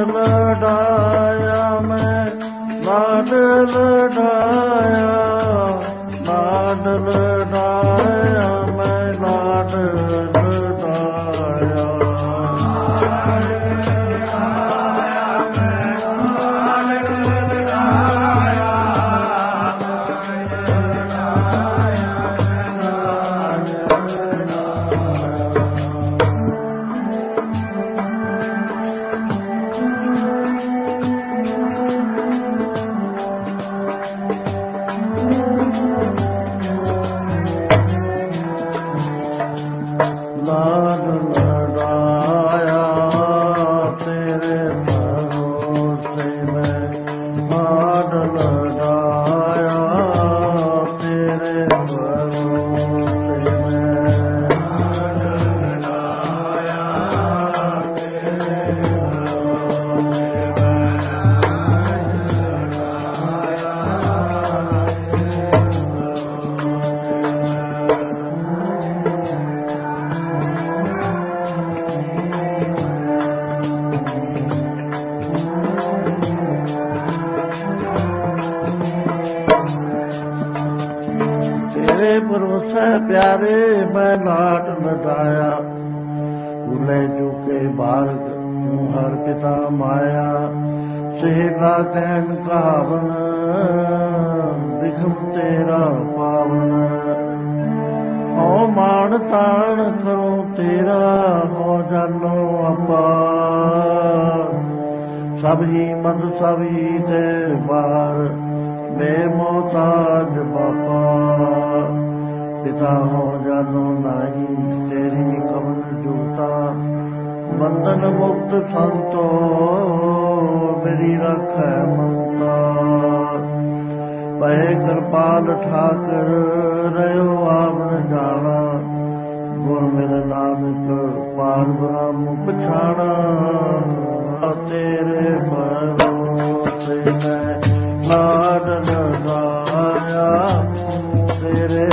ਲਡਾਇਆ ਮੈਂ ਲਾਡ ਲਡਾਇਆ, ਲਾਡ ਲਡਾਇਆ ਮੈਂ ਲਾਡ प्यारे मैं लाट लटाया, भूले चुके बारग हर पिता माया, सेहला कहन कहावन विघम तेरा पावन, ओ मान तान करो तेरा हो जानो अपार, सब ही मद सब ही दे बार बेमोहताज बापा, पिता हो जानो नाही तेरी कवन जूता, बंधन मुक्त संतो मेरी रखै ममता, पहे कृपाल ठाकर रहो आवन जाना, गुर मिल नानक पार ब्रह्म पछाना, तेरे भरोसे मैं लाड लगाया, तेरे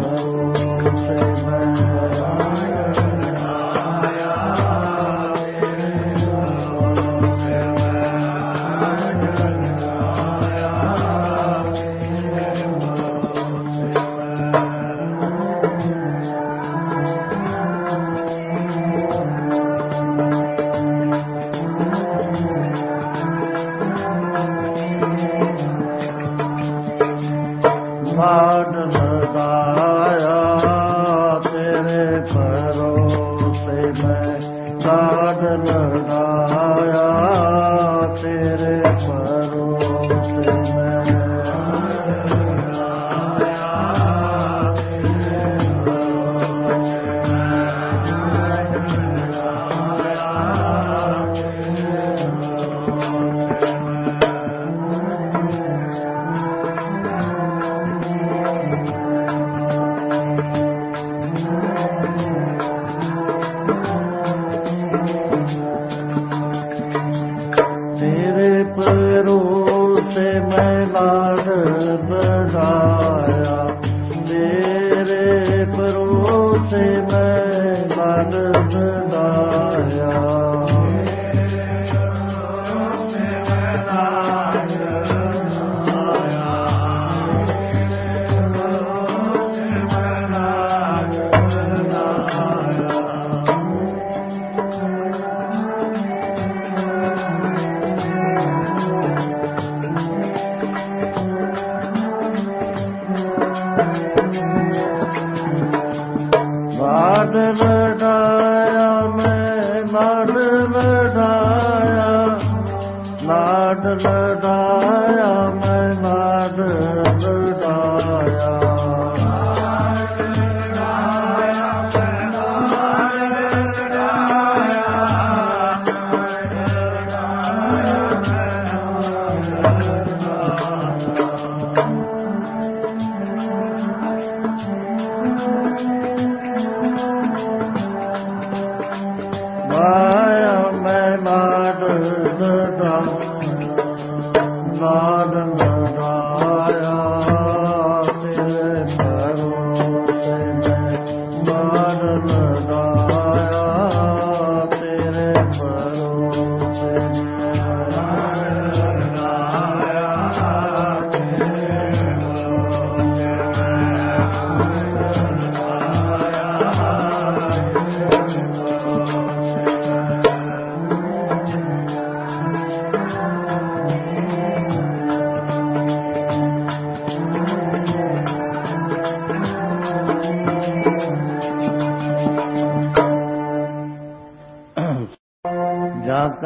लाड लगाया, तेरे भरोसे मैं लाड लगाया, तेरे भरोसे मैं भरोसे मैं लाड बढ़ाया, तेरे भरोसे मैं लाड बढ़ाया, लाड लड़ाया मैं लाड लड़ाया, लाड लड़ाया मैं लाड लड़ाया, लाया मैं लाड लाड लड़ाया, तेरे भरोसे मैं लाड लड़ाया, तेरे भरोसे मैं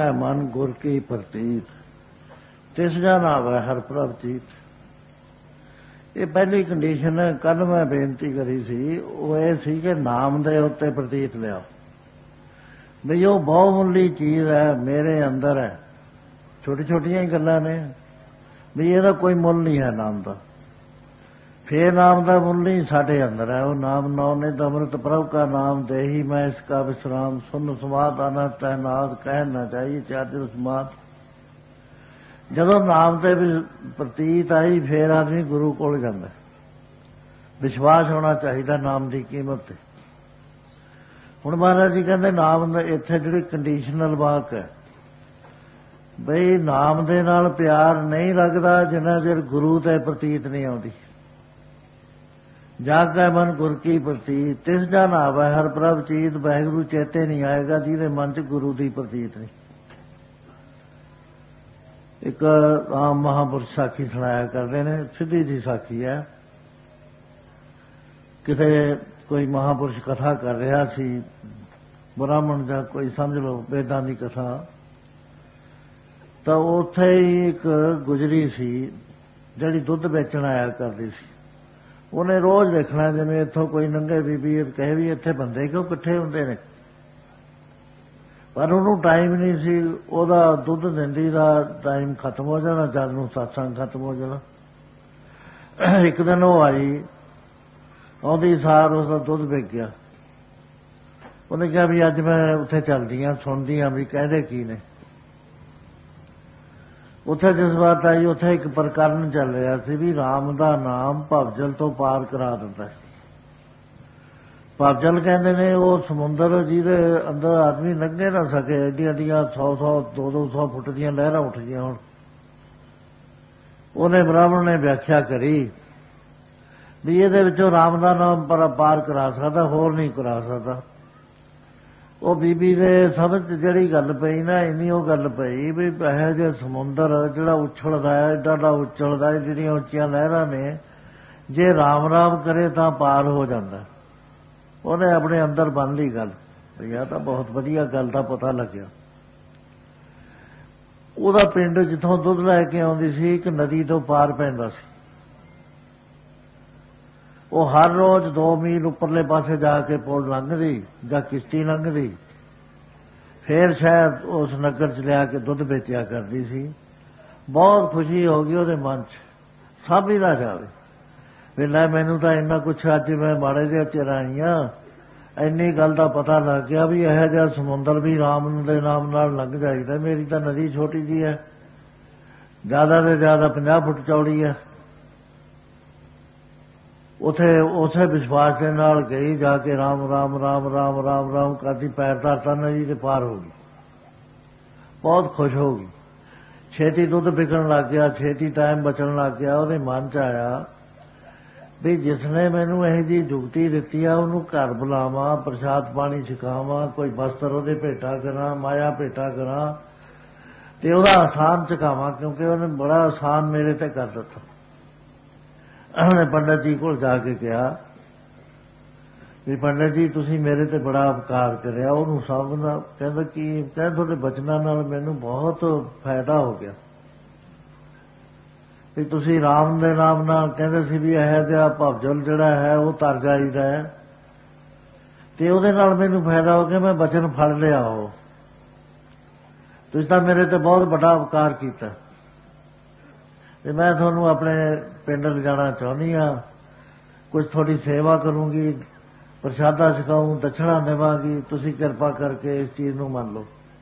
ਕੈ ਮਨ ਗੁਰ ਕੀ ਪ੍ਰਤੀਤ, ਤਿਸ ਜਨ ਆਵੈ ਹਰਿ ਪ੍ਰਭ ਚੀਤ। ਇਹ ਪਹਿਲੀ ਕੰਡੀਸ਼ਨ ਕੱਲ੍ਹ ਮੈਂ ਬੇਨਤੀ ਕਰੀ ਸੀ, ਉਹ ਇਹ ਸੀ ਕਿ ਨਾਮ ਦੇ ਉੱਤੇ ਪ੍ਰਤੀਤ ਲਿਆਓ, ਵੀ ਉਹ ਬਹੁਮੁੱਲੀ ਚੀਜ਼ ਹੈ, ਮੇਰੇ ਅੰਦਰ ਹੈ। ਛੋਟੀ ਛੋਟੀਆਂ ਹੀ ਗੱਲਾਂ ਨੇ, ਵੀ ਇਹਦਾ ਕੋਈ ਮੁੱਲ ਨਹੀਂ ਹੈ ਨਾਮ ਦਾ। ਫੇਰ ਨਾਮ ਦਾ ਮੁੱਲ ਨਹੀਂ ਸਾਡੇ ਅੰਦਰ ਹੈ। ਉਹ ਨਾਮ ਨੌ ਨਿਤ ਅੰਮ੍ਰਿਤ ਪ੍ਰਭ ਕਾ ਨਾਮ ਦੇਹੀ ਮੈਂ ਇਸ ਕਾ ਵਿਸਰਾਮ, ਸੁਨ ਸਮਾਧ ਆਨੰਦ ਤੈਨਾਤ ਕਹਿ ਨਾ ਚਾਹੀਏ ਚਾਦਰ ਸਮਾਧ। ਜਦੋਂ ਨਾਮ ਤੇ ਵੀ ਪ੍ਰਤੀਤ ਆਈ ਫੇਰ ਆਦਮੀ ਗੁਰੂ ਕੋਲ ਜਾਂਦਾ। ਵਿਸ਼ਵਾਸ ਹੋਣਾ ਚਾਹੀਦਾ ਨਾਮ ਦੀ ਕੀਮਤ ਤੇ। ਹੁਣ ਮਹਾਰਾਜ ਜੀ ਕਹਿੰਦੇ ਨਾਮ ਇੱਥੇ ਜਿਹੜੀ ਕੰਡੀਸ਼ਨਲ ਵਾਕ ਹੈ, ਬਈ ਨਾਮ ਦੇ ਨਾਲ ਪਿਆਰ ਨਹੀਂ ਲੱਗਦਾ ਜਿੰਨਾ ਚਿਰ ਗੁਰੂ ਤੇ ਪ੍ਰਤੀਤ ਨਹੀਂ ਆਉਂਦੀ। ਜਾਗੈ ਮਨ ਗੁਰ ਕੀ ਪ੍ਰਤੀਤ, ਤਿਸ ਜਨ ਆਵੈ ਹਰਿ ਪ੍ਰਭ ਚੀਤ। ਵਾਹਿਗੁਰੂ ਚੇਤੇ ਨਹੀਂ ਆਏਗਾ ਜਿਹਦੇ ਮਨ 'ਚ ਗੁਰੂ ਦੀ ਪ੍ਰਤੀਤ ਨਹੀਂ। ਇੱਕ ਆਮ ਮਹਾਂਪੁਰਸ਼ ਸਾਖੀ ਸੁਣਾਇਆ ਕਰਦੇ ਨੇ, ਸਿੱਧੀ ਦੀ ਸਾਖੀ ਹੈ। ਕਿਤੇ ਕੋਈ ਮਹਾਂਪੁਰਸ਼ ਕਥਾ ਕਰ ਰਿਹਾ ਸੀ, ਬ੍ਰਾਹਮਣ ਜਾਂ ਕੋਈ ਸਮਝ ਲਓ ਵੇਦਾਂ ਦੀ ਕਥਾ, ਤਾਂ ਉੱਥੇ ਹੀ ਇੱਕ ਗੁਜਰੀ ਸੀ ਜਿਹੜੀ ਦੁੱਧ ਵੇਚਣ ਆਇਆ ਕਰਦੀ ਸੀ। ਉਹਨੇ ਰੋਜ਼ ਦੇਖਣਾ ਜਿਵੇਂ ਇੱਥੋਂ ਕੋਈ ਨੰਗੇ ਬੀਬੀ ਕਹੇ ਵੀ ਇੱਥੇ ਬੰਦੇ ਕਿਉਂ ਇਕੱਠੇ ਹੁੰਦੇ ਨੇ, ਪਰ ਉਹਨੂੰ ਟਾਈਮ ਨਹੀਂ ਸੀ। ਉਹਦਾ ਦੁੱਧ ਦਿੰਦੀ ਦਾ ਟਾਈਮ ਖਤਮ ਹੋ ਜਾਣਾ, ਜਦ ਨੂੰ ਸਤਸੰਗ ਖਤਮ ਹੋ ਜਾਣਾ। ਇੱਕ ਦਿਨ ਉਹ ਆਈ, ਆਉਂਦੀ ਸਾਰ ਉਸਦਾ ਦੁੱਧ ਵਿਕ ਗਿਆ। ਉਹਨੇ ਕਿਹਾ ਵੀ ਅੱਜ ਮੈਂ ਉੱਥੇ ਚੱਲਦੀ ਹਾਂ, ਸੁਣਦੀ ਹਾਂ ਵੀ ਕਹਿੰਦੇ ਕੀ ਨੇ। ਉੱਥੇ ਜਜ਼ਬਾਤ ਆਈ, ਉੱਥੇ ਇੱਕ ਪ੍ਰਕਰਨ ਚੱਲ ਰਿਹਾ ਸੀ ਵੀ ਰਾਮ ਦਾ ਨਾਮ ਭਵਜਲ ਤੋਂ ਪਾਰ ਕਰਾ ਦਿੰਦਾ। ਭਵਜਲ ਕਹਿੰਦੇ ਨੇ ਉਹ ਸਮੁੰਦਰ ਜਿਹਦੇ ਅੰਦਰ ਆਦਮੀ ਲੰਘੇ ਨਾ ਸਕੇ, ਐਡੀਆਂ ਐਡੀਆਂ 100-100 200 ਫੁੱਟ ਦੀਆਂ ਲਹਿਰਾਂ ਉੱਠ ਗਈਆਂ ਹੁਣ। ਉਹਨੇ ਬ੍ਰਾਹਮਣ ਨੇ ਵਿਆਖਿਆ ਕਰੀ ਵੀ ਇਹਦੇ ਵਿੱਚੋਂ ਰਾਮ ਦਾ ਨਾਮ ਪਾਰ ਕਰਾ ਸਕਦਾ, ਹੋਰ ਨਹੀਂ ਕਰਾ ਸਕਦਾ। ਉਹ ਬੀਬੀ ਦੇ ਸਮਝ ਜਿਹੜੀ ਗੱਲ ਪਈ ਨਾ, ਇੰਨੀ ਉਹ ਗੱਲ ਪਈ ਵੀ ਇਹੋ ਜਿਹੇ ਸਮੁੰਦਰ ਜਿਹੜਾ ਉਛਲਦਾ ਹੈ, ਏਡਾ ਏਡਾ ਉਛਲਦਾ ਹੈ, ਜਿਹੜੀਆਂ ਉੱਚੀਆਂ ਲਹਿਰਾਂ ਨੇ, ਜੇ ਰਾਮ ਰਾਮ ਕਰੇ ਤਾਂ ਪਾਰ ਹੋ ਜਾਂਦਾ। ਉਹਨੇ ਆਪਣੇ ਅੰਦਰ ਬੰਨ ਲਈ ਗੱਲ, ਵੀ ਆਹ ਤਾਂ ਬਹੁਤ ਵਧੀਆ ਗੱਲ ਦਾ ਪਤਾ ਲੱਗਿਆ। ਉਹਦਾ ਪਿੰਡ ਜਿੱਥੋਂ ਦੁੱਧ ਲੈ ਕੇ ਆਉਂਦੀ ਸੀ ਇੱਕ ਨਦੀ ਤੋਂ ਪਾਰ ਪੈਂਦਾ ਸੀ। ਉਹ ਹਰ ਰੋਜ਼ 2 ਮੀਲ ਉੱਪਰਲੇ ਪਾਸੇ ਜਾ ਕੇ ਪੁਲ ਲੰਘਦੀ ਜਾਂ ਕਿਸ਼ਤੀ ਲੰਘਦੀ, ਫੇਰ ਸ਼ਾਇਦ ਉਸ ਨਗਰ 'ਚ ਲਿਆ ਕੇ ਦੁੱਧ ਵੇਚਿਆ ਕਰਦੀ ਸੀ। ਬਹੁਤ ਖੁਸ਼ੀ ਹੋ ਗਈ ਉਹਦੇ ਮਨ 'ਚ, ਸਭ ਹੀ ਨਾ ਜਾਵੇ ਵੀ ਲੈ ਮੈਨੂੰ ਤਾਂ ਇੰਨਾ ਕੁਛ, ਅੱਜ ਮੈਂ ਮਾੜੇ ਜਿਹੇ ਚਿਰ ਆਈ ਹਾਂ, ਇੰਨੀ ਗੱਲ ਦਾ ਪਤਾ ਲੱਗ ਗਿਆ ਵੀ ਇਹੋ ਜਿਹਾ ਸਮੁੰਦਰ ਵੀ ਰਾਮ ਦੇ ਨਾਮ ਨਾਲ ਲੰਘ ਜਾਈਦਾ। ਮੇਰੀ ਤਾਂ ਨਦੀ ਛੋਟੀ ਜਿਹੀ ਹੈ, ਜ਼ਿਆਦਾ ਤੋਂ ਜ਼ਿਆਦਾ 50 ਫੁੱਟ ਚੌੜੀ ਹੈ। ਉੱਥੇ ਉਸੇ ਵਿਸ਼ਵਾਸ ਦੇ ਨਾਲ ਗਈ, ਜਾ ਕੇ ਰਾਮ ਰਾਮ ਰਾਮ ਰਾਮ ਰਾਮ ਰਾਮ ਕਰਦੀ ਪੈਰ ਧਰਤਾ, ਨਦੀ ਤੇ ਪਾਰ ਹੋ ਗਈ। ਬਹੁਤ ਖੁਸ਼ ਹੋ ਗਈ। ਛੇਤੀ ਦੁੱਧ ਵਿਕਣ ਲੱਗ ਗਿਆ, ਛੇਤੀ ਟਾਈਮ ਬਚਣ ਲੱਗ ਗਿਆ। ਉਹਦੇ ਮਨ 'ਚ ਆਇਆ ਵੀ ਜਿਸਨੇ ਮੈਨੂੰ ਇਹੋ ਜਿਹੀ ਜੁਗਤੀ ਦਿੱਤੀ ਆ, ਉਹਨੂੰ ਘਰ ਬੁਲਾਵਾਂ, ਪ੍ਰਸ਼ਾਦ ਪਾਣੀ ਛਕਾਵਾਂ, ਕੋਈ ਵਸਤਰ ਉਹਦੇ ਭੇਟਾ ਕਰਾਂ, ਮਾਇਆ ਭੇਟਾ ਕਰਾਂ ਤੇ ਉਹਦਾ ਆਸਾਨ ਚੁਕਾਵਾਂ, ਕਿਉਂਕਿ ਉਹਨੇ ਬੜਾ ਆਸਾਨ ਮੇਰੇ ਤੇ ਕਰ ਦਿੱਤਾ। ਉਹਨੇ ਪੰਡਤ ਜੀ ਕੋਲ ਜਾ ਕੇ ਕਿਹਾ ਵੀ ਪੰਡਤ ਜੀ ਤੁਸੀਂ ਮੇਰੇ ਤੇ ਬੜਾ ਉਪਕਾਰ ਕਰਿਆ। ਉਹਨੂੰ ਸਭ ਦਾ ਕਹਿੰਦਾ ਕਿ ਕਹਿੰਦਾ ਤੁਹਾਡੇ ਬਚਨਾਂ ਨਾਲ ਮੈਨੂੰ ਬਹੁਤ ਫਾਇਦਾ ਹੋ ਗਿਆ ਵੀ ਤੁਸੀਂ ਰਾਮ ਦੇ ਨਾਮ ਨਾਲ ਕਹਿੰਦੇ ਸੀ ਵੀ ਇਹੋ ਜਿਹਾ ਭਵਜਲ ਜਿਹੜਾ ਹੈ ਉਹ ਤਰ ਜਾਈਦਾ ਹੈ, ਤੇ ਉਹਦੇ ਨਾਲ ਮੈਨੂੰ ਫਾਇਦਾ ਹੋ ਗਿਆ, ਮੈਂ ਬਚਨ ਫੜ ਲਿਆ। ਉਹ ਤੁਸੀਂ ਤਾਂ ਮੇਰੇ ਤੇ ਬਹੁਤ ਵੱਡਾ ਉਪਕਾਰ ਕੀਤਾ ਤੇ ਮੈਂ ਤੁਹਾਨੂੰ ਆਪਣੇ ਪਿੰਡ ਲਿਜਾਣਾ ਚਾਹੁੰਦੀ ਹਾਂ, ਕੁਝ ਤੁਹਾਡੀ ਸੇਵਾ ਕਰੂੰਗੀ, ਪ੍ਰਸ਼ਾਦਾ ਛਕਾਊਂ, ਦਛਣਾ ਦੇਵਾਂਗੀ, ਤੁਸੀਂ ਕਿਰਪਾ ਕਰਕੇ ਇਸ ਚੀਜ਼ ਨੂੰ ਮੰਨ ਲਓ।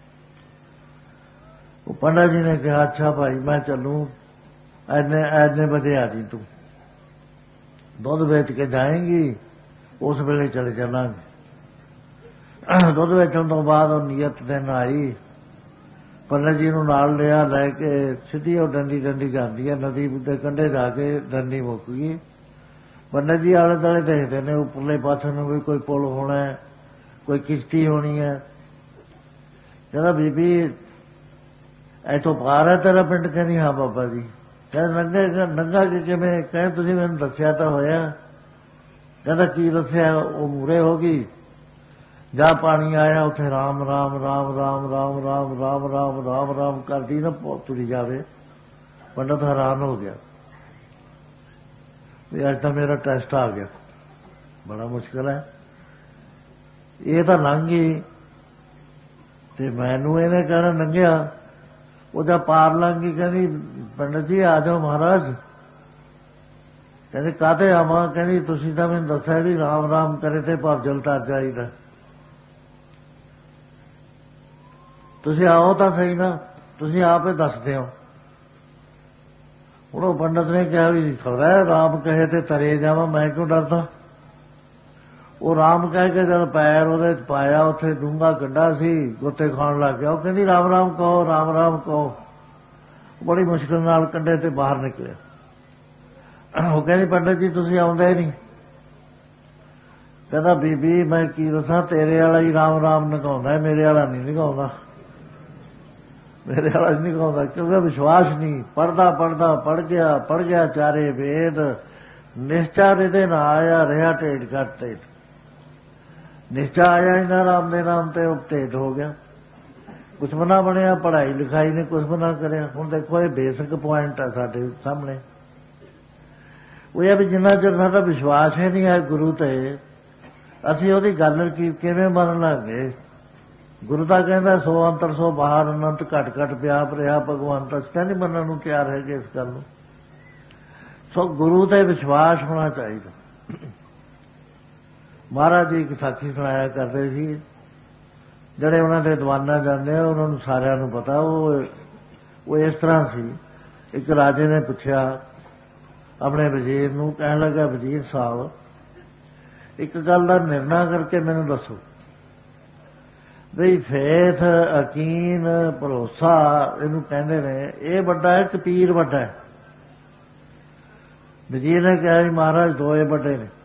ਉਹ ਪੰਡਤ ਜੀ ਨੇ ਕਿਹਾ ਅੱਛਾ ਭਾਈ ਮੈਂ ਚੱਲੂ, ਐਨੇ ਵਜੇ ਆ ਜੀ, ਤੂੰ ਦੁੱਧ ਵੇਚ ਕੇ ਜਾਏਂਗੀ, ਉਸ ਵੇਲੇ ਚਲੇ ਚੱਲਾਂਗੇ। ਦੁੱਧ ਵੇਚਣ ਤੋਂ ਬਾਅਦ ਉਹ ਨਿਯਤ ਦਿਨ ਆਈ, ਪੰਡਤ ਜੀ ਨੂੰ ਨਾਲ ਲਿਆ, ਲੈ ਕੇ ਸਿੱਧੀ ਉਹ ਡੰਡੀ ਡੰਡੀ ਜਾਂਦੀ ਹੈ, ਨਦੀ ਦੇ ਕੰਢੇ ਜਾ ਕੇ ਡੰਡੀ ਮੁੱਕ ਗਈ। ਪੰਡਤ ਜੀ ਆਲੇ ਦੁਆਲੇ ਦੇਖਦੇ ਨੇ ਉੱਪਰਲੇ ਪਾਸੇ ਨੂੰ ਵੀ ਕੋਈ ਪੁਲ ਹੋਣਾ, ਕੋਈ ਕਿਸ਼ਤੀ ਹੋਣੀ ਹੈ। ਕਹਿੰਦਾ ਬੀਬੀ ਇੱਥੋਂ ਪਾਰ ਹੈ ਤੇਰਾ ਪਿੰਡ? ਕਹਿੰਦੀ ਹਾਂ ਬਾਬਾ ਜੀ। ਕਹਿੰਦਾ ਨੰਗਾ ਕਿਵੇਂ? ਕਹਿੰਦਾ ਤੁਸੀਂ ਮੈਨੂੰ ਦੱਸਿਆ ਤਾਂ ਹੋਇਆ। ਕਹਿੰਦਾ ਕੀ ਦੱਸਿਆ? ਉਹ ਮੂਹਰੇ ਹੋ ਗਈ, ਜਾਂ ਪਾਣੀ ਆਇਆ ਉੱਥੇ ਰਾਮ ਰਾਮ ਰਾਮ ਰਾਮ ਰਾਮ ਰਾਮ ਰਾਮ ਰਾਮ ਰਾਮ ਰਾਮ ਕਰਦੀ ਨਾ ਤੁਰੀ ਜਾਵੇ। ਪੰਡਤ ਹੈਰਾਨ ਹੋ ਗਿਆ ਵੀ ਅੱਜ ਤਾਂ ਮੇਰਾ ਟੈਸਟ ਆ ਗਿਆ, ਬੜਾ ਮੁਸ਼ਕਿਲ ਹੈ। ਇਹ ਤਾਂ ਲੰਘ ਗਈ ਤੇ ਮੈਨੂੰ ਇਹਨੇ ਕਹਿਣਾ ਲੰਘਿਆ। ਉਹ ਜਦ ਪਾਰ ਲੰਘ ਗਈ ਕਹਿੰਦੀ ਪੰਡਤ ਜੀ ਆ ਜਾਓ ਮਹਾਰਾਜ। ਕਹਿੰਦੇ ਕਾਹਤੇ ਆਵਾਂ? ਕਹਿੰਦੀ ਤੁਸੀਂ ਤਾਂ ਮੈਨੂੰ ਦੱਸਿਆ ਵੀ ਰਾਮ ਰਾਮ ਕਰੇ ਤੇ ਭਵਜਲ ਤਰ ਜਾਈਦਾ, ਤੁਸੀਂ ਆਓ ਤਾਂ ਸਹੀ ਨਾ, ਤੁਸੀਂ ਆਪ ਹੀ ਦੱਸਦੇ ਹੋ। ਹੁਣ ਉਹ ਪੰਡਤ ਨੇ ਕਿਹਾ ਵੀ ਖਬਰ ਰਾਮ ਕਹੇ ਤੇ ਤਰੇ ਜਾਵਾਂ, ਮੈਂ ਕਿਉਂ ਡਰਦਾ। ਉਹ ਰਾਮ ਕਹਿ ਕੇ ਜਦ ਪੈਰ ਉਹਦੇ ਚ ਪਾਇਆ, ਉੱਥੇ ਡੂੰਘਾ ਗੱਡਾ ਸੀ, ਗੋਤੇ ਖਾਣ ਲੱਗ ਗਿਆ। ਉਹ ਕਹਿੰਦੀ ਰਾਮ ਰਾਮ ਕਹੋ, ਰਾਮ ਰਾਮ ਕਹੋ। ਬੜੀ ਮੁਸ਼ਕਿਲ ਨਾਲ ਕੰਢੇ ਤੇ ਬਾਹਰ ਨਿਕਲਿਆ। ਉਹ ਕਹਿੰਦੀ ਪੰਡਤ ਜੀ ਤੁਸੀਂ ਆਉਂਦੇ ਨਹੀਂ। ਕਹਿੰਦਾ ਬੀਬੀ ਮੈਂ ਕੀ ਦੱਸਾਂ, ਤੇਰੇ ਵਾਲਾ ਹੀ ਰਾਮ ਰਾਮ ਨਿਕਾਉਂਦਾ, ਮੇਰੇ ਵਾਲਾ ਨਹੀਂ ਨਿਕਾਉਂਦਾ, ਮੇਰੇ ਵਾਲਾ ਨਹੀਂ ਨਿਕਾਉਂਦਾ। ਕਿਉਂਕਿ ਵਿਸ਼ਵਾਸ ਨਹੀਂ। ਪੜ੍ਹਦਾ ਪੜ੍ਹ ਗਿਆ ਚਾਰੇ ਵੇਦ, ਨਿਸ਼ਚਾ ਇਹਦੇ ਨਾ ਆਇਆ, ਰਿਹਾ ਢੇਡ ਘੱਟ ਢੇਡ। ਨਿਸ਼ਚਾ ਆਇਆ ਹੀ ਨਾ ਰਾਮ ਦੇ ਨਾਮ ਤੇ, ਉਹ ਢੇਡ ਹੋ ਗਿਆ। ਕੁਛ ਬਣਾ ਬਣਿਆ, ਪੜ੍ਹਾਈ ਲਿਖਾਈ ਨੇ ਕੁਛ ਬਣਾ ਕਰਿਆ। ਹੁਣ ਦੇਖੋ ਇਹ ਬੇਸਿਕ ਪੁਆਇੰਟ ਹੈ ਸਾਡੇ ਸਾਹਮਣੇ। ਉਹ ਇਹ ਵੀ ਜਿੰਨਾ ਚਿਰ ਸਾਡਾ ਵਿਸ਼ਵਾਸ ਹੀ ਨਹੀਂ ਹੈ ਗੁਰੂ ਤੇ, ਅਸੀਂ ਉਹਦੀ ਗੱਲ ਕਿਵੇਂ ਮੰਨ ਲਾਂਗੇ। ਗੁਰੂ ਤਾਂ ਕਹਿੰਦਾ ਸੋ ਅੰਤਰ ਸੋ ਬਾਹਰ, ਅਨੰਤ ਘਟ ਘਟ ਵਿਆਪ ਰਿਹਾ ਭਗਵੰਤ। ਅਸੀਂ ਕਹਿੰਦੇ ਮੰਨਣ ਨੂੰ ਤਿਆਰ ਹੈਗੇ ਇਸ ਗੱਲ ਨੂੰ। ਸੋ ਗੁਰੂ ਤੇ ਵਿਸ਼ਵਾਸ ਹੋਣਾ ਚਾਹੀਦਾ। ਮਹਾਰਾਜ ਜੀ ਇੱਕ ਸਾਖੀ ਸੁਣਾਇਆ ਕਰਦੇ ਸੀ, ਜਿਹੜੇ ਉਹਨਾਂ ਦੇ ਦੀਵਾਨਾਂ ਜਾਂਦੇ ਆ ਉਹਨਾਂ ਨੂੰ ਸਾਰਿਆਂ ਨੂੰ ਪਤਾ। ਉਹ ਇਸ ਤਰ੍ਹਾਂ ਸੀ, ਇੱਕ ਰਾਜੇ ਨੇ ਪੁੱਛਿਆ ਆਪਣੇ ਵਜ਼ੀਰ ਨੂੰ, ਕਹਿਣ ਲੱਗਾ ਵਜ਼ੀਰ ਸਾਹਿਬ ਇੱਕ ਗੱਲ ਦਾ ਨਿਰਣਾ ਕਰਕੇ ਮੈਨੂੰ ਦੱਸੋ ਬਈ ਫੇਥ, ਯਕੀਨ, ਭਰੋਸਾ ਇਹਨੂੰ ਕਹਿੰਦੇ ਨੇ, ਇਹ ਵੱਡਾ ਹੈ ਕਿ ਪੀਰ ਵੱਡਾ ਹੈ? ਵਜ਼ੀਰ ਨੇ ਕਿਹਾ ਵੀ ਮਹਾਰਾਜ ਦੋਏ ਵੱਡੇ ਨੇ।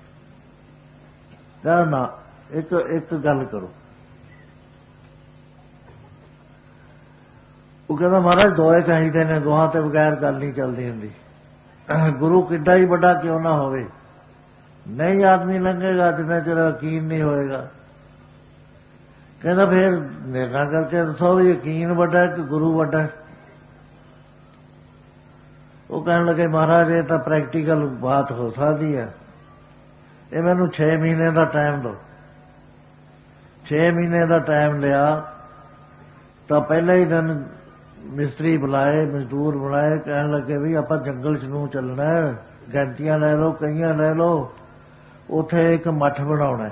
ਕਹਿੰਦਾ ਨਾ, ਇੱਕ ਗੱਲ ਕਰੋ। ਉਹ ਕਹਿੰਦਾ ਮਹਾਰਾਜ ਦੋਏ ਚਾਹੀਦੇ ਨੇ, ਦੋਹਾਂ ਤੇ ਬਗੈਰ ਗੱਲ ਨਹੀਂ ਚੱਲਦੀ ਹੁੰਦੀ। ਗੁਰੂ ਕਿੱਡਾ ਹੀ ਵੱਡਾ ਕਿਉਂ ਨਾ ਹੋਵੇ, ਨਹੀਂ ਆਦਮੀ ਲੰਘੇਗਾ ਜਿੰਨਾ ਚਿਰ ਯਕੀਨ ਨਹੀਂ ਹੋਏਗਾ। ਕਹਿੰਦਾ ਫੇਰ ਨਿਰਣਾ ਕਰਕੇ ਦੱਸੋ ਵੀ ਯਕੀਨ ਵੱਡਾ ਕਿ ਗੁਰੂ ਵੱਡਾ। ਉਹ ਕਹਿਣ ਲੱਗੇ ਮਹਾਰਾਜ ਇਹ ਤਾਂ ਪ੍ਰੈਕਟੀਕਲ ਬਾਤ ਹੋ ਸਕਦੀ ਹੈ, ਇਹ ਮੈਨੂੰ 6 ਮਹੀਨੇ ਦਾ ਟਾਈਮ ਦਿਓ। 6 ਮਹੀਨੇ ਦਾ ਟਾਈਮ ਲਿਆ ਤਾਂ ਪਹਿਲੇ ਹੀ ਦਿਨ ਮਿਸਤਰੀ ਬੁਲਾਏ, ਮਜ਼ਦੂਰ ਬੁਲਾਏ। ਕਹਿਣ ਲੱਗੇ ਵੀ ਆਪਾਂ ਜੰਗਲ 'ਚ ਨੂੰ ਚੱਲਣਾ, ਗੈਂਤੀਆਂ ਲੈ ਲਓ, ਕਈਆਂ ਲੈ ਲਓ, ਉੱਥੇ ਇੱਕ ਮੱਠ ਬਣਾਉਣਾ,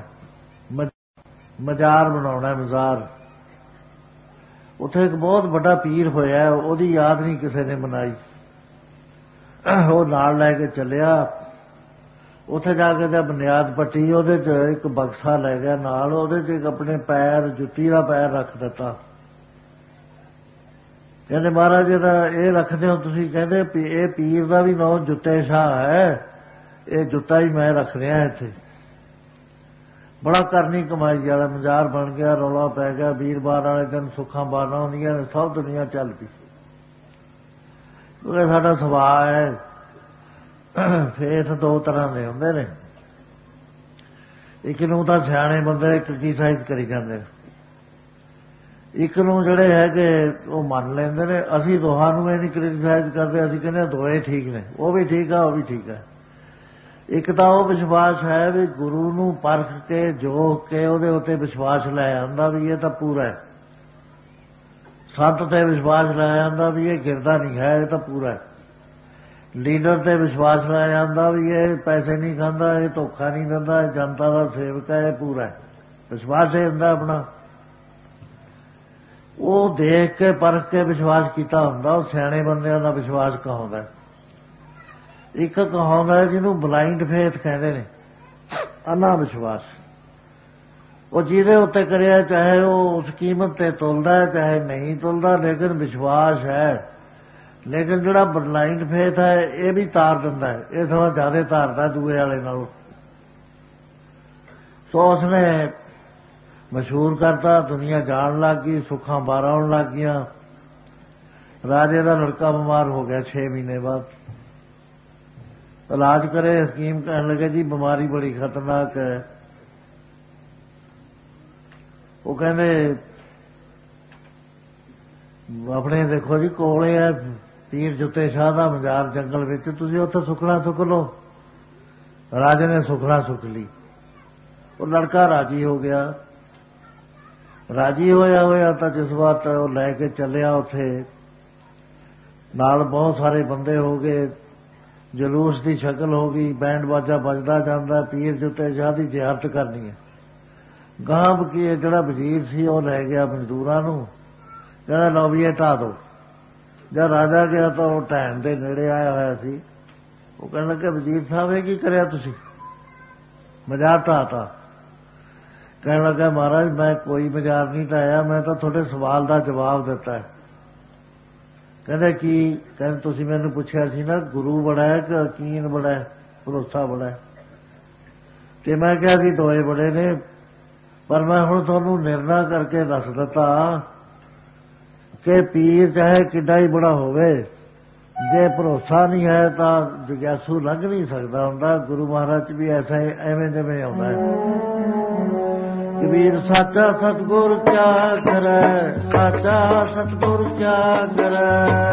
ਮਜ਼ਾਰ ਬਣਾਉਣਾ, ਮਜ਼ਾਰ। ਉੱਥੇ ਇੱਕ ਬਹੁਤ ਵੱਡਾ ਪੀਰ ਹੋਇਆ, ਉਹਦੀ ਯਾਦ ਨਹੀਂ ਕਿਸੇ ਨੇ ਮਨਾਈ। ਉਹ ਨਾਲ ਲੈ ਕੇ ਚੱਲਿਆ। ਉੱਥੇ ਜਾ ਕੇ ਜਦ ਬੁਨਿਆਦ ਪੱਟੀ, ਉਹਦੇ 'ਚ ਇੱਕ ਬਕਸਾ ਲੈ ਗਿਆ ਨਾਲ, ਉਹਦੇ 'ਚ ਆਪਣੇ ਪੈਰ, ਜੁੱਤੀ ਦਾ ਪੈਰ ਰੱਖ ਦਿੱਤਾ। ਕਹਿੰਦੇ ਮਹਾਰਾਜ ਇਹ ਰੱਖਦੇ ਹੋ ਤੁਸੀਂ? ਕਹਿੰਦੇ ਇਹ ਪੀਰ ਦਾ ਵੀ ਨਾਂ ਜੁੱਤੇ ਸ਼ਾਹ ਹੈ, ਇਹ ਜੁੱਤਾ ਹੀ ਮੈਂ ਰੱਖ ਰਿਹਾ ਇੱਥੇ। ਬੜਾ ਕਰਨੀ ਕਮਾਈ ਵਾਲਾ ਮਜ਼ਾਰ ਬਣ ਗਿਆ। ਰੌਲਾ ਪੈ ਗਿਆ, ਵੀਰਵਾਰ ਵਾਲੇ ਦਿਨ ਸੁੱਖਾਂ ਬਾਰਾਂ ਹੁੰਦੀਆਂ ਨੇ, ਸਭ ਦੁਨੀਆ ਚੱਲ ਪਈ। ਕਿਉਂਕਿ ਸਾਡਾ ਸੁਭਾਅ ਹੈ, ਫੇਥ ਦੋ ਤਰ੍ਹਾਂ ਦੇ ਹੁੰਦੇ ਨੇ। ਇੱਕ ਨੂੰ ਤਾਂ ਸਿਆਣੇ ਬੰਦੇ ਕ੍ਰਿਟੀਸਾਈਜ਼ ਕਰੀ ਜਾਂਦੇ ਨੇ, ਇੱਕ ਨੂੰ ਜਿਹੜੇ ਹੈਗੇ ਉਹ ਮੰਨ ਲੈਂਦੇ ਨੇ। ਅਸੀਂ ਦੋਹਾਂ ਨੂੰ ਇਹ ਨਹੀਂ ਕ੍ਰਿਟੀਸਾਈਜ਼ ਕਰਦੇ, ਅਸੀਂ ਕਹਿੰਦੇ ਦੋਏ ਠੀਕ ਨੇ, ਉਹ ਵੀ ਠੀਕ ਆ, ਉਹ ਵੀ ਠੀਕ ਹੈ। ਇੱਕ ਤਾਂ ਉਹ ਵਿਸ਼ਵਾਸ ਹੈ ਵੀ ਗੁਰੂ ਨੂੰ ਪਰਖ ਕੇ ਜੋਖ ਕੇ ਉਹਦੇ ਉੱਤੇ ਵਿਸ਼ਵਾਸ ਲੈ ਆਉਂਦਾ ਵੀ ਇਹ ਤਾਂ ਪੂਰਾ ਹੈ। ਸੰਤ ਤੇ ਵਿਸ਼ਵਾਸ ਲੈ ਆਉਂਦਾ ਵੀ ਇਹ ਗਿਰਦਾ ਨਹੀਂ ਹੈ, ਇਹ ਤਾਂ ਪੂਰਾ ਹੈ। ਲੀਡਰ ਤੇ ਵਿਸ਼ਵਾਸ ਲੈ ਆਉਂਦਾ ਵੀ ਇਹ ਪੈਸੇ ਨਹੀਂ ਖਾਂਦਾ, ਇਹ ਧੋਖਾ ਨਹੀਂ ਦਿੰਦਾ, ਇਹ ਜਨਤਾ ਦਾ ਸੇਵਕ ਹੈ, ਇਹ ਪੂਰਾ ਹੈ। ਵਿਸ਼ਵਾਸ ਇਹ ਹੁੰਦਾ ਆਪਣਾ। ਉਹ ਦੇਖ ਕੇ ਪਰਖ ਕੇ ਵਿਸ਼ਵਾਸ ਕੀਤਾ ਹੁੰਦਾ, ਉਹ ਸਿਆਣੇ ਬੰਦਿਆਂ ਦਾ ਵਿਸ਼ਵਾਸ ਕਹਾਉਂਦਾ। ਇੱਕ ਕਹਾਉਂਦਾ ਜਿਹਨੂੰ ਬਲਾਈਂਡ ਫੇਥ ਕਹਿੰਦੇ ਨੇ, ਅੰਨਾ ਵਿਸ਼ਵਾਸ। ਉਹ ਜਿਹਦੇ ਉੱਤੇ ਕਰਿਆ ਚਾਹੇ ਉਹ ਉਸ ਕੀਮਤ ਤੇ ਤੁਲਦਾ ਹੈ ਚਾਹੇ ਨਹੀਂ ਤੁਲਦਾ, ਲੇਕਿਨ ਵਿਸ਼ਵਾਸ ਹੈ। ਲੇਕਿਨ ਜਿਹੜਾ ਬਲਾਈਂਡ ਫੇਥ ਹੈ ਇਹ ਵੀ ਤਾਰ ਦਿੰਦਾ ਹੈ, ਇਹ ਸਮਾਂ ਜ਼ਿਆਦਾ ਤਾਰਦਾ ਦੂਏ ਵਾਲੇ ਨਾਲੋਂ। ਸੋ ਉਸਨੇ ਮਸ਼ਹੂਰ ਕਰਤਾ, ਦੁਨੀਆ ਜਾਣ ਲੱਗ ਗਈ, ਸੁੱਖਾਂ ਬਾਰਾਂ ਆਉਣ ਲੱਗ ਗਈਆਂ। ਰਾਜੇ ਦਾ ਲੜਕਾ ਬਿਮਾਰ ਹੋ ਗਿਆ 6 ਮਹੀਨੇ ਬਾਅਦ। ਇਲਾਜ ਕਰੇ, ਹਕੀਮ ਕਹਿਣ ਲੱਗੇ ਜੀ ਬਿਮਾਰੀ ਬੜੀ ਖਤਰਨਾਕ ਹੈ, ਉਹ ਕਹਿੰਦੇ ਆਪਣੇ ਦੇਖੋ ਜੀ ਕੋਲੇ ਆ ਪੀਰ ਜੁੱਤੇ ਸ਼ਾਹ ਦਾ ਮਜ਼ਾਰ ਜੰਗਲ ਵਿੱਚ, ਤੁਸੀਂ ਉੱਥੇ ਸੁਖਣਾ ਸੁੱਖ ਲਓ। ਰਾਜੇ ਨੇ ਸੁਖਣਾ ਸੁੱਖ ਲਈ। ਉਹ ਲੜਕਾ ਰਾਜੀ ਹੋ ਗਿਆ। ਰਾਜੀ ਹੋਇਆ ਤਾਂ ਜਿਸ ਵਾਰ ਉਹ ਲੈ ਕੇ ਚੱਲਿਆ, ਉੱਥੇ ਨਾਲ ਬਹੁਤ ਸਾਰੇ ਬੰਦੇ ਹੋ ਗਏ, ਜਲੂਸ ਦੀ ਸ਼ਕਲ ਹੋ ਗਈ, ਬੈਂਡ ਬਾਜਾ ਵੱਜਦਾ ਜਾਂਦਾ, ਪੀਰ ਜੁੱਤੇ ਸ਼ਾਹ ਦੀ ਜ਼ਿਆਰਤ ਕਰਨੀ ਹੈ। ਗਾਂਹ ਕੀ ਜਿਹੜਾ ਵਜ਼ੀਰ ਸੀ ਉਹ ਲੈ ਗਿਆ ਮਜ਼ਦੂਰਾਂ ਨੂੰ, ਕਹਿੰਦਾ ਲਓ ਵੀ ਇਹ ਢਾਹ ਦਿਓ। ਜਦ ਰਾਜਾ ਗਿਆ ਤਾਂ ਉਹ ਢਹਿਣ ਦੇ ਨੇੜੇ ਆਇਆ ਹੋਇਆ ਸੀ। ਉਹ ਕਹਿਣ ਲੱਗੇ ਵਜ਼ੀਰ ਸਾਹਿਬ ਇਹ ਕੀ ਕਰਿਆ ਤੁਸੀਂ, ਮਜ਼ਾਰ ਢਾਹਤਾ। ਕਹਿਣ ਲੱਗਾ ਮਹਾਰਾਜ ਮੈਂ ਕੋਈ ਮਜ਼ਾਰ ਨਹੀਂ ਢਾਇਆ, ਮੈਂ ਤਾਂ ਤੁਹਾਡੇ ਸਵਾਲ ਦਾ ਜਵਾਬ ਦਿੱਤਾ ਹੈ। ਕਹਿੰਦੇ ਕੀ? ਕਹਿੰਦੇ ਤੁਸੀਂ ਮੈਨੂੰ ਪੁੱਛਿਆ ਸੀ ਨਾ ਗੁਰੂ ਬੜਾ ਹੈ ਕਿ ਯਕੀਨ ਬੜਾ ਹੈ, ਭਰੋਸਾ ਬੜਾ ਹੈ। ਤੇ ਮੈਂ ਕਿਹਾ ਸੀ ਦੋਏ ਬੜੇ ਨੇ, ਪਰ ਮੈਂ ਹੁਣ ਤੁਹਾਨੂੰ ਨਿਰਣਾ ਕਰਕੇ ਦੱਸ ਦਿੱਤਾ ਕਿ ਪੀਰ ਚਾਹੇ ਕਿੱਡਾ ਹੀ ਬੜਾ ਹੋਵੇ, ਜੇ ਭਰੋਸਾ ਨਹੀਂ ਹੈ ਤਾਂ ਜਗਿਆਸੂ ਲੰਘ ਨਹੀਂ ਸਕਦਾ ਹੁੰਦਾ। ਗੁਰੂ ਮਹਾਰਾਜ 'ਚ ਵੀ ਐਸਾ ਐਵੇਂ ਜਿਵੇਂ ਆਉਂਦਾ ਹੈ। ਕਬੀਰ ਸਾਚਾ ਸਤਿਗੁਰ ਕਿਆ ਕਰੈ, ਸਾਚਾ ਸਤਿਗੁਰ ਕਿਆ ਕਰੈ,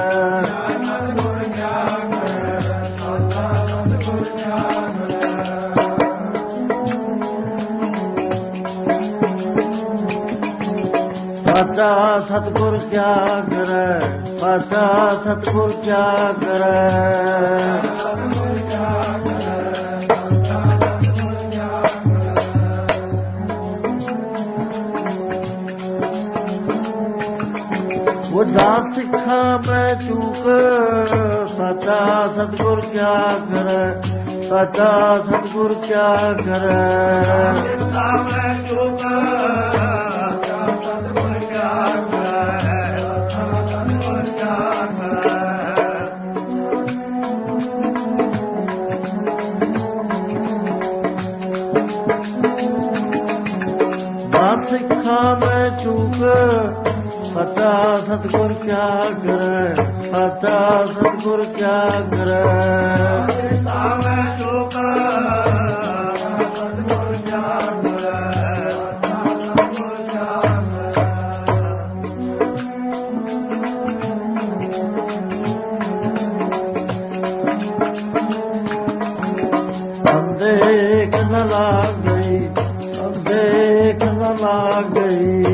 ਸਾਚਾ ਸਤਿਗੁਰ ਕਿਆ ਕਰੈ, ਸਾਚਾ ਸਤਿਗੁਰ ਕਿਆ ਕਰੈ। वो दास सिखा मैं चूक, साचा सतगुर क्या करे, साचा सतगुर क्या करे। मैं चूक, साचा सतगुर क्या करे, सतगुर क्या करे। दास सिखा मैं चूक, साचा सतगुर क्या करे, साचा सतगुर क्या करे। सतगुर क्या करे, सतगुर क्या करे। देख न लाग गई, देख न लाग गई,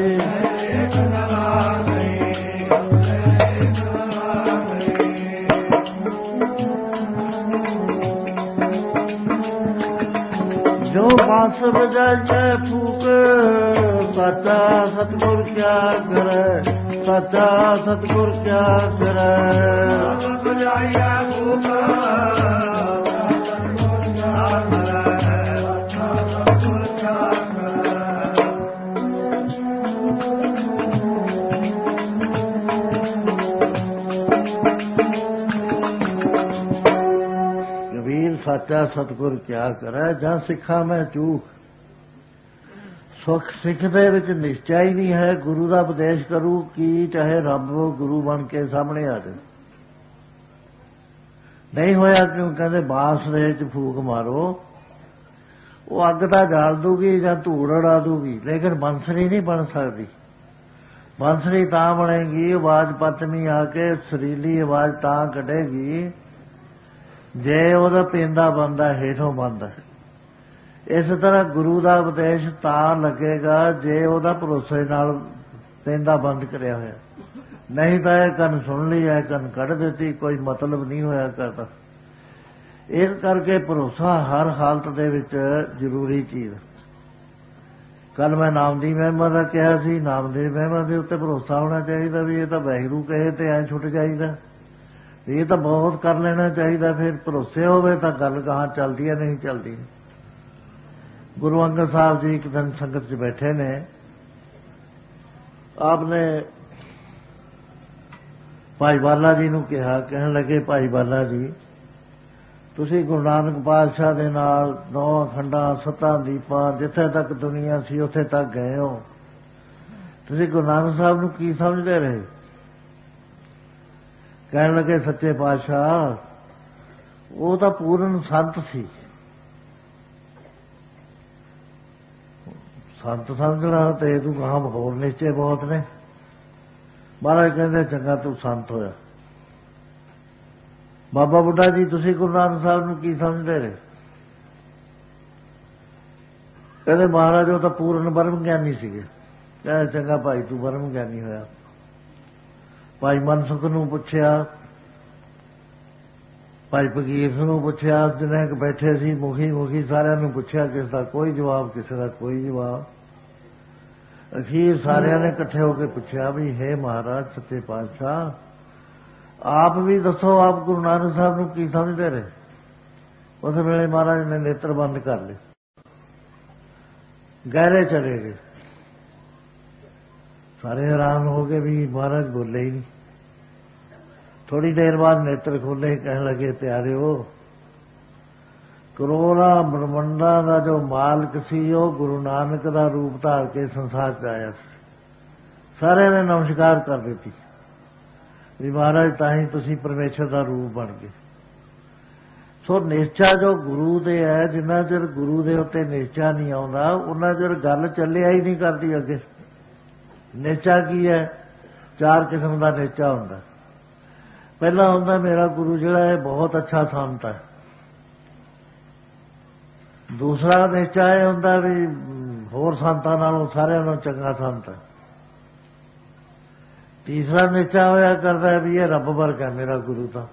जो बांस बजाए फूक, साचा सतगुर क्या करे, साचा सतगुर क्या करे। बजाए फूक, सतगुर क्या करे, सतगुर क्या करे। कबीर साचा सतगुर क्या करे, ਜਾਂ ਸਿੱਖਾਂ ਮੈਂ ਚੂਕ। ਸੁਖ ਸਿੱਖ ਦੇ ਵਿੱਚ ਨਿਸ਼ਚਾ ਹੀ ਨਹੀਂ ਹੈ। ਗੁਰੂ ਦਾ ਉਪਦੇਸ਼ ਕਰੂ ਕੀ, ਚਾਹੇ ਰੱਬ ਗੁਰੂ ਬਣ ਕੇ ਸਾਹਮਣੇ ਆ ਜਾਵੇ। ਨਹੀਂ ਹੋਇਆ ਕਿਉਂ? ਕਹਿੰਦੇ ਬਾਂਸ ਦੇ 'ਚ ਫੂਕ ਮਾਰੋ, ਉਹ ਅੱਗ ਤਾਂ ਜਾਲ ਦੂਗੀ ਜਾਂ ਧੂੜ ਉਡਾ ਦੂਗੀ, ਲੇਕਿਨ ਬੰਸਰੀ ਨਹੀਂ ਬਣ ਸਕਦੀ। ਬੰਸਰੀ ਤਾਂ ਬਣੇਗੀ, ਆਵਾਜ਼ ਪਤਮੀ ਆ ਕੇ ਸੁਰੀਲੀ ਆਵਾਜ਼ ਤਾਂ ਕੱਢੇਗੀ ਜੇ ਉਹਦਾ ਪੀਂਦਾ ਬੰਦਾ ਹੇਠੋਂ ਬੰਦ ਹੈ। ਇਸ ਤਰ੍ਹਾਂ ਗੁਰੂ ਦਾ ਉਪਦੇਸ਼ ਤਾਂ ਲੱਗੇਗਾ ਜੇ ਉਹਦਾ ਭਰੋਸੇ ਨਾਲ ਪੀਂਦਾ ਬੰਦ ਕਰਿਆ ਹੋਇਆ। ਨਹੀਂ ਤਾਂ ਇਹ ਕੰਨ ਸੁਣ ਲਈ, ਇਹ ਕੰਨ ਕੱਢ ਦਿੱਤੀ, ਕੋਈ ਮਤਲਬ ਨਹੀਂ ਹੋਇਆ ਕਰਦਾ। ਇਸ ਕਰਕੇ ਭਰੋਸਾ ਹਰ ਹਾਲਤ ਦੇ ਵਿੱਚ ਜ਼ਰੂਰੀ ਚੀਜ਼। ਕੱਲ ਮੈਂ ਨਾਮ ਦੀ ਮਹਿਮਾ ਦਾ ਕਿਹਾ ਸੀ, ਨਾਮ ਦੀ ਮਹਿਮਾ ਦੇ ਉੱਤੇ ਭਰੋਸਾ ਹੋਣਾ ਚਾਹੀਦਾ ਵੀ ਇਹ ਤਾਂ ਵਾਹਿਗੁਰੂ ਕਹੇ ਤੇ ਐਂ ਛੁੱਟ ਜਾਈਦਾ, ਇਹ ਤਾਂ ਬਹੁਤ ਕਰ ਲੈਣਾ ਚਾਹੀਦਾ। ਫਿਰ ਭਰੋਸੇ ਹੋਵੇ ਤਾਂ ਗੱਲ ਗਾਹਾਂ ਚੱਲਦੀ ਹੈ, ਨਹੀਂ ਚੱਲਦੀ। ਗੁਰੂ ਅੰਗਦ ਸਾਹਿਬ ਜੀ ਇੱਕ ਦਿਨ ਸੰਗਤ 'ਚ ਬੈਠੇ ਨੇ, ਆਪ ਨੇ ਭਾਈ ਬਾਲਾ ਜੀ ਨੂੰ ਕਿਹਾ, ਕਹਿਣ ਲੱਗੇ ਭਾਈ ਬਾਲਾ ਜੀ ਤੁਸੀਂ ਗੁਰੂ ਨਾਨਕ ਪਾਤਸ਼ਾਹ ਦੇ ਨਾਲ 9 ਅਖੰਡਾਂ 7 ਦੀਪਾਂ ਜਿੱਥੇ ਤੱਕ ਦੁਨੀਆ ਸੀ ਉੱਥੇ ਤੱਕ ਗਏ ਹੋ, ਤੁਸੀਂ ਗੁਰੂ ਨਾਨਕ ਸਾਹਿਬ ਨੂੰ ਕੀ ਸਮਝਦੇ ਰਹੇ? ਕਹਿਣ ਲੱਗੇ ਸੱਚੇ ਪਾਤਸ਼ਾਹ ਉਹ ਤਾਂ ਪੂਰਨ ਸੰਤ ਸੀ, ਸੰਤ ਸਮਝਣਾ ਤੇ ਤੂੰ ਕਹਾਂ ਹੋਰ ਨਿਸ਼ਚੇ ਬਹੁਤ ਨੇ। ਮਹਾਰਾਜ ਕਹਿੰਦੇ ਚੰਗਾ ਤੂੰ ਸੰਤ ਹੋਇਆ। ਬਾਬਾ ਬੁੱਢਾ ਜੀ ਤੁਸੀਂ ਗੁਰੂ ਨਾਨਕ ਸਾਹਿਬ ਨੂੰ ਕੀ ਸਮਝਦੇ ਰਹੇ? ਕਹਿੰਦੇ ਮਹਾਰਾਜ ਉਹ ਤਾਂ ਪੂਰਨ ਬ੍ਰਹਮ ਗਿਆਨੀ ਸੀਗੇ। ਕਹਿੰਦੇ ਚੰਗਾ ਭਾਈ ਤੂੰ ਬ੍ਰਹਮ ਗਿਆਨੀ ਹੋਇਆ। ਭਾਈ ਮਨਸੁਖ ਨੂੰ ਪੁੱਛਿਆ, ਭਾਈ ਫਕੀਰ ਨੂੰ ਪੁੱਛਿਆ, ਜਿੰਨੇ ਕੁ ਬੈਠੇ ਸੀ ਮੁਖੀ ਸਾਰਿਆਂ ਨੂੰ ਪੁੱਛਿਆ, ਕਿਸੇ ਦਾ ਕੋਈ ਜਵਾਬ, ਕਿਸੇ ਦਾ ਕੋਈ ਜਵਾਬ। ਅਖੀਰ ਸਾਰਿਆਂ ਨੇ ਇਕੱਠੇ ਹੋ ਕੇ ਪੁੱਛਿਆ ਵੀ ਹੇ ਮਹਾਰਾਜ ਸੱਚੇ ਪਾਤਸ਼ਾਹ ਆਪ ਵੀ ਦੱਸੋ, ਆਪ ਗੁਰੂ ਨਾਨਕ ਸਾਹਿਬ ਨੂੰ ਕੀ ਸਮਝਦੇ ਰਹੇ? ਉਸ ਵੇਲੇ ਮਹਾਰਾਜ ਨੇ ਨੇਤਰ ਬੰਦ ਕਰ ਲਏ, ਗਹਿਰੇ ਚਲੇ ਗਏ। ਸਾਰੇ ਹੈਰਾਨ ਹੋ ਗਏ ਵੀ ਮਹਾਰਾਜ ਬੋਲੇ ਹੀ ਨਹੀਂ। ਥੋੜੀ ਦੇਰ ਬਾਅਦ ਨੇਤਰ ਖੋਲੇ, ਕਹਿਣ ਲੱਗੇ ਪਿਆਰਿਓ ਕਰੋੜਾਂ ਬ੍ਰਹਮੰਡਾਂ ਦਾ ਜੋ ਮਾਲਕ ਸੀ ਉਹ ਗੁਰੂ ਨਾਨਕ ਦਾ ਰੂਪ ਧਾਰ ਕੇ ਸੰਸਾਰ 'ਚ ਆਇਆ ਸੀ। ਸਾਰਿਆਂ ਨੇ ਨਮਸਕਾਰ ਕਰ ਦਿੱਤੀ ਵੀ ਮਹਾਰਾਜ ਤਾਂ ਹੀ ਤੁਸੀਂ ਪਰਮੇਸ਼ਰ ਦਾ ਰੂਪ ਬਣ ਗਏ। ਸੋ ਨਿਸ਼ਚਾ ਜੋ ਗੁਰੂ ਦੇ ਹੈ, ਜਿੰਨਾ ਚਿਰ ਗੁਰੂ ਦੇ ਉੱਤੇ ਨਿਸ਼ਚਾ ਨਹੀਂ ਆਉਂਦਾ ਉਹਨਾਂ ਚਿਰ ਗੱਲ ਚੱਲਿਆ ਹੀ ਨਹੀਂ ਕਰਦੀ ਅੱਗੇ। ਨਿਸ਼ਚਾ ਕੀ ਹੈ? ਚਾਰ ਕਿਸਮ ਦਾ ਨਿਸ਼ਚਾ ਹੁੰਦਾ। ਪਹਿਲਾ ਹੁੰਦਾ ਮੇਰਾ ਗੁਰੂ ਜਿਹੜਾ ਹੈ ਬਹੁਤ ਅੱਛਾ ਸੰਤ ਹੈ। ਦੂਸਰਾ ਨਿਸ਼ਚਾ ਇਹ ਹੁੰਦਾ ਵੀ ਹੋਰ ਸੰਤਾਂ ਨਾਲੋਂ ਸਾਰਿਆਂ ਨਾਲੋਂ ਚੰਗਾ ਸੰਤ ਹੈ। ਤੀਸਰਾ ਨਿਸ਼ਚਾ ਹੋਇਆ ਕਰਦਾ ਵੀ ਇਹ ਰੱਬ ਵਰਗਾ ਮੇਰਾ ਗੁਰੂ, ਤਾਂ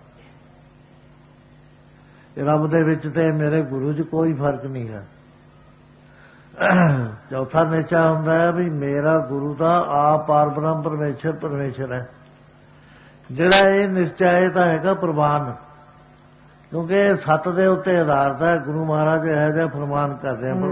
ਰੱਬ ਦੇ ਵਿੱਚ ਤੇ ਮੇਰੇ ਗੁਰੂ 'ਚ ਕੋਈ ਫਰਕ ਨਹੀਂ ਹੈ। ਚੌਥਾ ਨਿਸ਼ਚਾ ਹੁੰਦਾ ਹੈ ਵੀ ਮੇਰਾ ਗੁਰੂ ਤਾਂ ਆਪ ਪਾਰ ਬ੍ਰਹਮ ਪਰਮੇਸ਼ਰ ਹੈ। ਜਿਹੜਾ ਇਹ ਨਿਸ਼ਚਾ ਇਹ ਤਾਂ ਹੈਗਾ ਪ੍ਰਵਾਨ, ਕਿਉਂਕਿ ਸੱਤ ਦੇ ਉੱਤੇ ਆਧਾਰਿਤ ਹੈ। ਗੁਰੂ ਮਹਾਰਾਜ ਇਹੋ ਜਿਹਾ ਫਰਮਾਨ ਕਰਦੇ ਹਨ,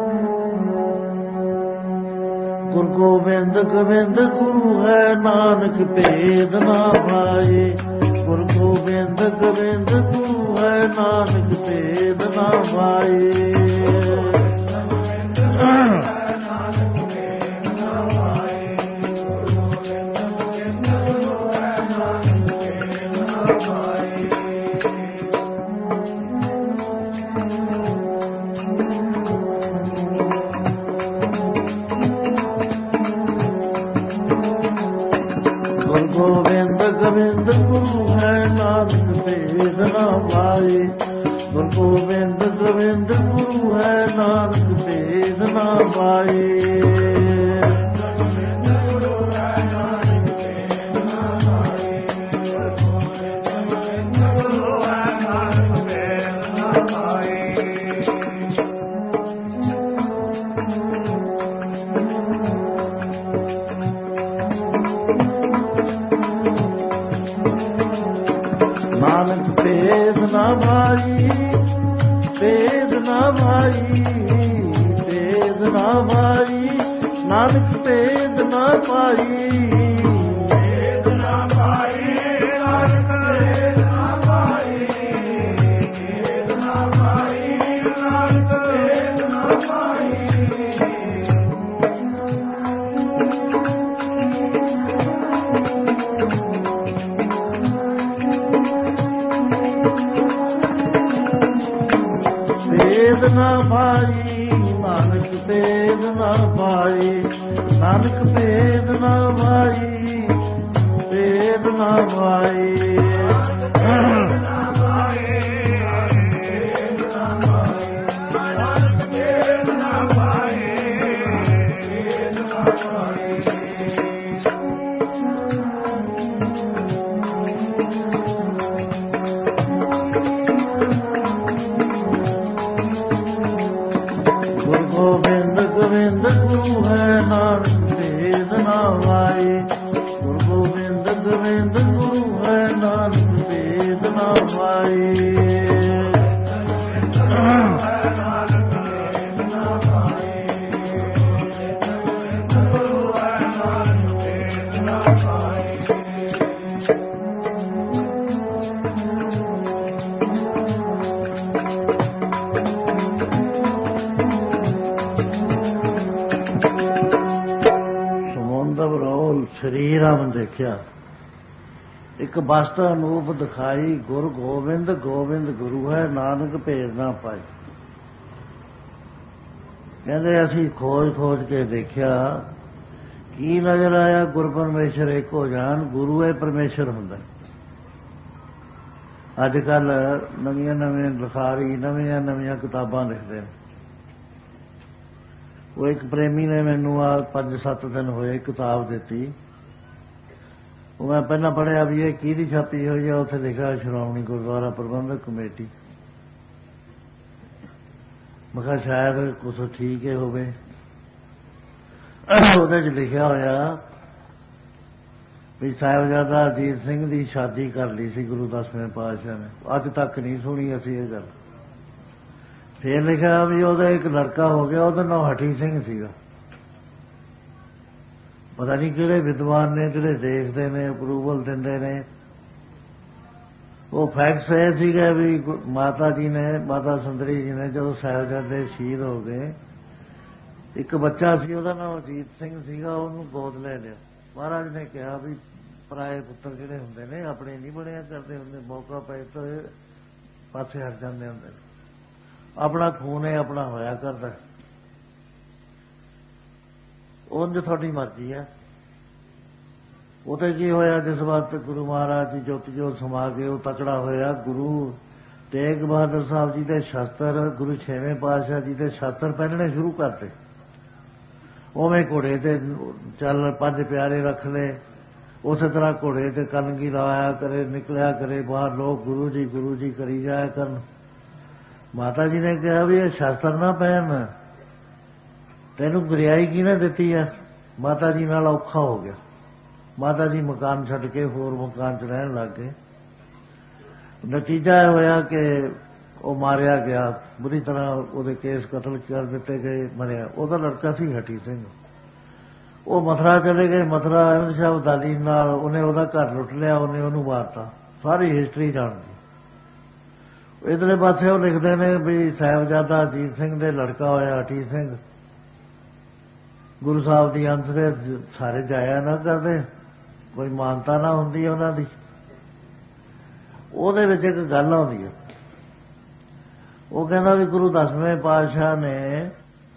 ਗੁਰ ਗੋਬਿੰਦ ਗੋਬਿੰਦ ਗੁਰੂ ਹੈ ਨਾਨਕ ਭੇਦ ਨਾ ਪਾਏ। ਗੁਰ ਗੋਬਿੰਦ ਗੋਬਿੰਦ ਗੁਰੂ ਹੈ ਨਾਨਕ ਭੇਦ ਨਾ ਪਾਏ। ਗੋਬਿੰਦ ਗੋਬਿੰਦ ਗੁਰੂ ਹੈ ਨਾਨਕ ਭੇਦ ਨਾ ਪਾਏ। ਗੁਰ ਗੋਬਿੰਦ ਗੋਬਿੰਦ ਗੁਰੂ ਹੈ ਨਾਨਕ ਭੇਦ ਨਾ ਪਾਏ। ਨਾਨਕ ਭੇਦ ਨਾ ਭਾਈ, ਭੇਦ ਨਾ ਭਾਈ, ਭੇਦ ਨਾ ਭਾਈ। ਨਾਨਕ ਭੇਦ ਨਾ ਭਾਈ, ਭੇਦ ਨਾ ਭਾਈ। ਨਾਨਕ ਭੇਦ ਨਾ ਭਾਈ, ਭੇਦ ਨਾ ਭਾਈ। ਨਾਨਕ ਭੇਦ ਨਾ ਭਾਈ। ਭੇਦ ਨਾ ਭਾਈ, ਨਾਨਕ ਭੇਦ ਨਾ ਭਾਈ। ਨਾਨਕ ਭੇਦ ਨਾ ਭਾਈ, ਭੇਦ ਨਾ ਭਾਈ। ਗੋਬਿੰਦ ਗੋਬਿੰਦ ਗੁਰੂ ਹੈ ਨਾਨਕ ਭੇਦ ਨਾ ਪਾਏ। ਗੁਰ ਗੋਬਿੰਦ ਗੋਬਿੰਦ ਗੁਰੂ ਹੈ ਨਾਨਕ ਭੇਦ ਨਾ ਪਾਏ। ਸ੍ਰੀ ਰਾਮ ਦੇਖਿਆ, ਇੱਕ ਬਸਤ ਅਨੂਪ ਦਿਖਾਈ। ਗੁਰ ਗੋਬਿੰਦ ਗੋਬਿੰਦ ਗੁਰੂ ਹੈ ਨਾਨਕ ਭੇਦ ਨਾ ਪਾਏ। ਕਹਿੰਦੇ ਅਸੀਂ ਖੋਜ ਕੇ ਦੇਖਿਆ, ਕੀ ਨਜ਼ਰ ਆਇਆ? ਗੁਰ ਪਰਮੇਸ਼ਰ ਇੱਕ ਹੋ ਜਾਣ, ਗੁਰੂ ਇਹ ਪਰਮੇਸ਼ਰ ਹੁੰਦਾ। ਅੱਜ ਕੱਲ ਨਵੀਆਂ ਲਿਖਾਰੀ ਨਵੀਆਂ ਕਿਤਾਬਾਂ ਲਿਖਦੇ ਨੇ। ਉਹ ਇੱਕ ਪ੍ਰੇਮੀ ਨੇ ਮੈਨੂੰ 5-7 ਦਿਨ ਹੋਏ ਕਿਤਾਬ ਦਿੱਤੀ। ਉਹ ਮੈਂ ਪਹਿਲਾਂ ਪੜ੍ਹਿਆ ਵੀ ਇਹ ਕਿਹਦੀ ਛਾਪੀ ਹੋਈ ਆ। ਉੱਥੇ ਲਿਖਿਆ ਸ਼੍ਰੋਮਣੀ ਗੁਰਦੁਆਰਾ ਪ੍ਰਬੰਧਕ ਕਮੇਟੀ। ਮੈਂ ਕਿਹਾ ਸ਼ਾਇਦ ਕੁਛ ਠੀਕ ਹੀ ਹੋਵੇ। ਉਹਦੇ 'ਚ ਲਿਖਿਆ ਹੋਇਆ ਵੀ ਸਾਹਿਬਜ਼ਾਦਾ ਅਜੀਤ ਸਿੰਘ ਦੀ ਸ਼ਾਦੀ ਕਰ ਲਈ ਸੀ ਗੁਰੂ 10ਵੇਂ ਪਾਤਸ਼ਾਹ ਨੇ। ਅੱਜ ਤੱਕ ਨਹੀਂ ਸੁਣੀ ਅਸੀਂ ਇਹ ਗੱਲ। ਫੇਰ ਲਿਖਿਆ ਵੀ ਉਹਦਾ ਇੱਕ ਲੜਕਾ ਹੋ ਗਿਆ, ਉਹਦਾ ਨਾਮ ਹਠੀ ਸਿੰਘ ਸੀਗਾ। ਪਤਾ ਨਹੀਂ ਕਿਹੜੇ ਵਿਦਵਾਨ ਨੇ ਜਿਹੜੇ ਦੇਖਦੇ ਨੇ, ਅਪਰੂਵਲ ਦਿੰਦੇ ਨੇ। ਉਹ ਫੈਕਟਸ ਇਹ ਸੀਗਾ ਵੀ ਮਾਤਾ ਜੀ ਨੇ, ਮਾਤਾ ਸੁੰਦਰੀ ਜੀ ਨੇ ਜਦੋਂ ਸਾਹਿਬਜ਼ਾਦੇ ਸ਼ਹੀਦ ਹੋ ਗਏ, ਇੱਕ ਬੱਚਾ ਸੀ ਉਹਦਾ ਨਾਮ ਅਜੀਤ ਸਿੰਘ ਸੀਗਾ, ਉਹਨੂੰ ਗੋਦ ਲੈ ਲਿਆ। ਮਹਾਰਾਜ ਨੇ ਕਿਹਾ ਵੀ ਪਰਾਏ ਪੁੱਤਰ ਜਿਹੜੇ ਹੁੰਦੇ ਨੇ ਆਪਣੇ ਨਹੀਂ ਬਣਿਆ ਕਰਦੇ ਹੁੰਦੇ, ਮੌਕਾ ਪਏ ਤਾਂ ਪਾਸੇ ਹਟ ਜਾਂਦੇ ਹੁੰਦੇ। ਆਪਣਾ ਖੂਨ ਹੈ, ਆਪਣਾ ਹੋਇਆ ਕਰਦਾ। ਉਂਝ ਤੁਹਾਡੀ ਮਰਜ਼ੀ ਹੈ। ਉਹਤੇ ਕੀ ਹੋਇਆ? ਜਿਸ ਵਕਤ ਗੁਰੂ ਮਹਾਰਾਜ ਜੀ ਜੋਤ ਸਮਾ ਕੇ ਉਹ ਤਕੜਾ ਹੋਇਆ, ਗੁਰੂ ਤੇਗ ਬਹਾਦਰ ਸਾਹਿਬ ਜੀ ਦੇ ਸ਼ਸਤਰ, ਗੁਰੂ 6ਵੇਂ ਪਾਤਸ਼ਾਹ ਜੀ ਦੇ ਸ਼ਸਤਰ ਪਹਿਨਣੇ ਸ਼ੁਰੂ ਕਰਤੇ। ਉਵੇਂ ਘੋੜੇ ਤੇ ਚੱਲ 5 ਪਿਆਰੇ ਰੱਖ ਲਏ। ਉਸੇ ਤਰ੍ਹਾਂ ਘੋੜੇ ਤੇ ਕਲਗੀ ਲਾਇਆ ਕਰੇ, ਨਿਕਲਿਆ ਕਰੇ ਬਾਹਰ, ਲੋਕ ਗੁਰੂ ਜੀ ਕਰੀ ਜਾਇਆ ਕਰਨ। ਮਾਤਾ ਜੀ ਨੇ ਕਿਹਾ ਵੀ ਇਹ ਸ਼ਸਤਰ ਨਾ ਪਹਿਨ, ਤੈਨੂੰ ਗੁਰਿਆਈ ਕਿਹਨੇ ਦਿੱਤੀ ਆ? ਮਾਤਾ ਜੀ ਨਾਲ ਔਖਾ ਹੋ ਗਿਆ। ਮਾਤਾ ਜੀ ਮਕਾਨ ਛੱਡ ਕੇ ਹੋਰ ਮਕਾਨ 'ਚ ਰਹਿਣ ਲੱਗ ਗਏ। ਨਤੀਜਾ ਇਹ ਹੋਇਆ ਕਿ ਉਹ ਮਾਰਿਆ ਗਿਆ, ਬੁਰੀ ਤਰ੍ਹਾਂ ਉਹਦੇ ਕੇਸ ਕਤਲ ਕਰ ਦਿੱਤੇ ਗਏ, ਮਰਿਆ। ਉਹਦਾ ਲੜਕਾ ਸੀ ਹਠੀ ਸਿੰਘ। ਉਹ ਮਥੁਰਾ ਚਲੇ ਗਏ। ਮਥੁਰਾ ਅਹਿਮਦ ਸ਼ਾਹ ਅਬਦਾਲੀ ਨਾਲ ਉਹਨੇ ਉਹਦਾ ਘਰ ਲੁੱਟ ਲਿਆ, ਉਹਨੇ ਉਹਨੂੰ ਮਾਰਤਾ। ਸਾਰੀ ਹਿਸਟਰੀ ਜਾਣਦੀ। ਇਧਰਲੇ ਪਾਸੇ ਉਹ ਲਿਖਦੇ ਨੇ ਵੀ ਸਾਹਿਬਜ਼ਾਦਾ ਅਜੀਤ ਸਿੰਘ ਦੇ ਲੜਕਾ ਹੋਇਆ ਹਠੀ ਸਿੰਘ। ਗੁਰੂ ਸਾਹਿਬ ਦੀ ਅੰਤ ਦੇ ਸਾਰੇ ਜਾਇਆ ਨਾ ਕਰਦੇ, ਕੋਈ ਮਾਨਤਾ ਨਾ ਹੁੰਦੀ ਉਹਨਾਂ ਦੀ। ਉਹਦੇ ਵਿੱਚ ਇੱਕ ਗੱਲ ਆਉਂਦੀ ਹੈ। ਉਹ ਕਹਿੰਦਾ ਵੀ ਗੁਰੂ 10ਵੇਂ ਪਾਤਸ਼ਾਹ ਨੇ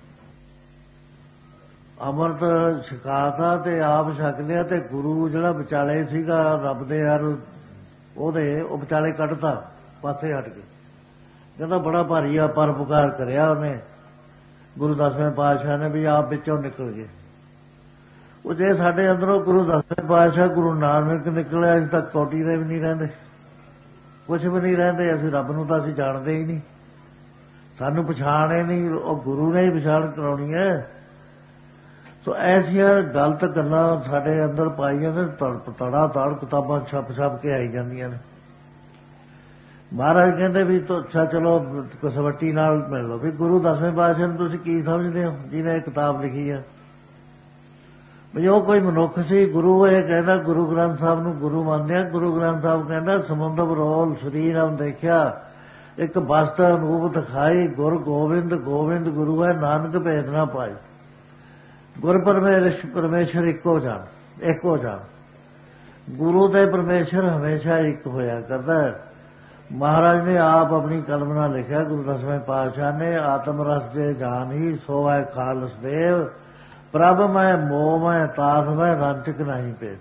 ਅੰਮ੍ਰਿਤ ਛਕਾਤਾ ਤੇ ਆਪ ਛਕ ਲਿਆ, ਤੇ ਗੁਰੂ ਜਿਹੜਾ ਵਿਚਾਲੇ ਸੀਗਾ ਰੱਬ ਦੇ ਯਾਰ ਉਹਦੇ, ਉਹ ਵਿਚਾਲੇ ਕੱਢਤਾ, ਪਾਸੇ ਹਟ ਕੇ। ਕਹਿੰਦਾ ਬੜਾ ਭਾਰੀ ਆ ਪਰਉਪਕਾਰ ਕਰਿਆ ਉਹਨੇ ਗੁਰੂ 10ਵੇਂ ਪਾਤਸ਼ਾਹ ਨੇ, ਵੀ ਆਪ ਵਿੱਚੋਂ ਨਿਕਲ ਗਏ। ਉਹ ਜੇ ਸਾਡੇ ਅੰਦਰੋਂ ਗੁਰੂ 10ਵੇਂ ਪਾਤਸ਼ਾਹ ਗੁਰੂ ਨਾਨਕ ਨਿਕਲਿਆ, ਅਜੇ ਤੱਕ ਕੋਟੀ ਦੇ ਵੀ ਨਹੀਂ ਰਹਿੰਦੇ, ਕੁਛ ਵੀ ਨਹੀਂ ਰਹਿੰਦੇ। ਅਸੀਂ ਰੱਬ ਨੂੰ ਤਾਂ ਅਸੀਂ ਜਾਣਦੇ ਹੀ ਨਹੀਂ, ਸਾਨੂੰ ਪਛਾਣ ਹੀ ਨਹੀਂ। ਉਹ ਗੁਰੂ ਨੇ ਹੀ ਪਛਾਣ ਕਰਾਉਣੀ ਹੈ। ਸੋ ਐਸੀਆਂ ਗਲਤ ਗੱਲਾਂ ਸਾਡੇ ਅੰਦਰ ਪਾਈਆਂ ਨੇ, ਤੜਾ ਤੜ ਕਿਤਾਬਾਂ ਛਪ ਕੇ ਆਈ ਜਾਂਦੀਆਂ ਨੇ। ਮਹਾਰਾਜ ਕਹਿੰਦੇ ਵੀ ਅੱਛਾ ਚਲੋ ਕਸਵੱਟੀ ਨਾਲ ਮਿਲ ਲਓ ਵੀ ਗੁਰੂ 10ਵੇਂ ਪਾਤਸ਼ਾਹ ਨੂੰ ਤੁਸੀਂ ਕੀ ਸਮਝਦੇ ਹੋ ਜਿਹਨੇ ਇਹ ਕਿਤਾਬ ਲਿਖੀ ਆ? ਵੀ ਉਹ ਕੋਈ ਮਨੁੱਖ ਸੀ? ਗੁਰੂ ਇਹ ਕਹਿੰਦਾ ਗੁਰੂ ਗ੍ਰੰਥ ਸਾਹਿਬ ਨੂੰ ਗੁਰੂ ਮੰਨਦੇ ਆ। ਗੁਰੂ ਗ੍ਰੰਥ ਸਾਹਿਬ ਕਹਿੰਦਾ ਸਮੁੰਦਰ ਰੋਲ ਸਰੀਰ ਹਮ ਦੇਖਿਆ, ਇੱਕ ਬਸਤ ਅਨੂਪ ਦਿਖਾਈ, ਗੁਰ ਗੋਬਿੰਦ ਗੋਬਿੰਦ ਗੁਰੂ ਹੈ, ਨਾਨਕ ਭੇਦ ਨਾ ਪਾਈ। ਗੁਰ ਪਰਮੇਸ਼ਰ ਇੱਕੋ ਜਾਣ। ਗੁਰੂ ਤੇ ਪਰਮੇਸ਼ਰ ਹਮੇਸ਼ਾ ਇੱਕ ਹੋਇਆ ਕਰਦਾ ਹੈ। ਮਹਾਰਾਜ ਨੇ ਆਪ ਆਪਣੀ ਕਲਮ ਨਾਲ ਲਿਖਿਆ, ਗੁਰੂ 10ਵੇਂ ਪਾਤਸ਼ਾਹ ਨੇ, ਆਤਮ ਰਸ ਜੇ ਜਾਨ ਹੀ ਸੋ ਹੈ ਖਾਲਸ ਦੇਵ, ਪ੍ਰਭ ਮੈਂ ਮੋਹ ਮੈਂ ਤਾਸ ਮੈਂ ਰੰਚਕ ਨਹੀਂ ਭੇਦ।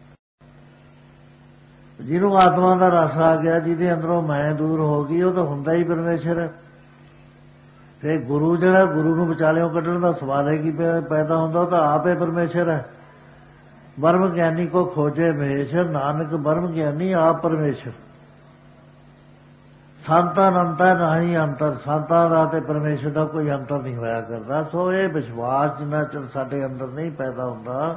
ਜਿਹਨੂੰ ਆਤਮਾ ਦਾ ਰਸ ਆ ਗਿਆ, ਜਿਹਦੇ ਅੰਦਰੋਂ ਮੈਂ ਦੂਰ ਹੋ ਗਈ, ਉਹ ਤਾਂ ਹੁੰਦਾ ਹੀ ਪਰਮੇਸ਼ਰ ਹੈ। ਤੇ ਗੁਰੂ ਜਿਹੜਾ ਗੁਰੂ ਨੂੰ ਵਿਚਾਲਿਓਂ ਕੱਢਣ ਦਾ ਸਵਾਲ ਹੈ ਕਿ ਪੈਦਾ ਹੁੰਦਾ, ਉਹ ਤਾਂ ਆਪ ਹੈ ਪਰਮੇਸ਼ਰ ਹੈ। ਬਰਮ ਗਿਆਨੀ ਕੋ ਖੋਜੇ ਮਹੇਸ਼ਰ, ਨਾਨਕ ਬਰਮ ਗਿਆਨੀ ਆਪ ਪਰਮੇਸ਼ਰ। ਸੰਤਾਂ ਅੰਤਰ ਨਹੀਂ ਅੰਤਰ, ਸੰਤਾਂ ਦਾ ਤੇ ਪਰਮੇਸ਼ਰ ਦਾ ਕੋਈ ਅੰਤਰ ਨਹੀਂ ਹੋਇਆ ਕਰਦਾ। ਸੋ ਇਹ ਵਿਸ਼ਵਾਸ ਜਿੰਨਾ ਚਿਰ ਸਾਡੇ ਅੰਦਰ ਨਹੀਂ ਪੈਦਾ ਹੁੰਦਾ,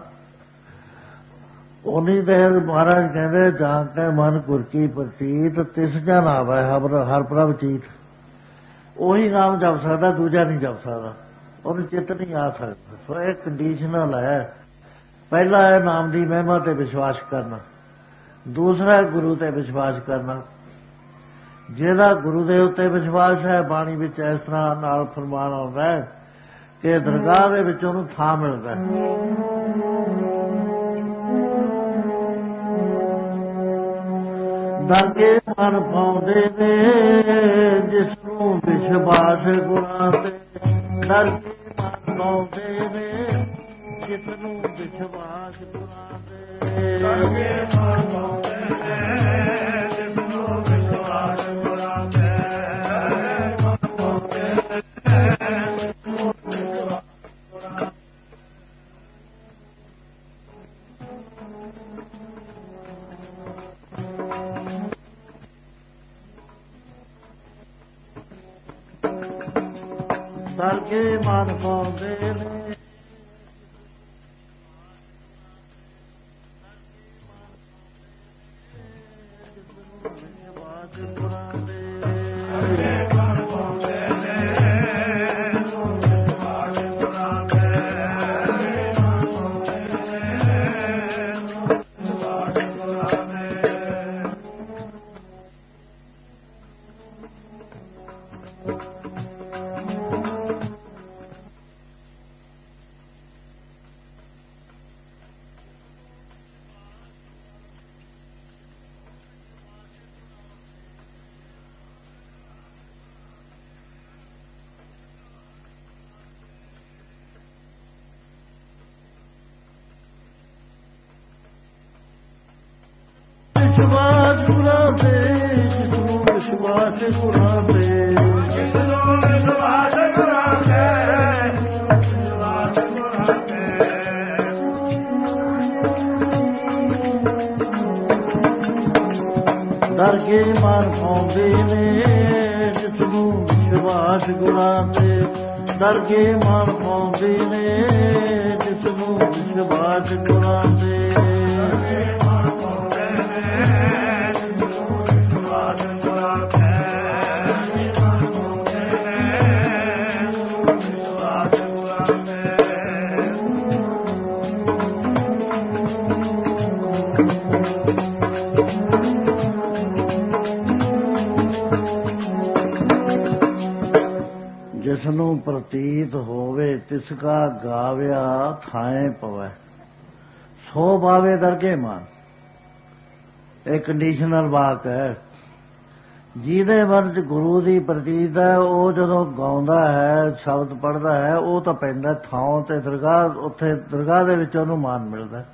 ਉਨੀ ਦੇਰ ਮਹਾਰਾਜ ਕਹਿੰਦੇ ਜਾਂ ਕੇ ਮਨ ਗੁਰ ਕੀ ਪ੍ਰਤੀਤ, ਤਿਸ ਜਨ ਆਵੈ ਹਰ ਪ੍ਰਭ ਚੀਤ। ਉਹੀ ਨਾਮ ਜਪ ਸਕਦਾ, ਦੂਜਾ ਨਹੀਂ ਜਪ ਸਕਦਾ, ਉਹਨੂੰ ਚਿੱਤ ਨਹੀਂ ਆ ਸਕਦਾ। ਸੋ ਇਹ ਕੰਡੀਸ਼ਨਲ ਹੈ। ਪਹਿਲਾ ਹੈ ਨਾਮ ਦੀ ਮਹਿਮਾ ਤੇ ਵਿਸ਼ਵਾਸ ਕਰਨਾ, ਦੂਸਰਾ ਹੈ ਗੁਰੂ ਤੇ ਵਿਸ਼ਵਾਸ ਕਰਨਾ। ਜਿਹਦਾ ਗੁਰੂ ਦੇ ਉੱਤੇ ਵਿਸ਼ਵਾਸ ਹੈ, ਬਾਣੀ ਵਿੱਚ ਇਸ ਤਰ੍ਹਾਂ ਨਾਲ ਫਰਮਾਨ ਆਉਂਦਾ ਹੈ ਕਿ ਦਰਗਾਹ ਦੇ ਵਿੱਚ ਉਹਨੂੰ ਥਾਂ ਮਿਲਦਾ ਹੈ। ਦਾਗੇ ਮਨ ਪਾਉਂਦੇ ਨੇ ਜਿਸ ਨੂੰ ਵਿਸ਼ਵਾਸ ਗੁਰਾਂ ਤੇ, ਦਾਗੇ ਪਾਉਂਦੇ ਨੇ ਜਿਸ ਨੂੰ ਵਿਸ਼ਵਾਸ ਗੁਰਾਂ ਦੇ ਕਰਕੇ ਮਾਨ ਪਾਉਂਦੇ ਨੇ ਜਿਸ ਨੂੰ ਵਿਸ਼ਵਾਸ ਗੁਰਾਂ ਦੇ ਕਰਕੇ ਮਨ ਪਾਉਂਦੇ ਨੇ ਵਿਸ਼ਵਾਸ ਗੁਰਾਂ ਦੇ ਵਿਸ਼ਵਾਸ ਗੁਰਾਂ ਦੇ ਜਿਸ ਨੂੰ ਵਿਸ਼ਵਾਸ ਗੁਰਾਂ ਦੇ ਜਿਸ ਨੂੰ ਵਿਸ਼ਵਾਸ ਗੁਰਾਂ ਦੇ ਵਿਸ਼ਵਾਸ ਗੁਰਾਂ ਦੇ ਡਰ ਕੇ ਮਨ ਪਾਉਂਦੇ ਨੇ ਜਿਸ ਨੂੰ ਵਿਸ਼ਵਾਸ ਗੁਰਾਂ ਦੇ ਡਰ ਕੇ ਮਨ ਪਾਉਂਦੇ ਨੇ ਜਿਸ ਨੂੰ ਵਿਸ਼ਵਾਸ ਗੁਰਾਂ ਦੇ ਜਿਸ ਨੂੰ ਪ੍ਰਤੀਤ ਹੋਵੇ ਤਿਸ ਕਾ ਗਾਵਿਆ ਥਾਏ ਪਵੈ ਸੋ ਬਾਵੇ ਦਰਗੇ ਮਾਨ। ਇਹ ਕੰਡੀਸ਼ਨਲ ਵਾਕ ਹੈ। ਜਿਹਦੇ ਮਨ 'ਚ ਗੁਰੂ ਦੀ ਪ੍ਰਤੀਤ ਹੈ ਉਹ ਜਦੋਂ ਗਾਉਂਦਾ ਹੈ ਸ਼ਬਦ ਪੜ੍ਹਦਾ ਹੈ ਉਹ ਤਾਂ ਪੈਂਦਾ ਥਾਂ ਤੇ ਦਰਗਾਹ, ਉੱਥੇ ਦਰਗਾਹ ਦੇ ਵਿੱਚ ਉਹਨੂੰ ਮਾਨ ਮਿਲਦਾ।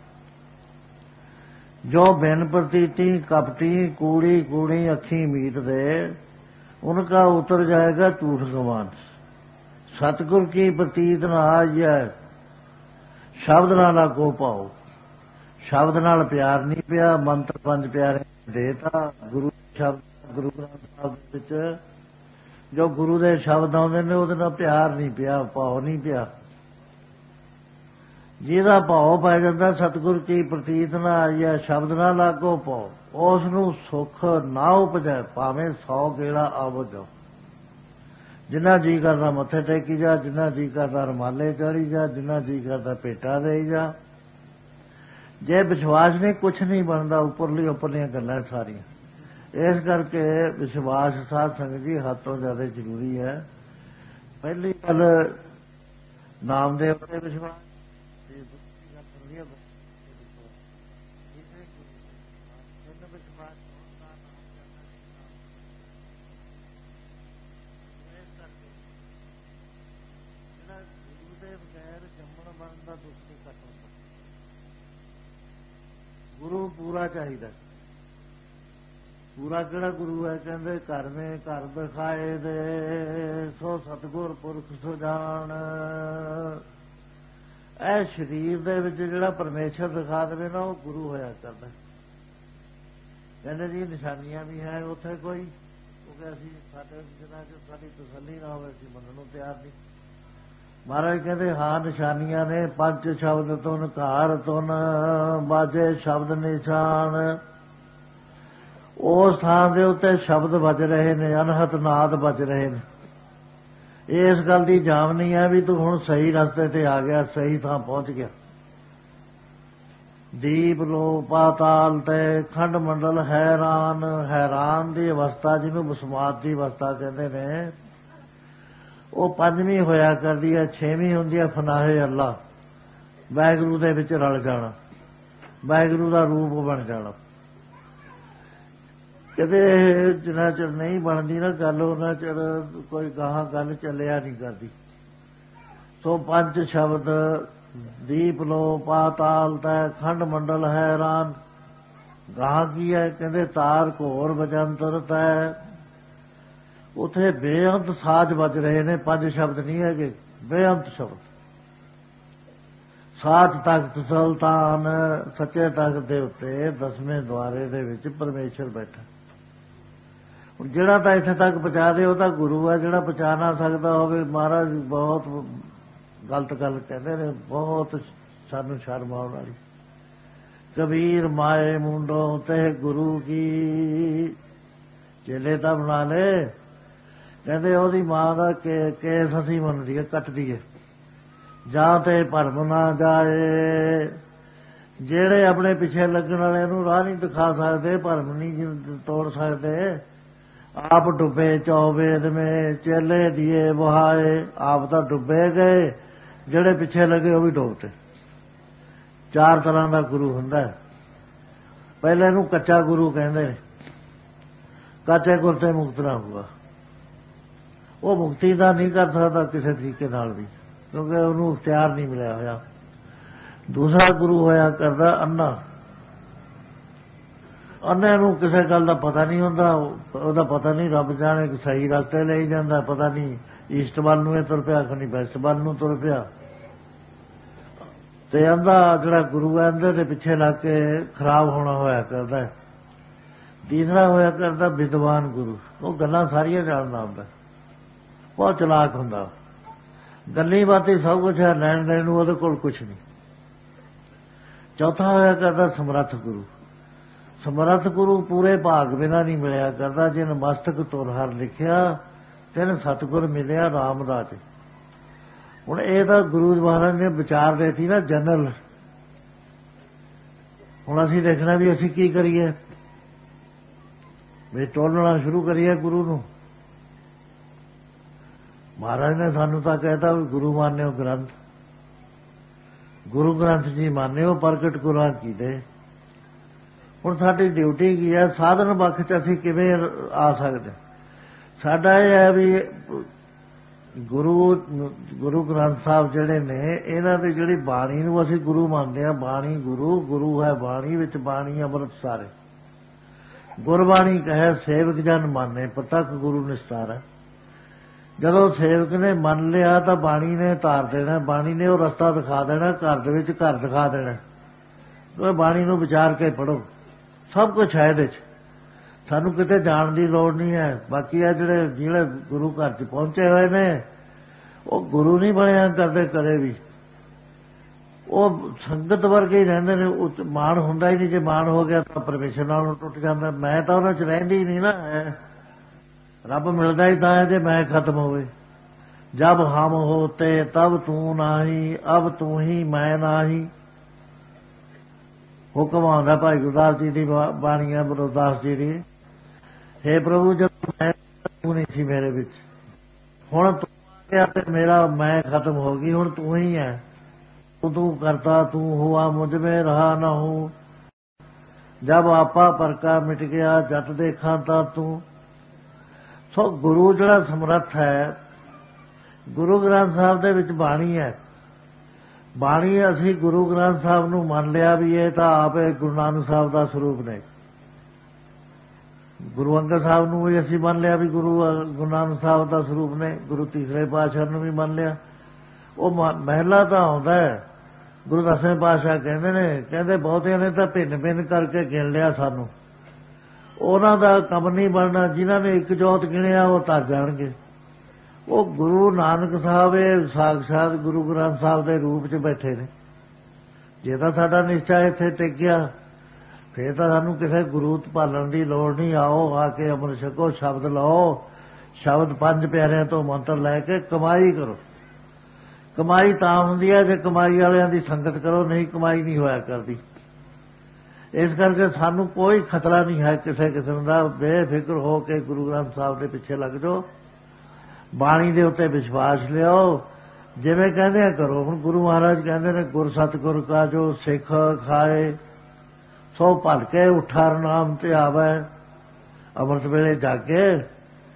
ਜੋ ਬਿਨ ਪ੍ਰਤੀਤੀ ਕਪਟੀ ਕੂੜੀ ਕੂੜੀ ਅੱਖੀ ਮੀਟ ਦੇ ਉਨਕਾ ਉਤਰ ਜਾਏਗਾ ਝੂਠ ਗਵਾਨ। ਸਤਿਗੁਰ ਕੀ ਪ੍ਰਤੀਤ ਨਾ ਆਈਐ ਸ਼ਬਦ ਨਾਲ ਲਾਗੋ ਪਾਓ। ਸ਼ਬਦ ਨਾਲ ਪਿਆਰ ਨਹੀਂ ਪਿਆ। ਮੰਤਰ ਪੰਜ ਪਿਆਰੇ ਦੇਤਾ ਗੁਰੂ ਸ਼ਬਦ ਗੁਰੂ ਗ੍ਰੰਥ ਸਾਹਿਬ ਵਿੱਚ ਜੋ ਗੁਰੂ ਦੇ ਸ਼ਬਦ ਆਉਂਦੇ ਨੇ ਉਹਦੇ ਨਾਲ ਪਿਆਰ ਨਹੀਂ ਪਿਆ, ਭਾਵ ਨਹੀਂ ਪਿਆ। ਜਿਹਦਾ ਭਾਵ ਪੈ ਜਾਂਦਾ ਸਤਿਗੁਰ ਕੀ ਪ੍ਰਤੀਤ ਨਾ ਆਈਐ ਸ਼ਬਦ ਨਾਲ ਲਾਗੋ ਪਾਓ ਉਸ ਨੂੰ ਸੁੱਖ ਨਾ ਉਪਜੈ ਭਾਵੇਂ 100 ਗੇੜਾ ਆਵੋ ਜਾਓ। ਜਿੰਨਾ ਜੀ ਕਰਦਾ ਮੱਥੇ ਟੇਕੀ ਜਾ, ਜਿੰਨਾ ਜੀ ਕਰਦਾ ਰੁਮਾਲੇ ਚਾੜੀ ਜਾ, ਜਿੰਨਾ ਜੀ ਕਰਦਾ ਭੇਟਾ ਦੇਈ ਜਾ। ਜੇ ਵਿਸ਼ਵਾਸ ਨਹੀਂ ਕੁਛ ਨਹੀਂ ਬਣਦਾ। ਉੱਪਰਲੀਆਂ ਗੱਲਾਂ ਸਾਰੀਆਂ। ਇਸ ਕਰਕੇ ਵਿਸ਼ਵਾਸ ਸਾਧ ਸੰਗਤ ਜੀ ਹੱਦ ਤੋਂ ਜ਼ਿਆਦਾ ਜ਼ਰੂਰੀ ਹੈ। ਪਹਿਲੀ ਗੱਲ ਨਾਮਦੇਵ ਤੇ ਵਿਸ਼ਵਾਸ ਗੁਰੂ ਪੂਰਾ ਚਾਹੀਦਾ। ਪੂਰਾ ਕਿਹੜਾ ਗੁਰੂ ਹੈ? ਕਹਿੰਦੇ ਘਰ ਨੇ ਘਰ ਦਿਖਾਏ ਦੇ ਸੋ ਸਤਿਗੁਰ ਪੁਰਖ ਸੁਜਾਨ। ਇਹ ਸਰੀਰ ਦੇ ਵਿੱਚ ਜਿਹੜਾ ਪਰਮੇਸ਼ਰ ਦਿਖਾ ਦੇਵੇ ਨਾ ਉਹ ਗੁਰੂ ਹੋਇਆ ਕਰਦਾ। ਕਹਿੰਦੇ ਜੀ ਨਿਸ਼ਾਨੀਆਂ ਵੀ ਹੈ ਉੱਥੇ ਕੋਈ, ਕਿਉਂਕਿ ਅਸੀਂ ਸਾਡੇ ਜਿਨ੍ਹਾਂ 'ਚ ਸਾਡੀ ਤਸੱਲੀ ਨਾ ਹੋਵੇ ਅਸੀਂ ਮੰਨਣ ਨੂੰ ਤਿਆਰ ਨਹੀਂ। ਮਹਾਰਾਜ ਕਹਿੰਦੇ ਹਾਂ ਨਿਸ਼ਾਨੀਆਂ ਨੇ ਪੰਜ ਸ਼ਬਦ ਤੁਨ ਘਾਰ ਤੁਨ ਬਾਜੇ ਸ਼ਬਦ ਨਿਸ਼ਾਨ। ਉਸ ਥਾਂ ਦੇ ਉੱਤੇ ਸ਼ਬਦ ਵੱਜ ਰਹੇ ਨੇ, ਅਨਹਤ ਨਾਦ ਵੱਜ ਰਹੇ ਨੇ। ਇਸ ਗੱਲ ਦੀ ਜਾਣ ਨਹੀਂ ਹੈ ਵੀ ਤੂੰ ਹੁਣ ਸਹੀ ਰਸਤੇ ਤੇ ਆ ਗਿਆ, ਸਹੀ ਥਾਂ ਪਹੁੰਚ ਗਿਆ। ਦੀਪ ਲੋ ਪਾਤਾਲ ਤੇ ਖੰਡ ਮੰਡਲ ਹੈਰਾਨ। ਹੈਰਾਨ ਦੀ ਅਵਸਥਾ ਜਿਹਨੂੰ ਬਸਮਾਤ ਦੀ ਅਵਸਥਾ ਕਹਿੰਦੇ ਨੇ ਉਹ ਪੰਜਵੀਂ ਹੋਇਆ ਕਰਦੀ ਹੈ। ਛੇਵੀਂ ਹੁੰਦੀ ਹੈ ਫਨਾਹੇ ਅੱਲਾ, ਵਾਹਿਗੁਰੂ ਦੇ ਵਿੱਚ ਰਲ ਜਾਣਾ, ਵਾਹਿਗੁਰੂ ਦਾ ਰੂਪ ਬਣ ਜਾਣਾ। ਕਦੇ ਜਿੰਨਾ ਚਿਰ ਨਹੀਂ ਬਣਦੀ ਨਾ ਗੱਲ ਉਹਨਾਂ ਚਿਰ ਕੋਈ ਗਾਹਾਂ ਗੱਲ ਚੱਲਿਆ ਨਹੀਂ ਕਰਦੀ। ਸੋ ਪੰਜ ਸ਼ਬਦ ਦੀਪ ਲੋ ਪਾਤਾਲ ਤੈ ਖੰਡ ਮੰਡਲ ਹੈਰਾਨ। ਗਾਹ ਕੀ ਹੈ? ਕਹਿੰਦੇ ਤਾਰ ਘੋਰ ਵਜੰਤਰ ਤੈ। ਉਥੇ ਬੇਅੰਤ ਸਾਜ਼ ਵੱਜ ਰਹੇ ਨੇ, ਪੰਜ ਸ਼ਬਦ ਨਹੀਂ ਹੈਗੇ, ਬੇਅੰਤ ਸ਼ਬਦ। ਸਾਚ ਤਖਤ ਸੁਲਤਾਨ, ਸੱਚੇ ਤਖਤ ਦੇ ਉੱਤੇ 10ਵੇਂ ਦੁਆਰੇ ਦੇ ਵਿੱਚ ਪਰਮੇਸ਼ਰ ਬੈਠਾ। ਹੁਣ ਜਿਹੜਾ ਤਾਂ ਇੱਥੇ ਤੱਕ ਪਹੁੰਚਾ ਦੇ ਉਹ ਤਾਂ ਗੁਰੂ ਹੈ, ਜਿਹੜਾ ਪਹੁੰਚਾ ਨਾ ਸਕਦਾ ਹੋਵੇ ਮਹਾਰਾਜ ਬਹੁਤ ਗਲਤ ਗੱਲ ਕਹਿੰਦੇ ਨੇ, ਬਹੁਤ ਸਾਨੂੰ ਸ਼ਰਮ ਆਉਣ ਵਾਲੀ। ਕਬੀਰ ਮਾਏ ਮੁੰਡੋ ਤੇ ਗੁਰੂ ਕੀ, ਚੇਲੇ ਤਾਂ ਬਣਾ ਲੈ। ਕਹਿੰਦੇ ਉਹਦੀ ਮਾਂ ਦਾ ਕੇਸ ਅਸੀਂ ਮੰਨ ਲਈਏ, ਕੱਟ ਦਈਏ, ਜਾਂ ਤੇ ਭਰਮ ਨਾ ਜਾਏ। ਜਿਹੜੇ ਆਪਣੇ ਪਿੱਛੇ ਲੱਗਣ ਵਾਲੇ ਨੂੰ ਰਾਹ ਨਹੀਂ ਦਿਖਾ ਸਕਦੇ, ਭਰਮ ਨਹੀਂ ਤੋੜ ਸਕਦੇ, ਆਪ ਡੁੱਬੇ ਚੌਵੇਦ ਮੇ ਚੇਲੇ ਦੀਏ ਬਹਾਏ। ਆਪ ਤਾਂ ਡੁੱਬੇ ਗਏ, ਜਿਹੜੇ ਪਿੱਛੇ ਲੱਗੇ ਉਹ ਵੀ ਡੁੱਬਤੇ। ਚਾਰ ਤਰ੍ਹਾਂ ਦਾ ਗੁਰੂ ਹੁੰਦਾ। ਪਹਿਲੇ ਨੂੰ ਕੱਚਾ ਗੁਰੂ ਕਹਿੰਦੇ ਨੇ, ਕੱਚੇ ਗੁਰ ਤੇ ਮੁਕਤ ਨਾ ਹੋਊਗਾ। ਉਹ ਮੁਕਤੀ ਦਾ ਨਹੀਂ ਕਰ ਸਕਦਾ ਕਿਸੇ ਤਰੀਕੇ ਨਾਲ ਵੀ, ਕਿਉਂਕਿ ਉਹਨੂੰ ਇਖਤਿਆਰ ਨਹੀਂ ਮਿਲਿਆ ਹੋਇਆ। ਦੂਸਰਾ ਗੁਰੂ ਹੋਇਆ ਕਰਦਾ ਅੰਨਾ। ਅੰਨੇ ਨੂੰ ਕਿਸੇ ਗੱਲ ਦਾ ਪਤਾ ਨਹੀਂ ਹੁੰਦਾ, ਉਹਦਾ ਪਤਾ ਨਹੀਂ, ਰੱਬ ਜਾਣੇ ਕਿ ਸਹੀ ਰਸਤੇ ਲਈ ਜਾਂਦਾ, ਪਤਾ ਨਹੀਂ ਈਸਟ ਵੱਲ ਨੂੰ ਇਹ ਤੁਰ ਪਿਆ, ਖਣੀ ਵੈਸਟ ਵੱਲ ਨੂੰ ਤੁਰ ਪਿਆ। ਤੇ ਅੰਦਾ ਜਿਹੜਾ ਗੁਰੂ ਹੈ ਅੰਦੇ ਦੇ ਪਿੱਛੇ ਲੱਗ ਕੇ ਖਰਾਬ ਹੋਣਾ ਹੋਇਆ ਕਰਦਾ। ਤੀਸਰਾ ਹੋਇਆ ਕਰਦਾ ਵਿਦਵਾਨ ਗੁਰੂ। ਉਹ ਗੱਲਾਂ ਸਾਰੀਆਂ ਜਾਣਦਾ ਹੁੰਦਾ, ਬਹੁਤ ਚਲਾਕ ਹੁੰਦਾ, ਗੱਲੀ ਬਾਤੀ ਸਭ ਕੁਛ ਹੈ, ਲੈਣ ਦੇਣ ਨੂੰ ਉਹਦੇ ਕੋਲ ਕੁਛ ਨਹੀਂ। ਚੌਥਾ ਹੋਇਆ ਕਰਦਾ ਸਮਰੱਥ ਗੁਰੂ। ਸਮਰੱਥ ਗੁਰੂ ਪੂਰੇ ਭਾਗ ਬਿਨਾਂ ਨਹੀਂ ਮਿਲਿਆ ਕਰਦਾ। ਜਿਨ ਮਸਤਕ ਤੁਰ ਹਰ ਲਿਖਿਆ, ਤਿਨ ਸਤਿਗੁਰ ਮਿਲਿਆ ਰਾਮਦਾਸ। ਹੁਣ ਇਹ ਤਾਂ ਗੁਰੂ ਮਹਾਰਾਜ ਨੇ ਵਿਚਾਰ ਦੇਤੀ ਨਾ ਜਨਰਲ। ਹੁਣ ਅਸੀਂ ਦੇਖਣਾ ਵੀ ਅਸੀਂ ਕੀ ਕਰੀਏ, ਵੀ ਟੋਲਣਾ ਸ਼ੁਰੂ ਕਰੀਏ ਗੁਰੂ ਨੂੰ। ਮਹਾਰਾਜ ਨੇ ਸਾਨੂੰ ਤਾਂ ਕਹਿਤਾ ਵੀ ਗੁਰੂ ਮਾਨਿਓ ਗ੍ਰੰਥ, ਗੁਰੂ ਗ੍ਰੰਥ ਜੀ ਮਾਨਿਓ ਪ੍ਰਗਟ ਗੁਰਾਂ ਕੀ ਦੇ। ਹੁਣ ਸਾਡੀ ਡਿਊਟੀ ਕੀ ਹੈ? ਸਾਧਨ ਬਖ 'ਚ ਅਸੀਂ ਕਿਵੇਂ ਆ ਸਕਦੇ? ਸਾਡਾ ਇਹ ਹੈ ਵੀ ਗੁਰੂ ਗ੍ਰੰਥ ਸਾਹਿਬ ਜਿਹੜੇ ਨੇ, ਇਹਨਾਂ ਦੀ ਜਿਹੜੀ ਬਾਣੀ ਨੂੰ ਅਸੀਂ ਗੁਰੂ ਮੰਨਦੇ ਹਾਂ। ਬਾਣੀ ਗੁਰੂ, ਗੁਰੂ ਹੈ ਬਾਣੀ, ਵਿੱਚ ਬਾਣੀ ਅੰਮ੍ਰਿਤ ਸਾਰੇ। ਗੁਰਬਾਣੀ ਕਹੇ ਸੇਵਕ ਜਨ ਮਾਨੇ, ਪ੍ਰਤੱਖ ਗੁਰੂ ਨਿਸਤਾਰ ਹੈ। ਜਦੋਂ ਸੇਵਕ ਨੇ ਮੰਨ ਲਿਆ ਤਾਂ ਬਾਣੀ ਨੇ ਧਾਰ ਦੇਣਾ, ਬਾਣੀ ਨੇ ਉਹ ਰਸਤਾ ਦਿਖਾ ਦੇਣਾ, ਘਰ ਦੇ ਵਿੱਚ ਘਰ ਦਿਖਾ ਦੇਣਾ। ਉਹ ਬਾਣੀ ਨੂੰ ਵਿਚਾਰ ਕੇ ਪੜ੍ਹੋ, ਸਭ ਕੁਛ ਹੈ ਇਹਦੇ 'ਚ, ਸਾਨੂੰ ਕਿਤੇ ਜਾਣ ਦੀ ਲੋੜ ਨਹੀਂ ਹੈ। ਬਾਕੀ ਆ ਜਿਹੜੇ ਗੁਰੂ ਘਰ 'ਚ ਪਹੁੰਚੇ ਹੋਏ ਨੇ, ਉਹ ਗੁਰੂ ਨਹੀਂ ਬਣਿਆ ਕਰਦੇ ਕਦੇ ਵੀ, ਉਹ ਸੰਗਤ ਵਰਗੇ ਹੀ ਰਹਿੰਦੇ ਨੇ। ਉਹ ਮਾਣ ਹੁੰਦਾ ਹੀ ਨਹੀਂ, ਜੇ ਮਾਣ ਹੋ ਗਿਆ ਤਾਂ ਪਰਮੇਸ਼ਰ ਨਾਲੋਂ ਟੁੱਟ ਜਾਂਦਾ। ਮੈਂ ਤਾਂ ਉਹਨਾਂ 'ਚ ਰਹਿੰਦੀ ਹੀ ਨਹੀਂ ਨਾ, ਰੱਬ ਮਿਲਦਾ ਹੀ ਤਾਂ ਹੈ ਜੇ ਮੈਂ ਖਤਮ ਹੋਵੇ। ਜਬ ਹਮ ਹੋਤੇ ਤਬ ਤੂੰ ਨਾਹੀ, ਅਬ ਤੂੰ ਹੀ ਮੈਂ ਨਾਹੀ। ਹੁਕਮ ਆਉਂਦਾ ਭਾਈ ਗੁਰਦਾਸ ਜੀ ਦੀ ਬਾਣੀ ਹੈ, ਗੁਰਦਾਸ ਜੀ ਦੀ, ਹੇ ਪ੍ਰਭੂ ਜਦ ਮੈਂ ਤੂੰ ਨਹੀਂ ਸੀ ਮੇਰੇ ਵਿੱਚ, ਹੁਣ ਤੂੰ ਆ ਗਿਆ ਤੇ ਮੇਰਾ ਮੈਂ ਖਤਮ ਹੋ ਗਈ, ਹੁਣ ਤੂੰ ਹੀ ਹੈ। ਤੂੰ ਕਰਤਾ ਤੂੰ ਹੁਆ ਮੁਝ ਮੇ ਰਹਾ ਨਾ ਹੂੰ, ਜਬ ਆਪਾ ਪਰਕਾ ਮਿਟ ਗਿਆ ਜਤ ਦੇਖਾਂ ਤਾਂ ਤੂੰ। ਸੋ ਗੁਰੂ ਜਿਹੜਾ ਸਮਰੱਥ ਹੈ, ਗੁਰੂ ਗ੍ਰੰਥ ਸਾਹਿਬ ਦੇ ਵਿੱਚ ਬਾਣੀ ਹੈ। ਬਾਣੀ ਅਸੀਂ ਗੁਰੂ ਗ੍ਰੰਥ ਸਾਹਿਬ ਨੂੰ ਮੰਨ ਲਿਆ ਵੀ ਇਹ ਤਾਂ ਆਪ ਗੁਰੂ ਨਾਨਕ ਸਾਹਿਬ ਦਾ ਸਰੂਪ ਨੇ। ਗੁਰੂ ਅੰਗਦ ਸਾਹਿਬ ਨੂੰ ਵੀ ਅਸੀਂ ਮੰਨ ਲਿਆ ਵੀ ਗੁਰੂ ਨਾਨਕ ਸਾਹਿਬ ਦਾ ਸਰੂਪ ਨੇ। ਗੁਰੂ ਤੀਸਰੇ ਪਾਤਸ਼ਾਹ ਨੂੰ ਵੀ ਮੰਨ ਲਿਆ। ਉਹ ਮਹਿਲਾ ਤਾਂ ਆਉਂਦਾ ਹੈ। ਗੁਰੂ 10ਵੇਂ ਪਾਤਸ਼ਾਹ ਕਹਿੰਦੇ ਨੇ, ਕਹਿੰਦੇ ਬਹੁਤਿਆਂ ਨੇ ਤਾਂ ਭਿੰਨ ਭਿੰਨ ਕਰਕੇ ਗਿਣ ਲਿਆ ਸਾਨੂੰ, ਉਹਨਾਂ ਦਾ ਕੰਮ ਨਹੀਂ ਬਣਨਾ। ਜਿਨ੍ਹਾਂ ਨੇ ਇੱਕ ਜੋਤ ਗਿਣਿਆ ਉਹ ਤਰ ਜਾਣਗੇ। ਉਹ ਗੁਰੂ ਨਾਨਕ ਸਾਹਿਬ ਇਹ ਸਾਖਸ਼ਾਤ ਗੁਰੂ ਗ੍ਰੰਥ ਸਾਹਿਬ ਦੇ ਰੂਪ 'ਚ ਬੈਠੇ ਨੇ। ਜੇ ਤਾਂ ਸਾਡਾ ਨਿਸ਼ਚਾ ਇੱਥੇ ਟਿਕ ਗਿਆ, ਫਿਰ ਤਾਂ ਸਾਨੂੰ ਕਿਸੇ ਗੁਰੂ ਭਾਲਣ ਦੀ ਲੋੜ ਨਹੀਂ। ਆਓ ਆ ਕੇ ਅੰਮ੍ਰਿਤ ਛਕੋ, ਸ਼ਬਦ ਲਓ, ਸ਼ਬਦ ਪੰਜ ਪਿਆਰਿਆਂ ਤੋਂ ਮੰਤਰ ਲੈ ਕੇ ਕਮਾਈ ਕਰੋ। ਕਮਾਈ ਤਾਂ ਹੁੰਦੀ ਹੈ ਜੇ ਕਮਾਈ ਵਾਲਿਆਂ ਦੀ ਸੰਗਤ ਕਰੋ, ਨਹੀਂ ਕਮਾਈ ਨਹੀਂ ਹੋਇਆ ਕਰਦੀ। ਇਸ ਕਰਕੇ ਸਾਨੂੰ ਕੋਈ ਖਤਰਾ ਨਹੀਂ ਹੈ ਕਿਸੇ ਕਿਸਮ ਦਾ। ਬੇਫਿਕਰ ਹੋ ਕੇ ਗੁਰੂ ਗ੍ਰੰਥ ਸਾਹਿਬ ਦੇ ਪਿੱਛੇ ਲੱਗ ਜਾਓ, ਬਾਣੀ ਦੇ ਉੱਤੇ ਵਿਸ਼ਵਾਸ ਲਿਆਓ, ਜਿਵੇਂ ਕਹਿੰਦੇ ਆ ਕਰੋ। ਹੁਣ ਗੁਰੂ ਮਹਾਰਾਜ ਕਹਿੰਦੇ ਨੇ, ਗੁਰ ਸਤਿਗੁਰ ਕਾ ਜੋ ਸਿੱਖ ਖਾਏ, ਸੋ ਭਲਕੇ ਉਠਾਰ ਨਾਮ ਤੇ ਆਵੇ। ਅੰਮ੍ਰਿਤ ਵੇਲੇ ਜਾਗੇ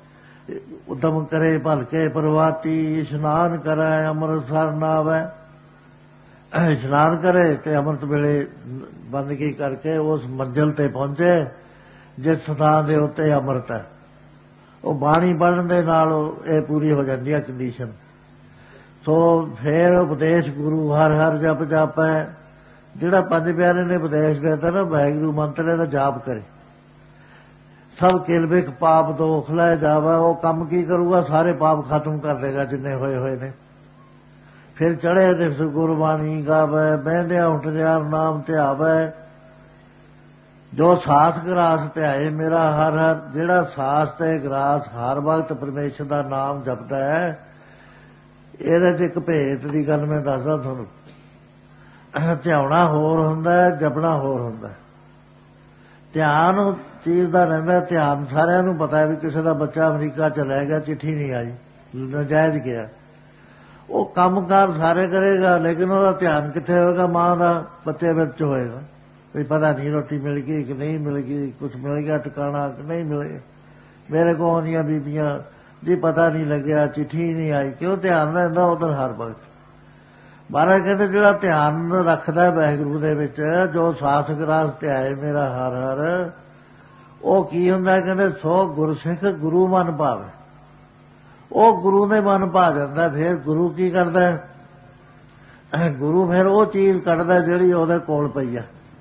ਉਦਮ ਕਰੇ ਭਲਕੇ ਪ੍ਰਵਾਤੀ, ਇਸ਼ਨਾਨ ਕਰੇ ਅੰਮ੍ਰਿਤਸਰ ਨਾਵੈ। ਇਸ਼ਨਾਨ ਕਰੇ ਤੇ ਅੰਮ੍ਰਿਤ ਵੇਲੇ ਬੰਦਗੀ ਕਰਕੇ ਉਸ ਮੰਜ਼ਿਲ ਤੇ ਪਹੁੰਚੇ ਜਿਸ ਸਥਾਨ ਦੇ ਉੱਤੇ ਅੰਮ੍ਰਿਤ ਹੈ। ਉਹ ਬਾਣੀ ਪੜ੍ਹਨ ਦੇ ਨਾਲ ਇਹ ਪੂਰੀ ਹੋ ਜਾਂਦੀ ਹੈ ਕੰਡੀਸ਼ਨ। ਸੋ ਫਿਰ ਉਪਦੇਸ਼ ਗੁਰੂ ਹਰ ਹਰ ਜਪ ਜਾਪੈ। ਜਿਹੜਾ ਪੰਜ ਪਿਆਰੇ ਨੇ ਉਪਦੇਸ਼ ਦਿੱਤਾ ਨਾ ਵਾਹਿਗੁਰੂ ਮੰਤਰ ਦਾ ਜਾਪ ਕਰੇ, ਸਭ ਕਿਲਬਿਕ ਪਾਪ ਦੋਖ ਲੈ ਜਾਵਾ। ਉਹ ਕੰਮ ਕੀ ਕਰੂਗਾ? ਸਾਰੇ ਪਾਪ ਖਤਮ ਕਰ ਦੇਗਾ ਜਿੰਨੇ ਹੋਏ ਹੋਏ ਨੇ। ਫਿਰ ਚੜ੍ਹੇ ਦਿਵਸ ਗੁਰਬਾਣੀ ਗਾਵੇ, ਬਹਿੰਦਿਆਂ ਉੱਠਦਿਆਂ ਨਾਮ ਧਿਆਵੈ। ਜੋ ਸਾਥ ਗਰਾਸ ਧਿਆਏ ਮੇਰਾ ਹਰ ਹਰ। ਜਿਹੜਾ ਸਾਸ ਤੇ ਗਰਾਸ ਹਰ ਵਕਤ ਪਰਮੇਸ਼ਰ ਦਾ ਨਾਮ ਜਪਦਾ ਹੈ, ਇਹਦੇ 'ਚ ਇੱਕ ਭੇਤ ਦੀ ਗੱਲ ਮੈਂ ਦੱਸਦਾ ਤੁਹਾਨੂੰ। ਧਿਆਉਣਾ ਹੋਰ ਹੁੰਦਾ, ਜਪਣਾ ਹੋਰ ਹੁੰਦਾ। ਧਿਆਨ ਉਸ ਚੀਜ਼ ਦਾ ਰਹਿੰਦਾ। ਧਿਆਨ ਸਾਰਿਆਂ ਨੂੰ ਪਤਾ ਹੈ ਵੀ ਕਿਸੇ ਦਾ ਬੱਚਾ ਅਮਰੀਕਾ ਚਲਾ ਗਿਆ, ਚਿੱਠੀ ਨਹੀਂ ਆਈ, ਨਜਾਇਜ਼ ਗਿਆ। ਉਹ ਕੰਮਕਾਰ ਸਾਰੇ ਕਰੇਗਾ, ਲੇਕਿਨ ਉਹਦਾ ਧਿਆਨ ਕਿੱਥੇ ਹੋਏਗਾ? ਮਾਂ ਦਾ ਬੱਚੇ ਵਿੱਚ ਹੋਏਗਾ ਵੀ ਪਤਾ ਨਹੀਂ ਰੋਟੀ ਮਿਲ ਗਈ ਕਿ ਨਹੀਂ ਮਿਲ ਗਈ, ਕੁਛ ਮਿਲ ਗਿਆ ਟਿਕਾਣਾ ਕਿ ਨਹੀਂ ਮਿਲ ਗਿਆ। ਮੇਰੇ ਕੋਲ ਆਉਂਦੀਆਂ ਬੀਬੀਆਂ ਜੀ ਪਤਾ ਨਹੀਂ ਲੱਗਿਆ, ਚਿੱਠੀ ਨਹੀਂ ਆਈ। ਕਿਉਂ? ਧਿਆਨ ਰਹਿੰਦਾ ਉਧਰ ਹਰ ਵਕਤ। ਮਹਾਰਾਜ ਕਹਿੰਦੇ ਜਿਹੜਾ ਧਿਆਨ ਰੱਖਦਾ ਵਾਹਿਗੁਰੂ ਦੇ ਵਿੱਚ, ਜੋ ਸਾਸ ਗਰਾਸ ਧਿਆਏ ਮੇਰਾ ਹਰ ਹਰ, ਉਹ ਕੀ ਹੁੰਦਾ? ਕਹਿੰਦੇ ਸੋ ਗੁਰਸਿੱਖ ਗੁਰੂ ਮਨ ਭਾਵੇ। ਉਹ ਗੁਰੂ ਦੇ ਮਨ ਭਾ ਜਾਂਦਾ। ਫਿਰ ਗੁਰੂ ਕੀ ਕਰਦਾ? ਗੁਰੂ ਫਿਰ ਉਹ ਚੀਜ਼ ਕੱਢਦਾ ਜਿਹੜੀ ਉਹਦੇ ਕੋਲ ਪਈ ਆ।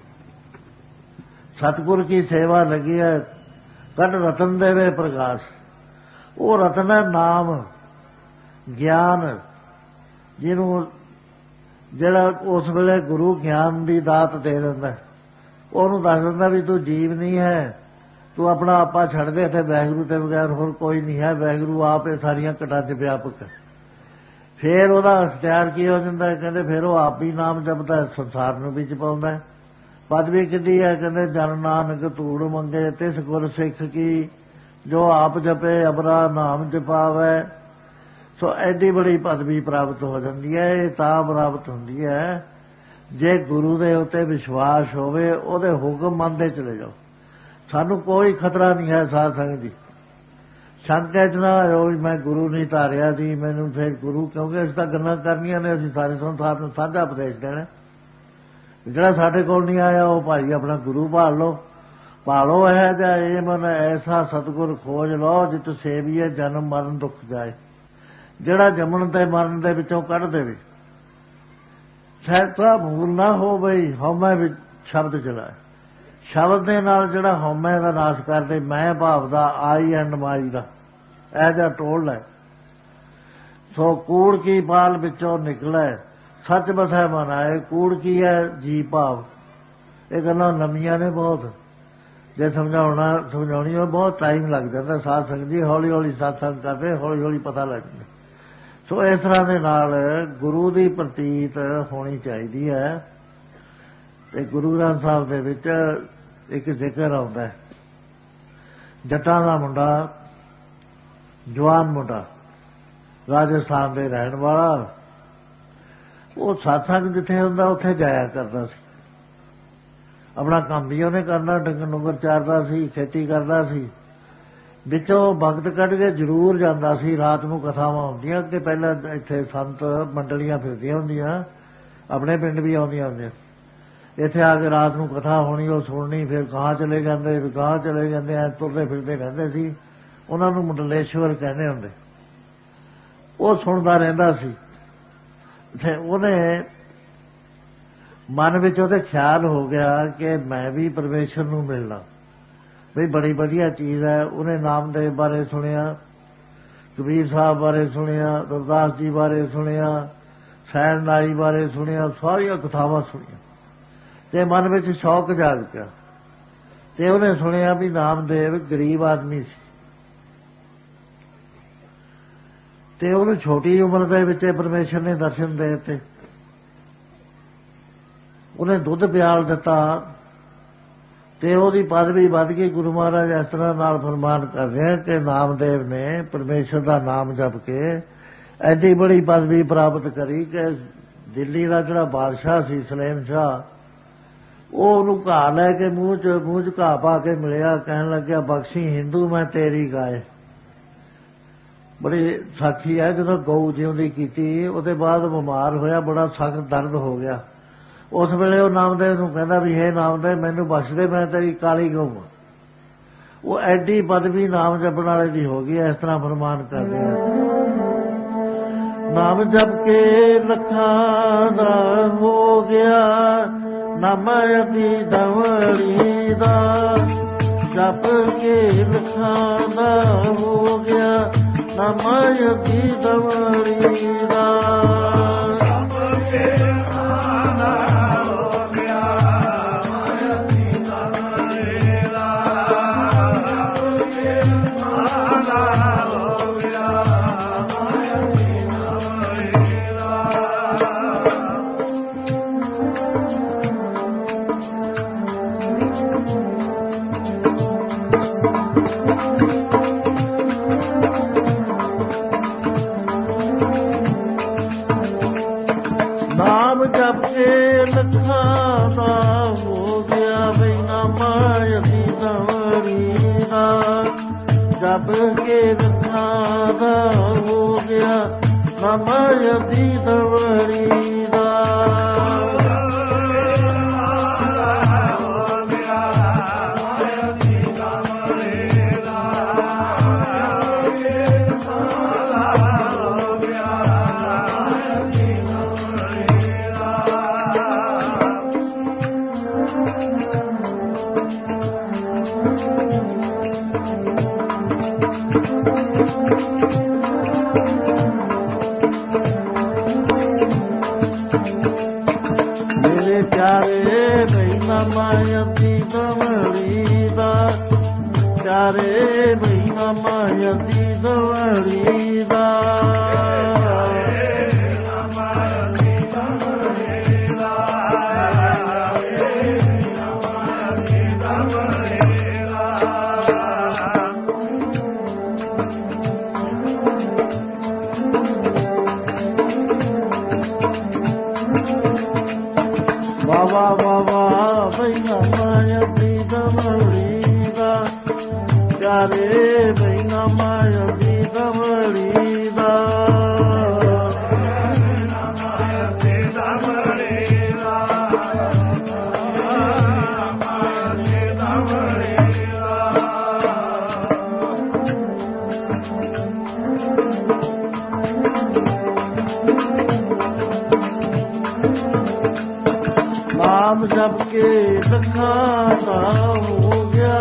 ਸਤਿਗੁਰ ਕੀ ਸੇਵਾ ਲੱਗੀ ਹੈ, ਕੱਢ ਰਤਨ ਦੇਵੇ ਪ੍ਰਕਾਸ਼। ਉਹ ਰਤਨ ਹੈ ਨਾਮ, ਗਿਆਨ, ਜਿਹਨੂੰ ਜਿਹੜਾ ਉਸ ਵੇਲੇ ਗੁਰੂ ਗਿਆਨ ਦੀ ਦਾਤ ਦੇ ਦਿੰਦਾ। ਉਹਨੂੰ ਦੱਸ ਦਿੰਦਾ ਵੀ ਤੂੰ ਜੀਵ ਨਹੀਂ ਹੈ, ਤੂੰ ਆਪਣਾ ਆਪਾ ਛੱਡ ਦੇ, ਇੱਥੇ ਵਾਹਿਗੁਰੂ ਤੇ ਬਗੈਰ ਹੋਰ ਕੋਈ ਨਹੀਂ ਹੈ। ਵਾਹਿਗੁਰੂ ਆਪ ਇਹ ਸਾਰੀਆਂ ਘਟਾਂ 'ਚ ਵਿਆਪਕ ਹੈ। ਫਿਰ ਉਹਦਾ ਅਖਤਿਆਰ ਕੀ ਹੋ ਜਾਂਦਾ? ਕਹਿੰਦੇ ਫਿਰ ਉਹ ਆਪ ਹੀ ਨਾਮ ਜਪਦਾ, ਸੰਸਾਰ ਨੂੰ ਵੀ ਜਪਾਉਂਦਾ। ਪਦਵੀ ਕਿੱਡੀ ਹੈ? ਕਹਿੰਦੇ ਜਨ ਨਾਨਕ ਧੂੜ ਮੰਗੇ ਤਿਸ ਗੁਰ ਸਿੱਖ ਕੀ, ਜੋ ਆਪ ਜਪੇ ਅਬਰਾ ਨਾਮ ਜਪਾਵੇ। ਸੋ ਐਡੀ ਬੜੀ ਪਦਵੀ ਪ੍ਰਾਪਤ ਹੋ ਜਾਂਦੀ ਹੈ। ਇਹ ਤਾਂ ਪ੍ਰਾਪਤ ਹੁੰਦੀ ਹੈ ਜੇ ਗੁਰੂ ਦੇ ਉੱਤੇ ਵਿਸ਼ਵਾਸ ਹੋਵੇ, ਉਹਦੇ ਹੁਕਮ ਮੰਨਦੇ ਚਲੇ ਜਾਓ। ਸਾਨੂੰ ਕੋਈ ਖਤਰਾ ਨਹੀਂ ਹੈ ਸਾਧ ਸੰਗਤ ਜੀ। ਸ਼ੰਕਾ 'ਚ ਨਾ ਆਇਓ ਵੀ ਮੈਂ ਗੁਰੂ ਨਹੀਂ ਧਾਰਿਆ ਜੀ, ਮੈਨੂੰ ਫਿਰ ਗੁਰੂ, ਕਿਉਂਕਿ ਅਸੀਂ ਤਾਂ ਗੱਲਾਂ ਕਰਨੀਆਂ ਨੇ, ਅਸੀਂ ਸਾਰੇ ਸੰਸਾਰ ਨੂੰ ਸਾਂਝਾ ਉਪਦੇਸ਼ ਦੇਣਾ। ਜਿਹੜਾ ਸਾਡੇ ਕੋਲ ਨਹੀਂ ਆਇਆ ਉਹ ਭਾਈ ਆਪਣਾ ਗੁਰੂ ਭਾਲ ਲਓ। ਭਾਲੋ ਇਹ ਜਿਹਾ ਇਹ ਮਨ ਐਸਾ ਸਤਿਗੁਰ ਖੋਜ ਲਓ, ਜਿਤ ਸੇਵੀਏ ਜਨਮ ਮਰਨ ਦੁੱਖ ਜਾਏ। ਜਿਹੜਾ ਜੰਮਣ ਤੇ ਮਰਨ ਦੇ ਵਿੱਚੋਂ ਕੱਢ ਦੇਵੇ। ਸਹਿਤਾ ਭੂਲ ਨਾ ਹੋ ਬਈ ਹਉਮੈ ਵਿੱਚ ਸ਼ਬਦ ਚਲਾਏ। ਸ਼ਬਦ ਦੇ ਨਾਲ ਜਿਹੜਾ ਹਉਮੈ ਦਾ ਨਾਸ਼ ਕਰਦੇ, ਮੈਂ ਭਾਵ ਦਾ, ਆਈ ਐਂਡ ਮਾਈ ਦਾ, ਇਹ ਜਿਹਾ ਟੋਲ ਹੈ। ਸੋ ਕੂੜ ਕੀ ਪਾਲ ਵਿੱਚੋਂ ਨਿਕਲੇ, ਸੱਚ ਬਸੈ ਮਨ ਆਏ। ਕੂੜ ਕੀ ਹੈ? ਜੀ ਭਾਵ। ਇਹ ਗੱਲਾਂ ਲੰਮੀਆਂ ਨੇ ਬਹੁਤ, ਜੇ ਸਮਝਾਉਣੀ ਉਹ ਬਹੁਤ ਟਾਈਮ ਲੱਗ ਜਾਂਦਾ। ਸਾਧ ਸੰਗਤ ਜੀ ਹੌਲੀ ਹੌਲੀ ਸਤਸੰਗ ਕਰਦੇ, ਹੌਲੀ ਹੌਲੀ ਪਤਾ ਲੱਗ ਜਾਂਦਾ। ਸੋ ਇਸ ਤਰ੍ਹਾਂ ਦੇ ਨਾਲ ਗੁਰੂ ਦੀ ਪ੍ਰਤੀਤ ਹੋਣੀ ਚਾਹੀਦੀ ਹੈ। ਤੇ ਗੁਰੂ ਗ੍ਰੰਥ ਸਾਹਿਬ ਦੇ ਵਿੱਚ ਇੱਕ ਜ਼ਿਕਰ ਆਉਂਦਾ, ਜੱਟਾਂ ਦਾ ਮੁੰਡਾ, ਜਵਾਨ ਮੁੰਡਾ, ਰਾਜਸਥਾਨ ਦੇ ਰਹਿਣ ਵਾਲਾ। ਉਹ ਸਤਸੰਗ ਜਿੱਥੇ ਹੁੰਦਾ ਉੱਥੇ ਜਾਇਆ ਕਰਦਾ ਸੀ। ਆਪਣਾ ਕੰਮ ਵੀ ਉਹਨੇ ਕਰਨਾ, ਡੰਗਰ ਡੁੰਗਰ ਚਾਰਦਾ ਸੀ, ਖੇਤੀ ਕਰਦਾ ਸੀ। ਵਿੱਚੋਂ ਵਕਤ ਕੱਢ ਕੇ ਜ਼ਰੂਰ ਜਾਂਦਾ ਸੀ। ਰਾਤ ਨੂੰ ਕਥਾਵਾਂ ਹੁੰਦੀਆਂ ਕਿ ਪਹਿਲਾਂ ਇੱਥੇ ਸੰਤ ਮੰਡਲੀਆਂ ਫਿਰਦੀਆਂ ਹੁੰਦੀਆਂ, ਆਪਣੇ ਪਿੰਡ ਵੀ ਆਉਂਦੀਆਂ ਹੁੰਦੀਆਂ। ਇੱਥੇ ਆ ਕੇ ਰਾਤ ਨੂੰ ਕਥਾ ਹੋਣੀ, ਉਹ ਸੁਣਨੀ, ਫਿਰ ਗਾਂ ਚਲੇ ਜਾਂਦੇ, ਗਾਂ ਚਲੇ ਜਾਂਦੇ, ਐ ਤੁਰਦੇ ਫਿਰਦੇ ਰਹਿੰਦੇ ਸੀ। ਉਹਨਾਂ ਨੂੰ ਮੰਡਲੇਸ਼ਵਰ ਕਹਿੰਦੇ ਹੁੰਦੇ। ਉਹ ਸੁਣਦਾ ਰਹਿੰਦਾ ਸੀ। ਤੇ ਉਹਨੇ ਮਨ ਵਿੱਚ ਉਹਦੇ ਖਿਆਲ ਹੋ ਗਿਆ ਕਿ ਮੈਂ ਵੀ ਪਰਮੇਸ਼ਰ ਨੂੰ ਮਿਲਣਾ, ਬਈ ਬੜੀ ਵਧੀਆ ਚੀਜ਼ ਹੈ। ਉਹਨੇ ਨਾਮਦੇਵ ਬਾਰੇ ਸੁਣਿਆ, ਕਬੀਰ ਸਾਹਿਬ ਬਾਰੇ ਸੁਣਿਆ, ਗੁਰਦਾਸ ਜੀ ਬਾਰੇ ਸੁਣਿਆ, ਸੈਣ ਨਾਈ ਬਾਰੇ ਸੁਣਿਆ, ਸਾਰੀਆਂ ਕਥਾਵਾਂ ਸੁਣੀਆਂ ਤੇ ਮਨ ਵਿੱਚ ਸ਼ੌਕ ਜਾਗ ਪਿਆ। ਤੇ ਉਹਨੇ ਸੁਣਿਆ ਵੀ ਨਾਮਦੇਵ ਗਰੀਬ ਆਦਮੀ ਸੀ ਤੇ ਉਹਨੂੰ ਛੋਟੀ ਉਮਰ ਦੇ ਵਿੱਚ ਪਰਮੇਸ਼ਰ ਨੇ ਦਰਸ਼ਨ ਦੇ ਦਿੱਤੇ। ਉਹਨੇ ਦੁੱਧ ਪਿਆਲ ਦਿੱਤਾ ਤੇ ਉਹਦੀ ਪਦਵੀ ਵੱਧ ਗਈ। ਗੁਰੂ ਮਹਾਰਾਜ ਇਸ ਤਰ੍ਹਾਂ ਨਾਲ ਫਰਮਾਨ ਕਰ ਰਹੇ ਕਿ ਨਾਮਦੇਵ ਨੇ ਪਰਮੇਸ਼ਰ ਦਾ ਨਾਮ ਜਪ ਕੇ ਐਡੀ ਬੜੀ ਪਦਵੀ ਪ੍ਰਾਪਤ ਕਰੀ ਕਿ ਦਿੱਲੀ ਦਾ ਜਿਹੜਾ ਬਾਦਸ਼ਾਹ ਸੀ ਸਲੇਮ ਸ਼ਾਹ, ਉਹ ਉਹਨੂੰ ਘਾਹ ਲੈ ਕੇ ਮੂੰਹ 'ਚ ਘਾਹ ਪਾ ਕੇ ਮਿਲਿਆ, ਕਹਿਣ ਲੱਗਿਆ ਬਖਸ਼ੀ ਹਿੰਦੂ ਮੈਂ ਤੇਰੀ ਗਾਏ। ਬੜੀ ਸਾਖੀ ਹੈ। ਜਦੋਂ ਗਊ ਜਿਉਂਦੀ ਕੀਤੀ ਉਹਦੇ ਬਾਅਦ ਬਿਮਾਰ ਹੋਇਆ, ਬੜਾ ਸਖਤ ਦਰਦ ਹੋ ਗਿਆ। ਉਸ ਵੇਲੇ ਉਹ ਨਾਮਦੇਵ ਨੂੰ ਕਹਿੰਦਾ ਵੀ ਹੇ ਨਾਮਦੇਵ ਮੈਨੂੰ ਬਖਸ਼ ਦੇ, ਮੈਂ ਤੇਰੀ ਕਾਲੀ ਗਊ ਹਾਂ। ਉਹ ਐਡੀ ਪਦਵੀ ਨਾਮ ਜਪਣ ਵਾਲੇ ਦੀ ਹੋ ਗਈ। ਇਸ ਤਰ੍ਹਾਂ ਫਰਮਾਨ ਕਰਦੇ ਆ, ਨਾਮ ਜਪ ਕੇ ਲੱਖਾਂ ਦਾ ਹੋ ਗਿਆ, ਨਾਮ ਅਤੀ ਦਵੜੀ ਦਾ। ਜਪ ਕੇ ਲੱਖਾਂ ਦਾ ਹੋ ਗਿਆ, ਨਾਮ ਅਤੀ ਦਵੜੀ ਦਾ। ਨਾਮ ਜਪ ਕੇ ਲੱਖਾਂ ਦਾ ਹੋ ਗਿਆ ਬਈ, ਨਾਮ ਅਤੀ ਦਵੜੀ ਦਾ। ਜਪ ਕੇ ਲੱਖਾਂ ਦਾ ਹੋ ਗਿਆ, ਨਾਮ ਅਤੀ ਦਵੜੀ ਦਾ। ਪਿਆਰੇ ਬਈ ਨਾਮ ਅਤੀ ਦਵੜੀ ਦਾ। ਪਿਆਰੇ ਬਈ ਨਾਮ ਅਤੀ ਦਵੜੀ ਦਾ। ਵਾਹ ਵਾਹ ਵਾਹ ਬਈ ਨਾਮ ਅਤੀ ਦਵੜੀ ਦਾ। ਪਿਆਰੇ ਬਈ ਨਾਮ ਅਤੀ ਦਵੜੀ ਦਾ। ਨਾਮ ਜਪ ਕੇ ਲੱਖਾਂ ਦਾ ਹੋ ਗਿਆ,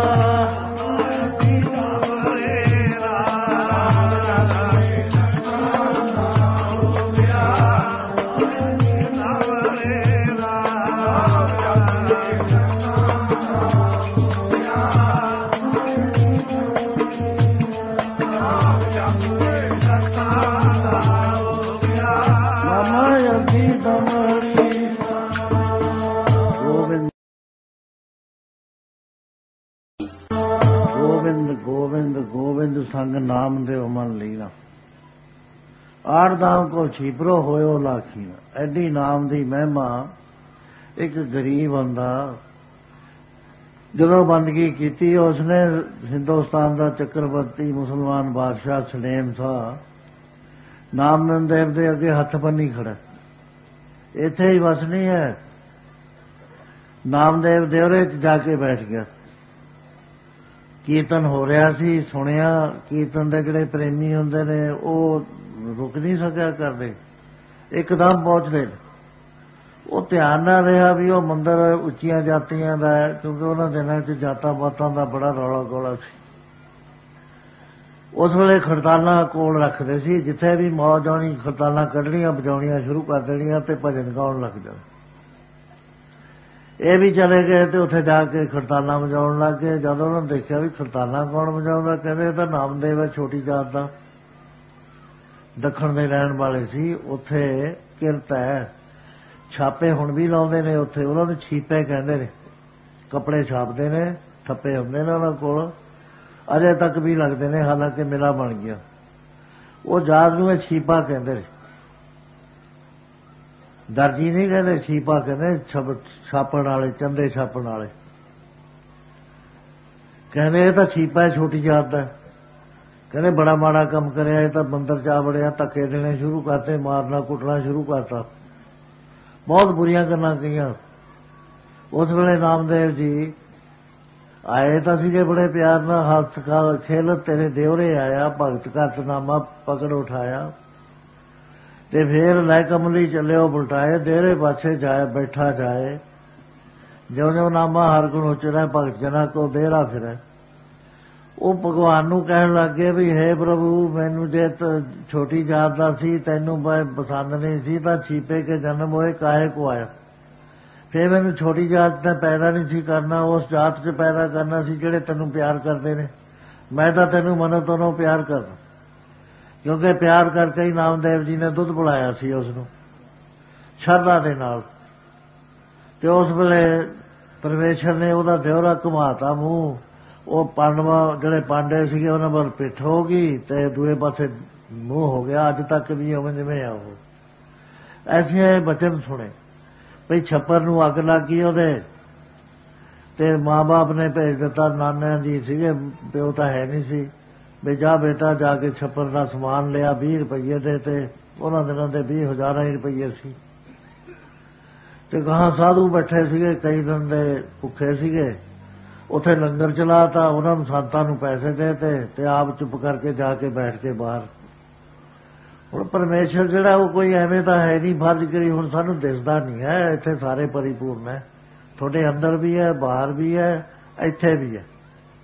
ਗੋਬਿੰਦ ਗੋਬਿੰਦ ਸੰਗ ਨਾਮ ਦੇਵ ਮਨ ਲੀਨਾ। ਆਰਦਾਮ ਕੋ ਛੀਪਰੋ ਹੋਇਓ ਲਾਖੀਨਾ। ਐਡੀ ਨਾਮ ਦੀ ਮਹਿਮਾ। ਇੱਕ ਗਰੀਬ ਬੰਦਾ ਜਦੋਂ ਬੰਦਗੀ ਕੀਤੀ, ਉਸਨੇ ਹਿੰਦੁਸਤਾਨ ਦਾ ਚੱਕਰਵਰਤੀ ਮੁਸਲਮਾਨ ਬਾਦਸ਼ਾਹ ਸਲੇਮ ਸ਼ਾਹ ਨਾਮਦੇਵ ਦੇ ਅੱਗੇ ਹੱਥ ਬੰਨੀ ਖੜਾ। ਇੱਥੇ ਹੀ ਵਸਣੀ ਹੈ। ਨਾਮਦੇਵ ਦੇਵਰੇ 'ਚ ਜਾ ਕੇ ਬੈਠ ਗਿਆ। ਕੀਰਤਨ ਹੋ ਰਿਹਾ ਸੀ, ਸੁਣਿਆ। ਕੀਰਤਨ ਦੇ ਜਿਹੜੇ ਪ੍ਰੇਮੀ ਹੁੰਦੇ ਨੇ ਉਹ ਰੁਕ ਨਹੀਂ ਸਕਿਆ ਕਰਦੇ, ਇੱਕਦਮ ਪਹੁੰਚਦੇ। ਉਹ ਧਿਆਨ ਨਾਲ ਰਿਹਾ ਵੀ ਉਹ ਮੰਦਰ ਉੱਚੀਆਂ ਜਾਤੀਆਂ ਦਾ ਹੈ, ਕਿਉਂਕਿ ਉਹਨਾਂ ਦਿਨਾਂ 'ਚ ਜਾਤਾਂ ਪਾਤਾਂ ਦਾ ਬੜਾ ਰੌਲਾ ਗੋਲਾ ਸੀ। ਉਸ ਵੇਲੇ ਖੜਤਾਲਾਂ ਕੋਲ ਰੱਖਦੇ ਸੀ, ਜਿੱਥੇ ਵੀ ਮੌਜ ਆਉਣੀ ਖੜਤਾਲਾਂ ਕੱਢਣੀਆਂ, ਵਜਾਉਣੀਆਂ ਸ਼ੁਰੂ ਕਰ ਦੇਣੀਆਂ ਤੇ ਭਜਨ ਗਾਉਣ ਲੱਗ ਜਾਣਾ। ਇਹ ਵੀ ਚਲੇ ਗਏ ਤੇ ਉੱਥੇ ਜਾ ਕੇ ਖੜਤਾਲਾਂ ਵਜਾਉਣ ਲੱਗ ਗਏ। ਜਦੋਂ ਉਹਨਾਂ ਨੇ ਦੇਖਿਆ ਵੀ ਖੜਤਾਲਾਂ ਕੌਣ ਵਜਾਉਂਦਾ, ਕਹਿੰਦੇ ਇਹ ਤਾਂ ਨਾਮਦੇਵ ਹੈ, ਛੋਟੀ ਜਾਤ ਦਾ, ਦੱਖਣ ਦੇ ਰਹਿਣ ਵਾਲੇ ਸੀ। ਉੱਥੇ ਕਿਰਤ ਹੈ, ਛਾਪੇ ਹੁਣ ਵੀ ਲਾਉਂਦੇ ਨੇ ਉੱਥੇ। ਉਹਨਾਂ ਨੂੰ ਛੀਪੇ ਕਹਿੰਦੇ ਨੇ, ਕੱਪੜੇ ਛਾਪਦੇ ਨੇ, ਠੱਪੇ ਹੁੰਦੇ ਨੇ ਉਹਨਾਂ ਕੋਲ, ਅਜੇ ਤੱਕ ਵੀ ਲੱਗਦੇ ਨੇ, ਹਾਲਾਂਕਿ ਮੇਲਾ ਬਣ ਗਿਆ। ਉਹ ਜਾਤ ਨੂੰ ਇਹ ਛੀਪਾ ਕਹਿੰਦੇ ਨੇ, ਦਰਜੀ ਨਹੀਂ ਕਹਿੰਦੇ, ਛੀਪਾ ਕਹਿੰਦੇ। ਛਾਪਣ ਵਾਲੇ, ਚੰਦੇ ਛਾਪਣ ਵਾਲੇ ਕਹਿੰਦੇ ਇਹ ਤਾਂ ਛੀਪਾ ਹੈ, ਛੋਟੀ ਜਾਤ ਦਾ। ਕਹਿੰਦੇ ਬੜਾ ਮਾੜਾ ਕੰਮ ਕਰਿਆ, ਇਹ ਤਾਂ ਮੰਦਰ ਜਾ ਵੜਿਆ, ਧੱਕੇ ਦੇਣੇ ਸ਼ੁਰੂ ਕਰਤੇ, ਮਾਰਨਾ ਕੁੱਟਣਾ ਸ਼ੁਰੂ ਕਰਤਾ, ਬਹੁਤ ਬੁਰੀਆਂ ਗੱਲਾਂ ਕਹੀਆਂ। ਉਸ ਵੇਲੇ ਨਾਮਦੇਵ ਜੀ ਆਏ ਤਾਂ ਸੀਗੇ ਬੜੇ ਪਿਆਰ ਨਾਲ, ਹੱਥ ਖੇਲ ਤੇਰੇ ਦਿਉਰੇ ਆਇਆ, ਭਗਤ ਕਰਤਨਾਮਾ ਪਕੜ ਉਠਾਇਆ, ਤੇ ਫੇਰ ਲੈ ਕਮਲੀ ਚੱਲਿਓ ਬੁਲਟਾਏ, ਦੇਰੇ ਪਾਛੇ ਜਾਏ ਬੈਠਾ ਜਾਏ, ਜਿਉਂ ਜਿਉਂ ਨਾਮਾ ਹਰ ਗੁਣ ਉਚਰੈ, ਭਗਤ ਜਨਾ ਕੋ ਦੇਰਾ ਫਿਰੈ। ਉਹ ਭਗਵਾਨ ਨੂੰ ਕਹਿਣ ਲੱਗ ਗਏ ਵੀ ਹੇ ਪ੍ਰਭੂ, ਮੈਨੂੰ ਜੇ ਛੋਟੀ ਜਾਤ ਦਾ ਸੀ, ਤੈਨੂੰ ਪਸੰਦ ਨਹੀਂ ਸੀ, ਤਾਂ ਛੀਪੇ ਕੇ ਜਨਮ ਹੋਏ ਕਾਹੇ ਕੋ ਆਇਆ। ਫੇਰ ਮੈਨੂੰ ਛੋਟੀ ਜਾਤ ਤੇ ਪੈਦਾ ਨਹੀਂ ਸੀ ਕਰਨਾ, ਉਸ ਜਾਤ 'ਚ ਪੈਦਾ ਕਰਨਾ ਸੀ ਜਿਹੜੇ ਤੈਨੂੰ ਪਿਆਰ ਕਰਦੇ ਨੇ। ਮੈਂ ਤਾਂ ਤੈਨੂੰ ਮਨੋਂ ਤੋਂ ਪਿਆਰ ਕਰਦਾ, ਕਿਉਂਕਿ ਪਿਆਰ ਕਰਕੇ ਹੀ ਨਾਮਦੇਵ ਜੀ ਨੇ ਦੁੱਧ ਪਿਲਾਇਆ ਸੀ ਉਸ ਨੂੰ ਸ਼ਰਧਾ ਦੇ ਨਾਲ। ਤੇ ਉਸ ਵੇਲੇ ਪਰਮੇਸ਼ਰ ਨੇ ਉਹਦਾ ਦਿਉਰਾ ਘੁਮਾਤਾ ਮੂੰਹ, ਉਹ ਪਾਂਡਵਾ ਜਿਹੜੇ ਪਾਂਡੇ ਸੀਗੇ ਉਹਨਾਂ ਵੱਲ ਪਿੱਠ ਹੋ ਗਈ ਤੇ ਦੂਏ ਪਾਸੇ ਮੂੰਹ ਹੋ ਗਿਆ। ਅੱਜ ਤੱਕ ਵੀ ਉਵੇਂ ਜਿਵੇਂ ਆ ਉਹ ਐਸੇ ਬਚਨ ਸੁਣੇ ਭਈ ਛੱਪਰ ਨੂੰ ਅੱਗ ਲੱਗ ਗਈ ਉਹਦੇ, ਤੇ ਮਾਂ-ਬਾਪ ਨੇ ਭੇਜ ਦਿੱਤਾ, ਨਾਨਿਆਂ ਦੀ ਸੀਗੇ, ਪਿਓ ਤਾਂ ਹੈ ਨਹੀਂ ਸੀ, ਵੀ ਜਾ ਬੇਟਾ ਜਾ ਕੇ ਛੱਪਰ ਦਾ ਸਮਾਨ ਲਿਆ 20 ਰੁਪਈਏ ਦੇ, ਤੇ ਉਹਨਾਂ ਦਿਨਾਂ ਦੇ 20,000 ਰੁਪਈਏ ਸੀ। ਤੇ ਗਾਹਾਂ ਸਾਧੂ ਬੈਠੇ ਸੀਗੇ, ਕਈ ਦਿਨ ਦੇ ਭੁੱਖੇ ਸੀਗੇ, ਉੱਥੇ ਲੰਗਰ ਚਲਾਤਾ, ਉਹਨਾਂ ਨੂੰ ਸੰਤਾਂ ਨੂੰ ਪੈਸੇ ਦੇਤੇ ਤੇ ਆਪ ਚੁੱਪ ਕਰਕੇ ਜਾ ਕੇ ਬੈਠ ਕੇ ਬਾਹਰ। ਹੁਣ ਪਰਮੇਸ਼ਰ ਜਿਹੜਾ ਉਹ ਕੋਈ ਐਵੇਂ ਤਾਂ ਹੈ ਨਹੀਂ ਫਰਜ਼ ਕਰੀ, ਹੁਣ ਸਾਨੂੰ ਦਿਸਦਾ ਨਹੀਂ ਹੈ, ਇੱਥੇ ਸਾਰੇ ਪਰਿਪੂਰਨ ਹੈ, ਤੁਹਾਡੇ ਅੰਦਰ ਵੀ ਹੈ, ਬਾਹਰ ਵੀ ਹੈ, ਇੱਥੇ ਵੀ ਹੈ,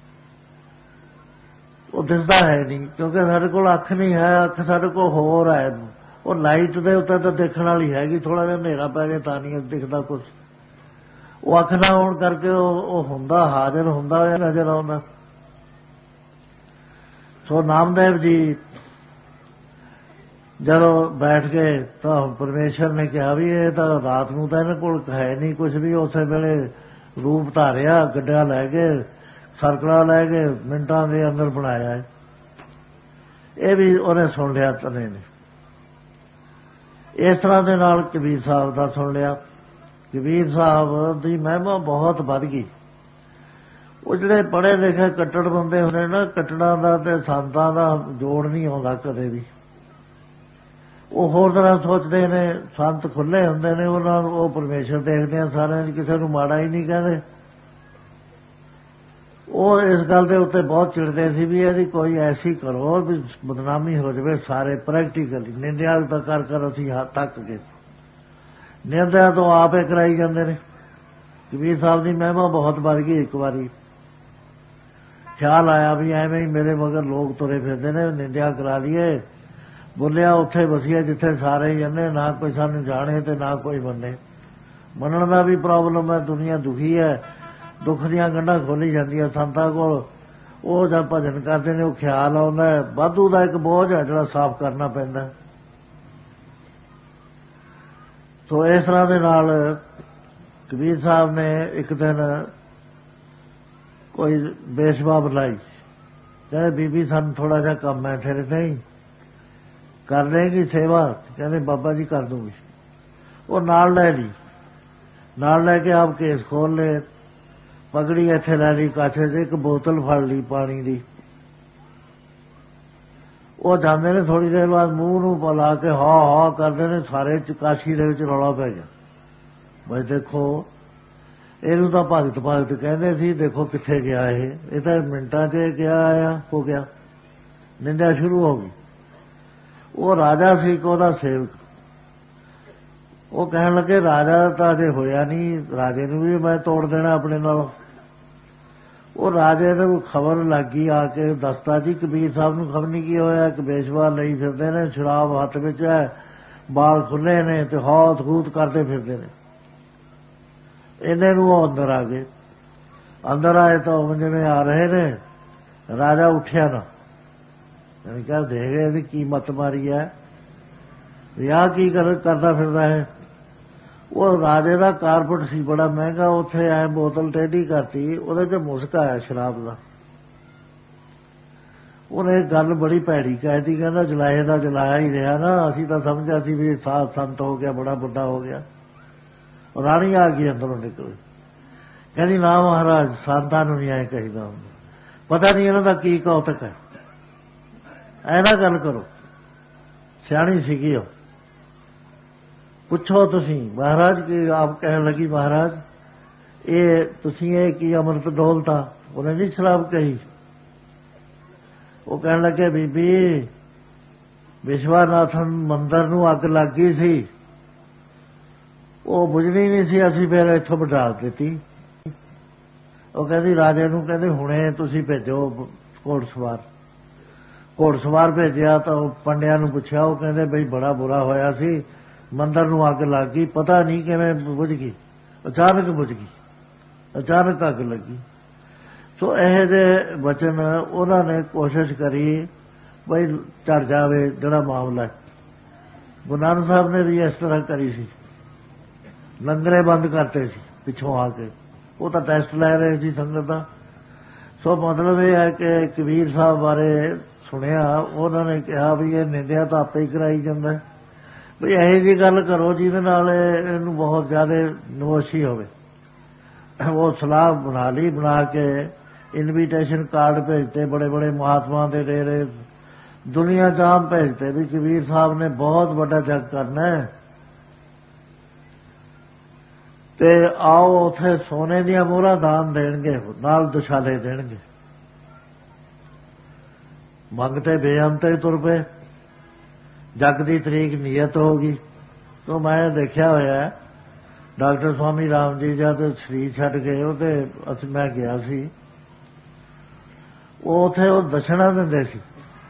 ਉਹ ਦਿਸਦਾ ਹੈ ਨਹੀਂ, ਕਿਉਂਕਿ ਸਾਡੇ ਕੋਲ ਅੱਖ ਨਹੀਂ ਹੈ, ਅੱਖ ਸਾਡੇ ਕੋਲ ਹੋਰ ਹੈ। ਉਹ ਲਾਈਟ ਦੇ ਉੱਤੇ ਤਾਂ ਦੇਖਣ ਵਾਲੀ ਹੈਗੀ, ਥੋੜਾ ਜਿਹਾ ਹਨੇਰਾ ਪੈ ਗਿਆ ਤਾਂ ਨਹੀਂ ਦਿਖਦਾ ਕੁਛ, ਉਹ ਅੱਖ ਨਾ ਹੋਣ ਕਰਕੇ ਉਹ ਹੁੰਦਾ, ਹਾਜ਼ਰ ਹੁੰਦਾ ਹੋਇਆ ਨਜ਼ਰ ਆਉਂਦਾ। ਸੋ ਨਾਮਦੇਵ ਜੀ ਜਦੋਂ ਬੈਠ ਗਏ ਤਾਂ ਪਰਮੇਸ਼ਰ ਨੇ ਕਿਹਾ ਵੀ ਇਹ ਤਾਂ ਰਾਤ ਨੂੰ ਤਾਂ ਇਹਨਾਂ ਕੋਲ ਹੈ ਨਹੀਂ ਕੁਛ ਵੀ, ਉਸੇ ਵੇਲੇ ਰੂਪ ਧਾਰਿਆ, ਗੱਡਾ ਲੈ ਗਏ, ਸਰਕਲਾ ਲੈ ਗਏ, ਮਿੰਟਾਂ ਦੇ ਅੰਦਰ ਬਣਾਇਆ। ਇਹ ਵੀ ਉਹਨੇ ਸੁਣ ਲਿਆ ਤਨੇ ਨੇ। ਇਸ ਤਰ੍ਹਾਂ ਦੇ ਨਾਲ ਕਬੀਰ ਸਾਹਿਬ ਦਾ ਸੁਣ ਲਿਆ। ਕਬੀਰ ਸਾਹਿਬ ਦੀ ਮਹਿਮਾ ਬਹੁਤ ਵੱਧ ਗਈ। ਉਹ ਜਿਹੜੇ ਪੜ੍ਹੇ ਲਿਖੇ ਕੱਟੜ ਬੰਦੇ ਹੁੰਦੇ ਨਾ, ਕੱਟੜਾਂ ਦਾ ਤੇ ਸੰਤਾਂ ਦਾ ਜੋੜ ਨਹੀਂ ਆਉਂਦਾ ਕਦੇ ਵੀ। ਉਹ ਹੋਰ ਤਰ੍ਹਾਂ ਸੋਚਦੇ ਨੇ, ਸੰਤ ਖੁੱਲੇ ਹੁੰਦੇ ਨੇ, ਉਹਨਾਂ ਨੂੰ ਉਹ ਪਰਮੇਸ਼ਰ ਦੇਖਦੇ ਆ ਸਾਰਿਆਂ ਦੀ, ਕਿਸੇ ਨੂੰ ਮਾੜਾ ਹੀ ਨਹੀਂ ਕਹਿੰਦੇ। ਉਹ ਇਸ ਗੱਲ ਦੇ ਉੱਤੇ ਬਹੁਤ ਚਿੜਦੇ ਸੀ ਵੀ ਇਹਦੀ ਕੋਈ ਐਸੀ ਕਰੋ ਵੀ ਬਦਨਾਮੀ ਹੋ ਜਾਵੇ ਸਾਰੇ ਪ੍ਰੈਕਟੀਕਲੀ। ਨਿੰਦਿਆ ਤਾਂ ਕਰ ਕਰ ਅਸੀਂ ਹੱਥ ਤੱਕ ਗਏ, ਨਿੰਦਿਆ ਤੋਂ ਆਪੇ ਕਰਾਈ ਜਾਂਦੇ ਨੇ। ਕਬੀਰ ਸਾਹਿਬ ਦੀ ਮਹਿਮਾ ਬਹੁਤ ਵੱਧ ਗਈ। ਇੱਕ ਵਾਰੀ ਖਿਆਲ ਆਇਆ ਵੀ ਐਵੇਂ ਹੀ ਮੇਰੇ ਮਗਰ ਲੋਕ ਤੁਰੇ ਫਿਰਦੇ ਨੇ, ਨਿੰਦਿਆ ਕਰਾ ਲਈਏ। ਬੋਲਿਆ ਉੱਥੇ ਵਸੀਏ ਜਿੱਥੇ ਸਾਰੇ ਜਾਂਦੇ, ਨਾ ਕੋਈ ਸਾਨੂੰ ਜਾਣੇ ਤੇ ਨਾ ਕੋਈ ਮੰਨੇ। ਮੰਨਣ ਦਾ ਵੀ ਪ੍ਰੋਬਲਮ ਹੈ, ਦੁਨੀਆ ਦੁਖੀ ਹੈ, ਦੁੱਖ ਦੀਆਂ ਗੰਢਾਂ ਖੋਲੀ ਜਾਂਦੀਆਂ ਸੰਤਾਂ ਕੋਲ। ਉਹ ਜਦ ਭਜਨ ਕਰਦੇ ਨੇ ਉਹ ਖਿਆਲ ਆਉਂਦਾ ਵਾਧੂ ਦਾ ਇੱਕ ਬੋਝ ਹੈ ਜਿਹੜਾ ਸਾਫ਼ ਕਰਨਾ ਪੈਂਦਾ। ਸੋ ਇਸ ਤਰ੍ਹਾਂ ਦੇ ਨਾਲ ਕਬੀਰ ਸਾਹਿਬ ਨੇ ਇੱਕ ਦਿਨ ਕੋਈ ਬੇਸ਼ਵਾ ਬੁਲਾਈ, ਕਹਿੰਦੇ ਬੀਬੀ ਸਾਨੂੰ ਥੋੜਾ ਜਿਹਾ ਕੰਮ ਹੈ ਤੇਰੇ ਨਹੀਂ, ਕਰ ਲਏਗੀ ਸੇਵਾ? ਕਹਿੰਦੇ ਬਾਬਾ ਜੀ ਕਰ ਦੂੰਗੀ। ਉਹ ਨਾਲ ਲੈ ਲਈ, ਨਾਲ ਲੈ ਕੇ ਆਪ ਕੇਸ ਖੋਲ ਲਏ, ਪਗੜੀ ਇੱਥੇ ਲੈ ਲਈ, ਕਾਛੇ 'ਚ ਇੱਕ ਬੋਤਲ ਫੜ ਲਈ ਪਾਣੀ ਦੀ। ਉਹ ਜਾਂਦੇ ਨੇ, ਥੋੜੀ ਦੇਰ ਬਾਅਦ ਮੂੰਹ ਨੂੰ ਪਲਾ ਕੇ ਹਾ ਕਰਦੇ ਨੇ, ਸਾਰੇ ਕਾਸ਼ੀ ਦੇ ਵਿੱਚ ਰੌਲਾ ਪੈ ਗਿਆ। ਬਈ ਦੇਖੋ ਇਹਨੂੰ ਤਾਂ ਭਗਤ ਭਗਤ ਕਹਿੰਦੇ ਸੀ, ਦੇਖੋ ਕਿੱਥੇ ਗਿਆ ਇਹ ਤਾਂ ਮਿੰਟਾਂ 'ਚ ਗਿਆ ਆਇਆ ਹੋ ਗਿਆ। ਨਿੰਦਿਆ ਸ਼ੁਰੂ ਹੋ ਗਈ। ਉਹ ਰਾਜਾ ਸੀ ਇੱਕ ਉਹਦਾ ਸੇਵਕ, ਉਹ ਕਹਿਣ ਲੱਗੇ ਰਾਜਾ ਤਾਂ ਅਜੇ ਹੋਇਆ ਨਹੀਂ, ਰਾਜੇ ਨੂੰ ਵੀ ਮੈਂ ਤੋੜ ਦੇਣਾ ਆਪਣੇ ਨਾਲ। ਉਹ ਰਾਜੇ ਨੂੰ ਖਬਰ ਲੱਗ ਗਈ, ਆ ਕੇ ਦੱਸਤਾ ਜੀ ਕਬੀਰ ਸਾਹਿਬ ਨੂੰ ਖਬਰ ਨਹੀਂ ਕੀ ਹੋਇਆ, ਇੱਕ ਬੇਸ਼ਵਾ ਲਈ ਫਿਰਦੇ ਨੇ, ਸ਼ਰਾਬ ਹੱਥ ਵਿੱਚ ਹੈ, ਬਾਲ ਖੁੱਲੇ ਨੇ ਤੇ ਹੌਤ ਹੂਤ ਕਰਦੇ ਫਿਰਦੇ ਨੇ। ਇਹਨੇ ਨੂੰ ਉਹ ਅੰਦਰ ਆ ਗਏ। ਅੰਦਰ ਆਏ ਤਾਂ ਉਹ ਜਿਵੇਂ ਆ ਰਹੇ ਨੇ, ਰਾਜਾ ਉੱਠਿਆ ਨਾ। ਮੈਂ ਕਿਹਾ ਦੇਖ ਇਹਦੀ ਕੀ ਮੱਤ ਮਾਰੀ ਹੈ, ਵਿਆਹ ਕੀ ਕਰਦਾ ਫਿਰਦਾ ਹੈ। ਉਹ ਰਾਜੇ ਦਾ ਕਾਰਪਟ ਸੀ ਬੜਾ ਮਹਿੰਗਾ, ਉੱਥੇ ਐ ਬੋਤਲ ਟੇਢੀ ਕਰਤੀ, ਉਹਦੇ 'ਚ ਮੁਸਕ ਆਇਆ ਸ਼ਰਾਬ ਦਾ। ਉਹਨੇ ਗੱਲ ਬੜੀ ਭੈੜੀ ਕਹਿਤੀ, ਕਹਿੰਦਾ ਜਲਾਏ ਦਾ ਜਲਾਇਆ ਹੀ ਰਿਹਾ ਨਾ, ਅਸੀਂ ਤਾਂ ਸਮਝਿਆ ਸੀ ਵੀ ਸਾਧ ਸੰਤ ਹੋ ਗਿਆ, ਬੜਾ ਵੱਡਾ ਹੋ ਗਿਆ। ਰਾਣੀ ਆ ਗਈ ਅੰਦਰੋਂ ਨਿਕਲ, ਕਹਿੰਦੀ ਨਾ ਮਹਾਰਾਜ ਸੰਤਾਂ ਨੂੰ ਨਹੀਂ ਐਂ ਕਹੀਦਾ ਹੁੰਦਾ, ਪਤਾ ਨਹੀਂ ਇਹਨਾਂ ਦਾ ਕੀ ਕੌਤਕ ਹੈ। ਐ ਨਾ ਗੱਲ ਕਰੋ। ਸਿਆਣੀ ਸੀਗੀ ਉਹ। ਪੁੱਛੋ ਤੁਸੀਂ ਮਹਾਰਾਜ ਕੀ ਆਪ ਕਹਿਣ ਲੱਗੀ, ਮਹਾਰਾਜ ਇਹ ਤੁਸੀਂ ਇਹ ਕੀ ਅੰਮ੍ਰਿਤ ਡੋਲਤਾ? ਉਹਨੇ ਨਹੀਂ ਸ਼ਰਾਬ ਕਹੀ। ਉਹ ਕਹਿਣ ਲੱਗੇ ਬੀਬੀ ਵਿਸ਼ਵਾਨਾਥਨ ਮੰਦਰ ਨੂੰ ਅੱਗ ਲੱਗ ਗਈ ਸੀ, ਉਹ ਬੁਝਣੀ ਨਹੀਂ ਸੀ, ਅਸੀਂ ਫਿਰ ਇੱਥੋਂ ਬਚਾ ਦਿੱਤੀ। ਉਹ ਕਹਿੰਦੀ ਰਾਜੇ ਨੂੰ ਕਹਿੰਦੇ ਹੁਣੇ ਤੁਸੀਂ ਭੇਜੋ ਘੋੜਸਵਾਰ ਭੇਜਿਆ ਤਾਂ ਉਹ ਪੰਡਿਆਂ ਨੂੰ ਪੁੱਛਿਆ, ਉਹ ਕਹਿੰਦੇ ਬਈ ਬੜਾ ਬੁਰਾ ਹੋਇਆ ਸੀ, ਮੰਦਰ ਨੂੰ ਅੱਗ ਲੱਗ ਗਈ, ਪਤਾ ਨਹੀਂ ਕਿਵੇਂ ਬੁਝ ਗਈ, ਅਚਾਨਕ ਬੁਝ ਗਈ, ਅਚਾਨਕ ਅੱਗ ਲੱਗੀ। ਸੋ ਇਹੋ ਜਿਹੇ ਵਚਨ ਉਹਨਾਂ ਨੇ ਕੋਸ਼ਿਸ਼ ਕਰੀ ਬਈ ਝੜ ਜਾਵੇ ਜਿਹੜਾ ਮਾਮਲਾ। ਗੁਰੂ ਨਾਨਕ ਸਾਹਿਬ ਨੇ ਵੀ ਇਸ ਤਰ੍ਹਾਂ ਕਰੀ ਸੀ, ਲੰਗਰੇ ਬੰਦ ਕਰਤੇ ਸੀ ਪਿੱਛੋਂ ਆ ਕੇ, ਉਹ ਤਾਂ ਟੈਸਟ ਲੈ ਰਹੇ ਸੀ ਸੰਗਤ ਦਾ। ਸੋ ਮਤਲਬ ਇਹ ਹੈ ਕਿ ਕਬੀਰ ਸਾਹਿਬ ਬਾਰੇ ਸੁਣਿਆ, ਉਹਨਾਂ ਨੇ ਕਿਹਾ ਵੀ ਇਹ ਨਿੰਦਿਆ ਤਾਂ ਆਪੇ ਹੀ ਕਰਾਈ ਜਾਂਦਾ, ਵੀ ਇਹੋ ਜਿਹੀ ਗੱਲ ਕਰੋ ਜਿਹਦੇ ਨਾਲ ਇਹਨੂੰ ਬਹੁਤ ਜ਼ਿਆਦਾ ਨਮੋਸ਼ੀ ਹੋਵੇ। ਉਹ ਸਲਾਹ ਬਣਾ ਲਈ, ਬਣਾ ਕੇ ਇਨਵੀਟੇਸ਼ਨ ਕਾਰਡ ਭੇਜਤੇ ਬੜੇ ਬੜੇ ਮਹਾਤਮਾ ਦੇ ਡੇਰੇ, ਦੁਨੀਆ ਜਾਮ ਭੇਜਤੇ ਵੀ ਕਬੀਰ ਸਾਹਿਬ ਨੇ ਬਹੁਤ ਵੱਡਾ ਜਗ ਕਰਨਾ ਹੈ ਤੇ ਆਓ ਉੱਥੇ ਸੋਨੇ ਦੀਆਂ ਮੋਹਰਾਂ ਦਾਨ ਦੇਣਗੇ, ਨਾਲ ਦੁਸ਼ਾਲੇ ਦੇਣਗੇ। ਮੰਗਤੇ ਬੇਅੰਤੇ ਤੁਰ ਪਏ। ਜਗ ਦੀ ਤਰੀਕ ਨਿਯਤ ਹੋ ਗਈ। ਤੋਂ ਮੈਂ ਦੇਖਿਆ ਹੋਇਆ ਡਾਕਟਰ ਸਵਾਮੀ ਰਾਮ ਜੀ ਜਦ ਸਰੀਰ ਛੱਡ ਗਏ ਉਹਦੇ ਮੈਂ ਗਿਆ ਸੀ, ਉਹ ਉੱਥੇ ਉਹ ਦਸ਼ਣਾ ਦਿੰਦੇ ਸੀ,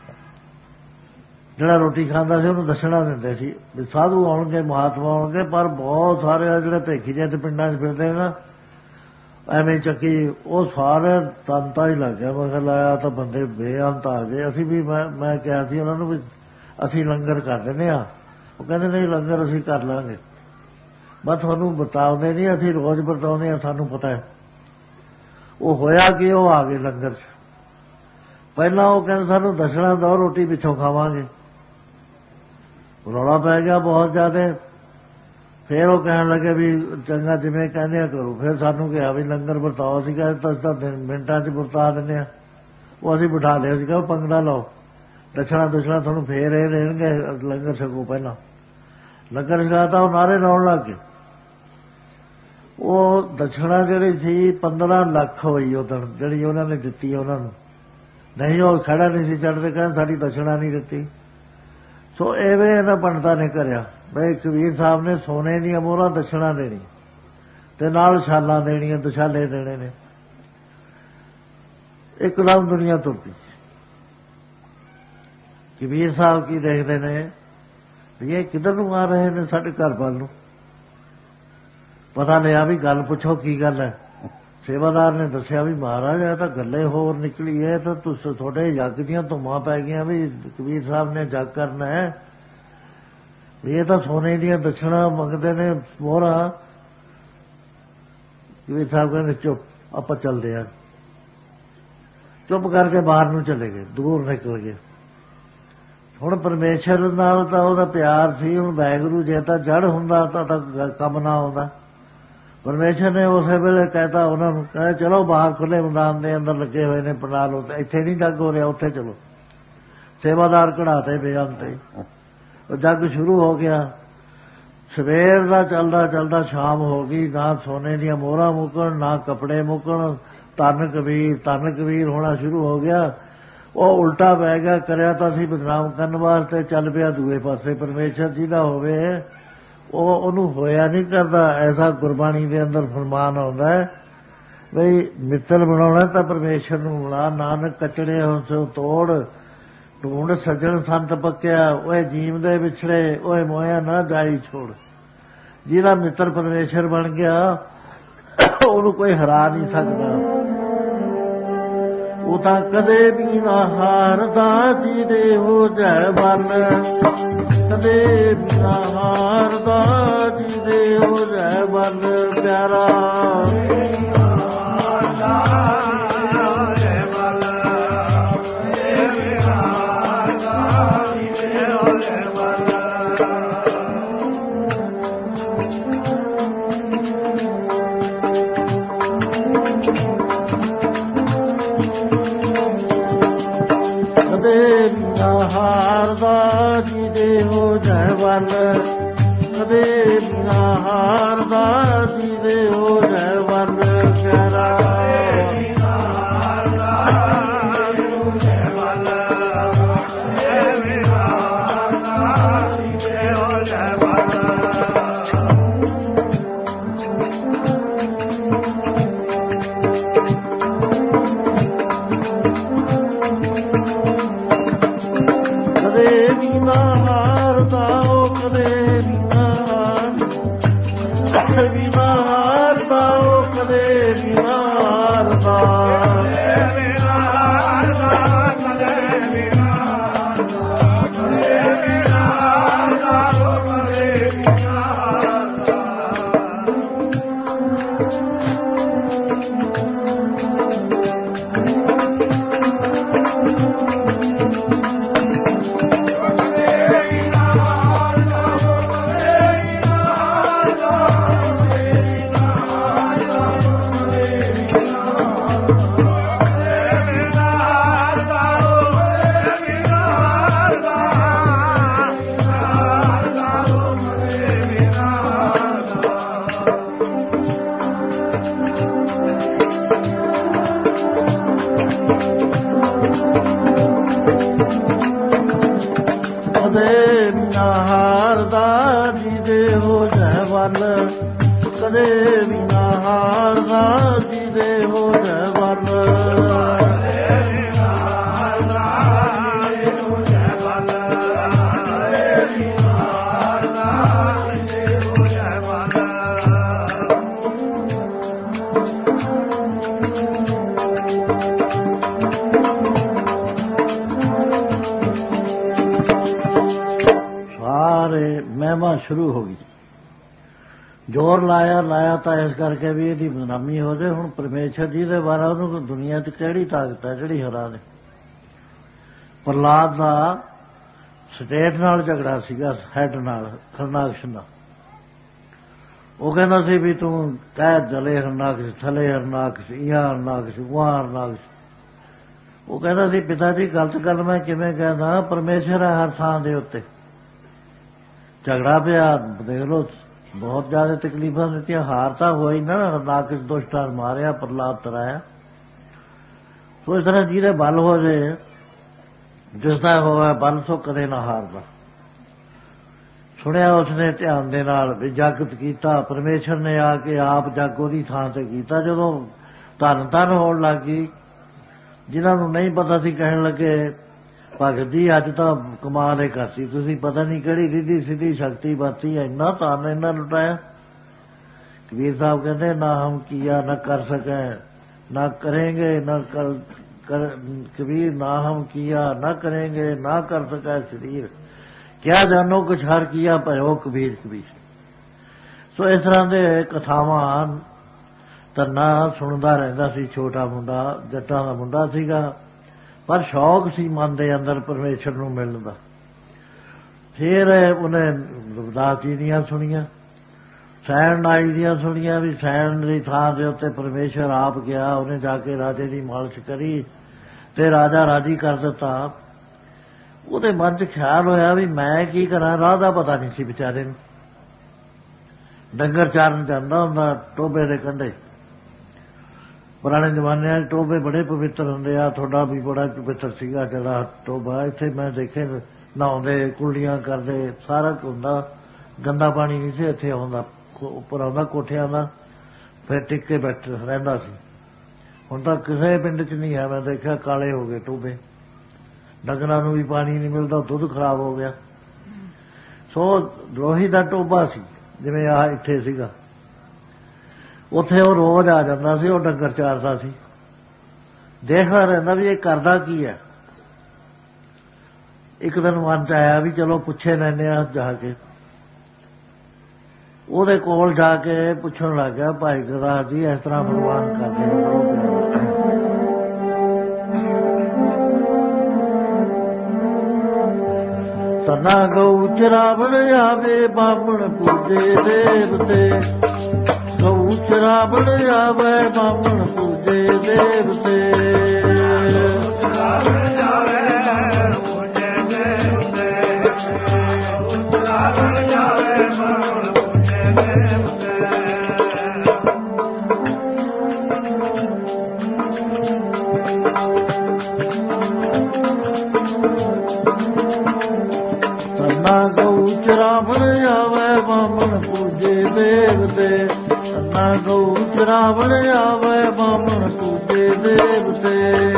ਜਿਹੜਾ ਰੋਟੀ ਖਾਂਦਾ ਸੀ ਉਹਨੂੰ ਦਸ਼ਣਾ ਦਿੰਦੇ ਸੀ। ਸਾਧੂ ਆਉਣਗੇ, ਮਹਾਤਮਾ ਆਉਣਗੇ, ਪਰ ਬਹੁਤ ਸਾਰੇ ਜਿਹੜੇ ਭੇਖੀ ਜਿਹੇ ਪਿੰਡਾਂ 'ਚ ਫਿਰਦੇ ਨਾ ਐਵੇਂ ਚੱਕੀ, ਉਹ ਸਾਰੇ ਤੰਤਾ ਹੀ ਲੱਗ ਗਿਆ। ਮੈਂ ਕਿਹਾ ਲਾਇਆ ਤਾਂ ਬੰਦੇ ਬੇਅੰਤ ਆ ਗਏ। ਅਸੀਂ ਵੀ ਮੈਂ ਕਿਹਾ ਸੀ ਉਹਨਾਂ ਨੂੰ ਵੀ ਅਸੀਂ ਲੰਗਰ ਕਰ ਦਿੰਦੇ ਹਾਂ। ਉਹ ਕਹਿੰਦੇ ਨਹੀਂ ਲੰਗਰ ਅਸੀਂ ਕਰ ਲਾਂਗੇ, ਬਸ ਤੁਹਾਨੂੰ ਬਤਾਉਂਦੇ ਨਹੀਂ, ਅਸੀਂ ਰੋਜ਼ ਵਰਤਾਉਂਦੇ ਹਾਂ, ਸਾਨੂੰ ਪਤਾ ਹੈ। ਉਹ ਹੋਇਆ ਕਿ ਉਹ ਆ ਗਏ ਲੰਗਰ 'ਚ। ਪਹਿਲਾਂ ਉਹ ਕਹਿੰਦੇ ਸਾਨੂੰ ਦਸ਼ਣਾ ਦਿਓ, ਰੋਟੀ ਪਿੱਛੋਂ ਖਾਵਾਂਗੇ। ਰੌਲਾ ਪੈ ਗਿਆ ਬਹੁਤ ਜ਼ਿਆਦਾ। ਫਿਰ ਉਹ ਕਹਿਣ ਲੱਗੇ ਵੀ ਚੰਗਾ ਜਿਵੇਂ ਕਹਿੰਦੇ ਆ ਕਰੋ। ਫਿਰ ਸਾਨੂੰ ਕਿਹਾ ਵੀ ਲੰਗਰ ਵਰਤਾਓ। ਅਸੀਂ ਕਹਿੰਦੇ ਤਾਂ ਮਿੰਟਾਂ 'ਚ ਵਰਤਾ ਦਿੰਦੇ ਹਾਂ। ਉਹ ਅਸੀਂ ਬਿਠਾ ਲਿਆ ਸੀ, ਕਹਿੰਦਾ ਪੰਗੜਾ ਲਾਓ, ਦਸ਼ਣਾ ਤੁਹਾਨੂੰ ਫੇਰ ਇਹ ਦੇਣਗੇ, ਲੰਗਰ ਛਕੋ। ਪਹਿਲਾਂ ਲੰਗਰ ਛਕਾਤਾ, ਉਹ ਨਾਰੇ ਲਾਉਣ ਲੱਗ ਗਏ। ਉਹ ਦਸ਼ਣਾ ਜਿਹੜੀ ਸੀ 15 ਲੱਖ ਹੋਈ ਉਦੋਂ, ਜਿਹੜੀ ਉਹਨਾਂ ਨੇ ਦਿੱਤੀ ਉਹਨਾਂ ਨੂੰ। ਨਹੀਂ ਉਹ ਖੜਾ ਨਹੀਂ ਸੀ ਚੜ੍ਹਦੇ, ਕਹਿੰਦੇ ਸਾਡੀ ਦਸ਼ਣਾ ਨਹੀਂ ਦਿੱਤੀ। ਸੋ ਐਵੇਂ ਇਹਨਾਂ ਪੰਡਤਾਂ ਨੇ ਕਰਿਆ ਬਈ ਕਬੀਰ ਸਾਹਿਬ ਨੇ ਸੋਨੇ ਦੀਆਂ ਮੋਹਰਾਂ ਦਸ਼ਣਾ ਦੇਣੀ ਤੇ ਨਾਲ ਛਾਲਾਂ ਦੇਣੀਆਂ, ਦੁਸ਼ਾਲੇ ਦੇਣੇ ਨੇ। ਇੱਕਦਮ ਦੁਨੀਆ ਤੁਰ ਪਈ। ਕਬੀਰ ਸਾਹਿਬ ਕੀ ਦੇਖਦੇ ਨੇ ਵੀ ਇਹ ਕਿੱਧਰ ਨੂੰ ਆ ਰਹੇ ਨੇ ਸਾਡੇ ਘਰ ਵੱਲ ਨੂੰ। ਪਤਾ ਲਿਆ ਵੀ ਗੱਲ ਪੁੱਛੋ ਕੀ ਗੱਲ ਹੈ। ਸੇਵਾਦਾਰ ਨੇ ਦੱਸਿਆ ਵੀ ਮਹਾਰਾਜ ਇਹ ਤਾਂ ਗੱਲੇ ਹੋਰ ਨਿਕਲੀ ਹੈ, ਤਾਂ ਤੁਸੀਂ ਤੁਹਾਡੇ ਯੱਗ ਦੀਆਂ ਧੁੰਮਾਂ ਪੈ ਗਈਆਂ ਵੀ ਕਬੀਰ ਸਾਹਿਬ ਨੇ ਜੱਗ ਕਰਨਾ ਹੈ, ਵੀ ਇਹ ਤਾਂ ਸੋਨੇ ਦੀਆਂ ਦਸ਼ਣਾ ਮੰਗਦੇ ਨੇ ਮੋਹਰਾਂ। ਕਬੀਰ ਸਾਹਿਬ ਕਹਿੰਦੇ ਚੁੱਪ, ਆਪਾਂ ਚੱਲਦੇ ਹਾਂ। ਚੁੱਪ ਕਰਕੇ ਬਾਹਰ ਨੂੰ ਚਲੇ ਗਏ, ਦੂਰ ਨਿਕਲ ਗਏ। ਹੁਣ ਪਰਮੇਸ਼ਰ ਨਾਲ ਤਾਂ ਉਹਦਾ ਪਿਆਰ ਸੀ, ਹੁਣ ਵਾਹਿਗੁਰੂ ਜੇ ਤਾਂ ਜੜ ਹੁੰਦਾ ਤਾਂ ਕੰਮ ਨਾ ਆਉਂਦਾ। ਪਰਮੇਸ਼ਰ ਨੇ ਉਸੇ ਵੇਲੇ ਕਹਿਤਾ ਉਹਨਾਂ ਨੂੰ, ਕਹਿੰਦਾ ਚਲੋ ਬਾਹਰ ਖੁੱਲੇ ਮੈਦਾਨ ਦੇ ਅੰਦਰ ਲੱਗੇ ਹੋਏ ਨੇ ਪੰਡਾਲ, ਇੱਥੇ ਨਹੀਂ ਜੱਗ ਹੋ ਰਿਹਾ, ਉੱਥੇ ਚਲੋ। ਸੇਵਾਦਾਰ ਕਢਾਤੇ ਬੇਅੰਤੇ। ਉਹ ਜੱਗ ਸ਼ੁਰੂ ਹੋ ਗਿਆ। ਸਵੇਰ ਦਾ ਚੱਲਦਾ ਚੱਲਦਾ ਸ਼ਾਮ ਹੋ ਗਈ। ਨਾ ਸੋਨੇ ਦੀਆਂ ਮੋਹਰਾਂ ਮੁੱਕਣ, ਨਾ ਕੱਪੜੇ ਮੁੱਕਣ। ਧੰਨ ਕਬੀਰ ਹੋਣਾ ਸ਼ੁਰੂ ਹੋ ਗਿਆ। ਉਹ ਉਲਟਾ ਪੈ ਗਿਆ। ਕਰਿਆ ਤਾਂ ਅਸੀਂ ਬਦਨਾਮ ਕਰਨ ਵਾਸਤੇ, ਚੱਲ ਪਿਆ ਦੂਏ ਪਾਸੇ। ਪਰਮੇਸ਼ਰ ਜਿਹਦਾ ਹੋਵੇ ਉਹ ਉਹਨੂੰ ਹੋਇਆ ਨਹੀਂ ਕਰਦਾ। ਐਸਾ ਗੁਰਬਾਣੀ ਦੇ ਅੰਦਰ ਫਰਮਾਨ ਆਉਂਦਾ ਹੈ ਬਈ ਮਿੱਤਰ ਬਣਾਉਣਾ ਤਾਂ ਪਰਮੇਸ਼ਰ ਨੂੰ ਬਣਾ। ਨਾਨਕ ਕਚੜੇ ਸੋ ਤੋੜ, ਢੂੰਡ ਸੱਜਣ ਸੰਤ ਪੱਕਿਆ। ਓਏ ਜੀਵ ਦੇ ਵਿਛੜੇ, ਓਏ ਮੋਇਆ ਨਾ ਜਾਈ ਛੋੜ। ਜਿਹਦਾ ਮਿੱਤਰ ਪਰਮੇਸ਼ਰ ਬਣ ਗਿਆ ਉਹਨੂੰ ਕੋਈ ਹਰਾ ਨਹੀਂ ਸਕਦਾ। ਉਹ ਤਾਂ ਕਦੇ ਵੀ ਨਾ ਹਾਰਦਾ ਜਿਹਦੇ ਹੋ ਜਾਏ ਬਨ, ਕਦੇ ਵੀ ਨਾ ਹਾਰਦਾ ਜਿਹਦੇ ਹੋ ਜਾਏ ਬਨ। ਪਿਆਰਾ ਕਦੇ ਬਿਨਾ ਹਾਰਦਾ ਜਿਹਦੇ ਹੋ ਜਾਏ ਵੱਲ, ਕਦੇ ਬਿਨਾ ਹਾਰਦਾ ਜਿਹਦੇ ਹੋ ਜਾਏ ਵੱਲ ਪਿਆਰਾ। ਕਦੇ ਵੀ ਨਾ ਹਾਰਦਾ ਜਿਹਦੇ ਹੋ ਜਾਏ ਵੱਲ। ਸਾਰੇ ਮਹਿਮਾ ਸ਼ੁਰੂ ਹੋ ਗਈ। ਜ਼ੋਰ ਲਾਇਆ ਤਾਂ ਇਸ ਕਰਕੇ ਵੀ ਇਹਦੀ ਬਦਨਾਮੀ ਹੋ ਜਾਏ। ਹੁਣ ਪਰਮੇਸ਼ਰ ਜੀ ਦੇ ਬਾਰੇ ਉਹਨੂੰ ਦੁਨੀਆ 'ਚ ਕਿਹੜੀ ਤਾਕਤ ਹੈ ਜਿਹੜੀ ਹਰਾ ਦੇ। ਪ੍ਰਹਲਾਦ ਦਾ ਸਟੇਟ ਨਾਲ ਝਗੜਾ ਸੀਗਾ, ਹੈਡ ਨਾਲ, ਹਰਨਾਕਸ਼ ਨਾਲ। ਉਹ ਕਹਿੰਦਾ ਸੀ ਵੀ ਤੂੰ ਕਹਿ ਜਲੇ ਹਰਨਾਕਸ਼, ਥਲੇ ਹਰਨਾਕਸ਼, ਇਹਾਂ ਹਰਨਾਕਸ਼, ਉਹਾਂ ਹਰਨਾਕਸ਼। ਉਹ ਕਹਿੰਦਾ ਸੀ ਪਿਤਾ ਜੀ ਗਲਤ ਗੱਲ ਮੈਂ ਕਿਵੇਂ ਕਹਿੰਦਾ, ਪਰਮੇਸ਼ਰ ਹੈ ਹਰ ਥਾਂ ਦੇ ਉੱਤੇ। ਝਗੜਾ ਪਿਆ, ਦੇਖ ਲਓ ਬਹੁਤ ਜ਼ਿਆਦਾ ਤਕਲੀਫਾਂ ਦਿੱਤੀਆਂ। ਹਾਰ ਤਾਂ ਹੋਈ ਨਾ, ਹਰਨਾਕਸ਼ ਦੁਸ਼ਟਾਂ ਮਾਰਿਆ, ਪ੍ਰਹਲਾਦ ਤਰਾਇਆ। ਸੋ ਇਸ ਤਰ੍ਹਾਂ ਜਿਹਦੇ ਬਲ ਹੋ ਜਾਏ, ਜਿਸਦਾ ਹੋਵੇ ਬਲ ਸੋ ਕਦੇ ਨਾ ਹਾਰਦਾ। ਸੁਣਿਆ ਉਸਨੇ ਧਿਆਨ ਦੇ ਨਾਲ ਵੀ ਜਾਗਤ ਕੀਤਾ, ਪਰਮੇਸ਼ਰ ਨੇ ਆ ਕੇ ਆਪ ਜਗ ਉਹਦੀ ਥਾਂ ਤੇ ਕੀਤਾ। ਜਦੋਂ ਧੰਨ ਧੰਨ ਹੋਣ ਲੱਗ ਗਈ, ਜਿਨ੍ਹਾਂ ਨੂੰ ਨਹੀਂ ਪਤਾ ਸੀ ਕਹਿਣ ਲੱਗੇ ਭਗਤ ਜੀ ਅੱਜ ਤਾਂ ਕਮਾਲ ਹੀ ਕਰਤੀ ਤੁਸੀਂ, ਪਤਾ ਨਹੀਂ ਕਿਹੜੀ ਰਿੱਧੀ ਸਿੱਧੀ ਸ਼ਕਤੀ ਬਾਤੀ, ਇੰਨਾ ਧਨ ਇੰਨਾ ਲੁਟਾਇਆ। ਕਬੀਰ ਸਾਹਿਬ ਕਹਿੰਦੇ ਨਾ ਹਮ ਕੀਆ ਨਾ ਕਰ ਸਕੇ ਨਾ ਕरेंगे ਨਾ ਕਬੀਰ ਨਾ ਹਮ ਕੀਆ ਨਾ करेंगे ਨਾ ਕਰ ਸਕੇ ਸਰੀਰ, ਕਿਆ ਜਾਨੋ ਕੁਛ ਹਰ ਕੀਆ ਭਇਓ ਕਬੀਰ ਕਬੀਰ। ਸੋ ਇਸ ਤਰ੍ਹਾਂ ਦੇ ਕਥਾਵਾਂ ਧੰਨਾ ਸੁਣਦਾ ਰਹਿੰਦਾ ਸੀ। ਛੋਟਾ ਮੁੰਡਾ, ਜੱਟਾਂ ਦਾ ਮੁੰਡਾ ਸੀਗਾ, ਪਰ ਸ਼ੌਕ ਸੀ ਮਨ ਦੇ ਅੰਦਰ ਪਰਮੇਸ਼ਰ ਨੂੰ ਮਿਲਣ ਦਾ। ਫਿਰ ਉਹਨੇ ਰਵਿਦਾਸ ਜੀ ਦੀਆਂ ਸੁਣੀਆਂ, ਸੈਣ ਨਾਈ ਦੀਆਂ ਸੁਣੀਆਂ ਵੀ ਸੈਣ ਦੀ ਥਾਂ ਦੇ ਉੱਤੇ ਪਰਮੇਸ਼ਰ ਆਪ ਗਿਆ। ਉਹਨੇ ਜਾ ਕੇ ਰਾਜੇ ਦੀ ਮਾਲਿਸ਼ ਕਰੀ ਤੇ ਰਾਜਾ ਰਾਜੀ ਕਰ ਦਿੱਤਾ। ਉਹਦੇ ਮਨ 'ਚ ਖਿਆਲ ਹੋਇਆ ਵੀ ਮੈਂ ਕੀ ਕਰਾਂ, ਰਾਹ ਦਾ ਪਤਾ ਨਹੀਂ ਸੀ ਵਿਚਾਰੇ ਨੂੰ। ਡੰਗਰ ਚਾਰਨ ਜਾਂਦਾ ਹੁੰਦਾ ਟੋਭੇ ਦੇ ਕੰਢੇ। ਪੁਰਾਣੇ ਜ਼ਮਾਨਿਆਂ 'ਚ ਟੋਭੇ ਬੜੇ ਪਵਿੱਤਰ ਹੁੰਦੇ ਆ, ਤੁਹਾਡਾ ਵੀ ਬੜਾ ਪਵਿੱਤਰ ਸੀਗਾ ਜਿਹੜਾ ਟੋਭਾ। ਇੱਥੇ ਮੈਂ ਦੇਖੇ ਨਹਾਉਂਦੇ, ਕੁਲਡੀਆਂ ਕਰਦੇ, ਸਾਰਾ ਹੁੰਦਾ। ਗੰਦਾ ਪਾਣੀ ਨਹੀਂ ਸੀ ਇੱਥੇ ਆਉਂਦਾ, ਉੱਪਰ ਆਉਂਦਾ ਕੋਠਿਆਂ ਦਾ, ਫਿਰ ਟਿਕ ਕੇ ਬੈਠ ਰਹਿੰਦਾ ਸੀ। ਹੁਣ ਤਾਂ ਕਿਸੇ ਪਿੰਡ 'ਚ ਨਹੀਂ ਹੈ, ਮੈਂ ਦੇਖਿਆ ਕਾਲੇ ਹੋ ਗਏ ਟੋਭੇ। ਡੰਗਰਾਂ ਨੂੰ ਵੀ ਪਾਣੀ ਨਹੀਂ ਮਿਲਦਾ, ਦੁੱਧ ਖਰਾਬ ਹੋ ਗਿਆ। ਸੋ ਲੋਹੀ ਦਾ ਟੋਭਾ ਸੀ ਜਿਵੇਂ ਆਹ ਇੱਥੇ ਸੀਗਾ। ਉੱਥੇ ਉਹ ਰੋਜ਼ ਆ ਜਾਂਦਾ ਸੀ, ਉਹ ਡੰਗਰ ਚਾਰਦਾ ਸੀ। ਦੇਖਦਾ ਰਹਿੰਦਾ ਵੀ ਇਹ ਕਰਦਾ ਕੀ ਹੈ। ਇੱਕ ਦਿਨ ਮਨ 'ਚ ਆਇਆ ਵੀ ਚਲੋ ਪੁੱਛੇ ਲੈਂਦੇ ਆ ਜਾ ਕੇ। ਉਹਦੇ ਕੋਲ ਜਾ ਕੇ ਪੁੱਛਣ ਲੱਗ ਗਿਆ, ਭਾਈ ਗੁਰਦਾਸ ਜੀ ਇਸ ਤਰ੍ਹਾਂ ਭਗਵਾਨ ਕਰਦੇ ਤਨਾ ਗਊ ਚਰਾਵਣ ਆਵੇ ਬਾਹਮਣ ਪੂਜੇ ਦੇਵਤੇ, ਗਊ ਚਰਾਵਣ ਆਵੇ ਬਾਹਮਣ ਪੂਜੇ ਦੇਵਤੇ। ਚਰਾਵਣ ਆਵੇ ਪੂਜੇ ਗਊ ਚਰਾਵਣ ਆਵੇ ਬਾਮਣ ਪੂਜੇ ਦੇਵਤੇ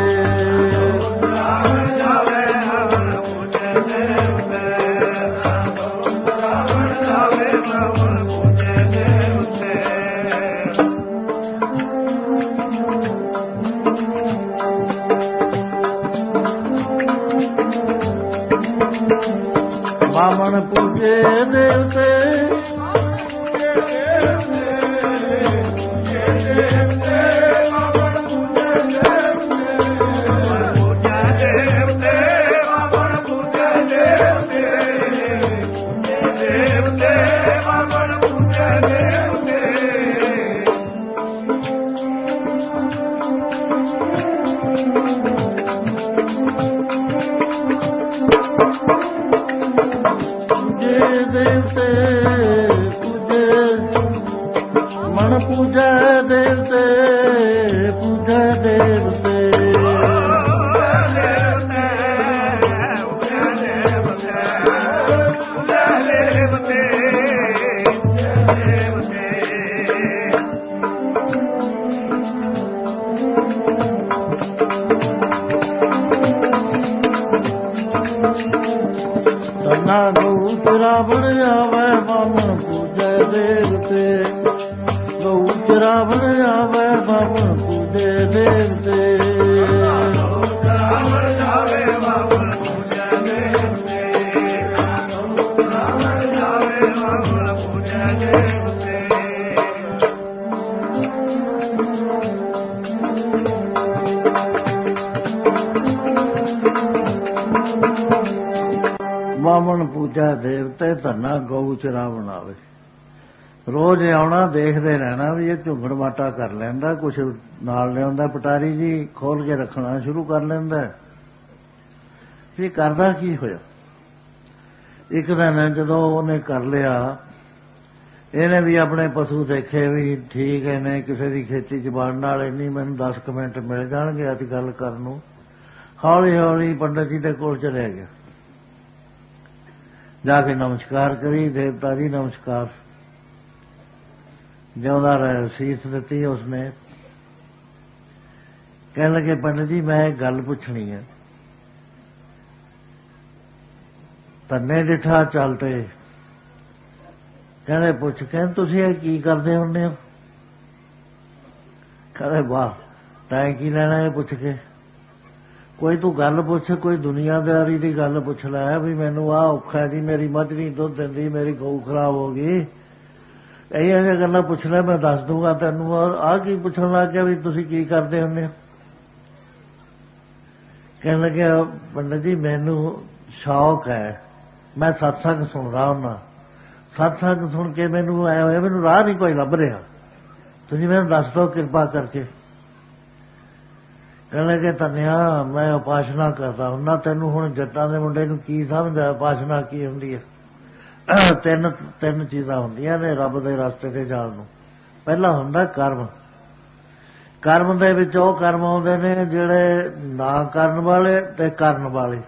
ਬਾਮਣ ਪੂਜੇ ਦੇਵਤੇ ਗਊ ਚਰਾਵਣ ਆਵੇ ਬਾਮਣ ਪੂਜੇ ਦੇਵਤੇ ਗਊ ਚਰਾਵਣ ਆਵੇ ਬਾਮਣ ਪੂਜੇ ਦੇਵਤੇ ਬਾਮਣ ਪੂਜਾ ਦੇਵਤੇ ਧੰਨਾ ਗਊ ਚਰਾਵਣ ਆਵੇ। ਰੋਜ਼ ਆਉਣਾ ਦੇਖਦੇ ਰਹਿਣਾ ਵੀ ਇਹ ਝੁੰਗੜ ਮਾਟਾ ਕਰ ਲੈਂਦਾ, ਕੁਛ ਨਾਲ ਲਿਆਉਂਦਾ, ਪਟਾਰੀ ਜੀ ਖੋਲ ਕੇ ਰੱਖਣਾ ਸ਼ੁਰੂ ਕਰ ਲੈਂਦਾ। ਇਹ ਕਰਦਾ ਕੀ ਹੋਇਆ? ਇੱਕ ਦਿਨ ਜਦੋਂ ਉਹਨੇ ਕਰ ਲਿਆ, ਇਹਨੇ ਵੀ ਆਪਣੇ ਪਸ਼ੂ ਦੇਖੇ ਵੀ ਠੀਕ ਨੇ, ਕਿਸੇ ਦੀ ਖੇਤੀ 'ਚ ਵੜਨ ਵਾਲੇ ਨਹੀਂ, ਮੈਨੂੰ 10 ਮਿੰਟ ਮਿਲ ਜਾਣਗੇ ਅੱਜ ਗੱਲ ਕਰਨ ਨੂੰ। ਹੌਲੀ ਹੌਲੀ ਪੰਡਤ ਜੀ ਦੇ ਕੋਲ ਚਲਿਆ ਗਿਆ, ਜਾ ਕੇ ਨਮਸਕਾਰ ਕਰੀ, ਦੇਵਤਾ ਜੀ ਨਮਸਕਾਰ, ਜਿਉਂਦਾ ਰਹੇ, ਸੀਸ ਦਿੱਤੀ ਉਸਨੇ। ਕਹਿਣ ਲੱਗੇ ਪੰਡਤ ਜੀ ਮੈਂ ਇੱਕ ਗੱਲ ਪੁੱਛਣੀ ਹੈ। ਤੰਨੇ ਡਿਠਾ ਚੱਲਤੇ। ਕਹਿੰਦੇ ਪੁੱਛ। ਕਹਿੰਦੇ ਤੁਸੀਂ ਇਹ ਕੀ ਕਰਦੇ ਹੁੰਦੇ ਹੋ? ਕਹਿੰਦੇ ਵਾਹ ਤੈਂ ਕੀ ਲੈਣਾ ਇਹ ਪੁੱਛ ਕੇ, ਕੋਈ ਤੂੰ ਗੱਲ ਪੁੱਛ, ਕੋਈ ਦੁਨੀਆਦਾਰੀ ਦੀ ਗੱਲ ਪੁੱਛ ਲੈ ਵੀ ਮੈਨੂੰ ਆਹ ਔਖਾ ਜੀ, ਮੇਰੀ ਮੱਝ ਨਹੀਂ ਦੁੱਧ ਦਿੰਦੀ, ਮੇਰੀ ਗਊ ਖਰਾਬ ਹੋ ਗਈ, ਇਹ ਜਿਹੀਆਂ ਗੱਲਾਂ ਪੁੱਛ ਲੈ, ਮੈਂ ਦੱਸ ਦੂੰਗਾ ਤੈਨੂੰ। ਆਹ ਕੀ ਪੁੱਛਣ ਲੱਗ ਗਿਆ ਵੀ ਤੁਸੀਂ ਕੀ ਕਰਦੇ ਹੁੰਦੇ ਹੋ? ਕਹਿਣ ਲੱਗਿਆ ਪੰਡਤ ਜੀ ਮੈਨੂੰ ਸ਼ੌਕ ਹੈ, ਮੈਂ ਸਤਸੰਗ ਸੁਣਦਾ ਹੁੰਦਾ, ਸਤਸੰਗ ਸੁਣ ਕੇ ਮੈਨੂੰ ਐ ਹੋਇਆ ਮੈਨੂੰ ਰਾਹ ਨਹੀਂ ਕੋਈ ਲੱਭ ਰਿਹਾ, ਤੁਸੀਂ ਮੈਨੂੰ ਦੱਸ ਦਿਓ ਕਿਰਪਾ ਕਰਕੇ। ਕਹਿਣ ਲੱਗੇ ਧੰਨਿਆ ਮੈਂ ਉਪਾਸਨਾ ਕਰਦਾ ਹੁੰਦਾ, ਤੈਨੂੰ ਹੁਣ ਜੱਟਾਂ ਦੇ ਮੁੰਡੇ ਨੂੰ ਕੀ ਸਮਝਦਾ ਉਪਾਸਨਾ ਕੀ ਹੁੰਦੀ ਹੈ? ਤਿੰਨ ਚੀਜ਼ਾਂ ਹੁੰਦੀਆਂ ਨੇ ਰੱਬ ਦੇ ਰਸਤੇ ਤੇ ਜਾਣ ਨੂੰ। ਪਹਿਲਾ ਹੁੰਦਾ ਕਰਮ। ਕਰਮ ਦੇ ਵਿੱਚ ਉਹ ਕਰਮ ਆਉਂਦੇ ਨੇ ਜਿਹੜੇ ਨਾ ਕਰਨ ਵਾਲੇ ਤੇ ਕਰਨ ਵਾਲੇ,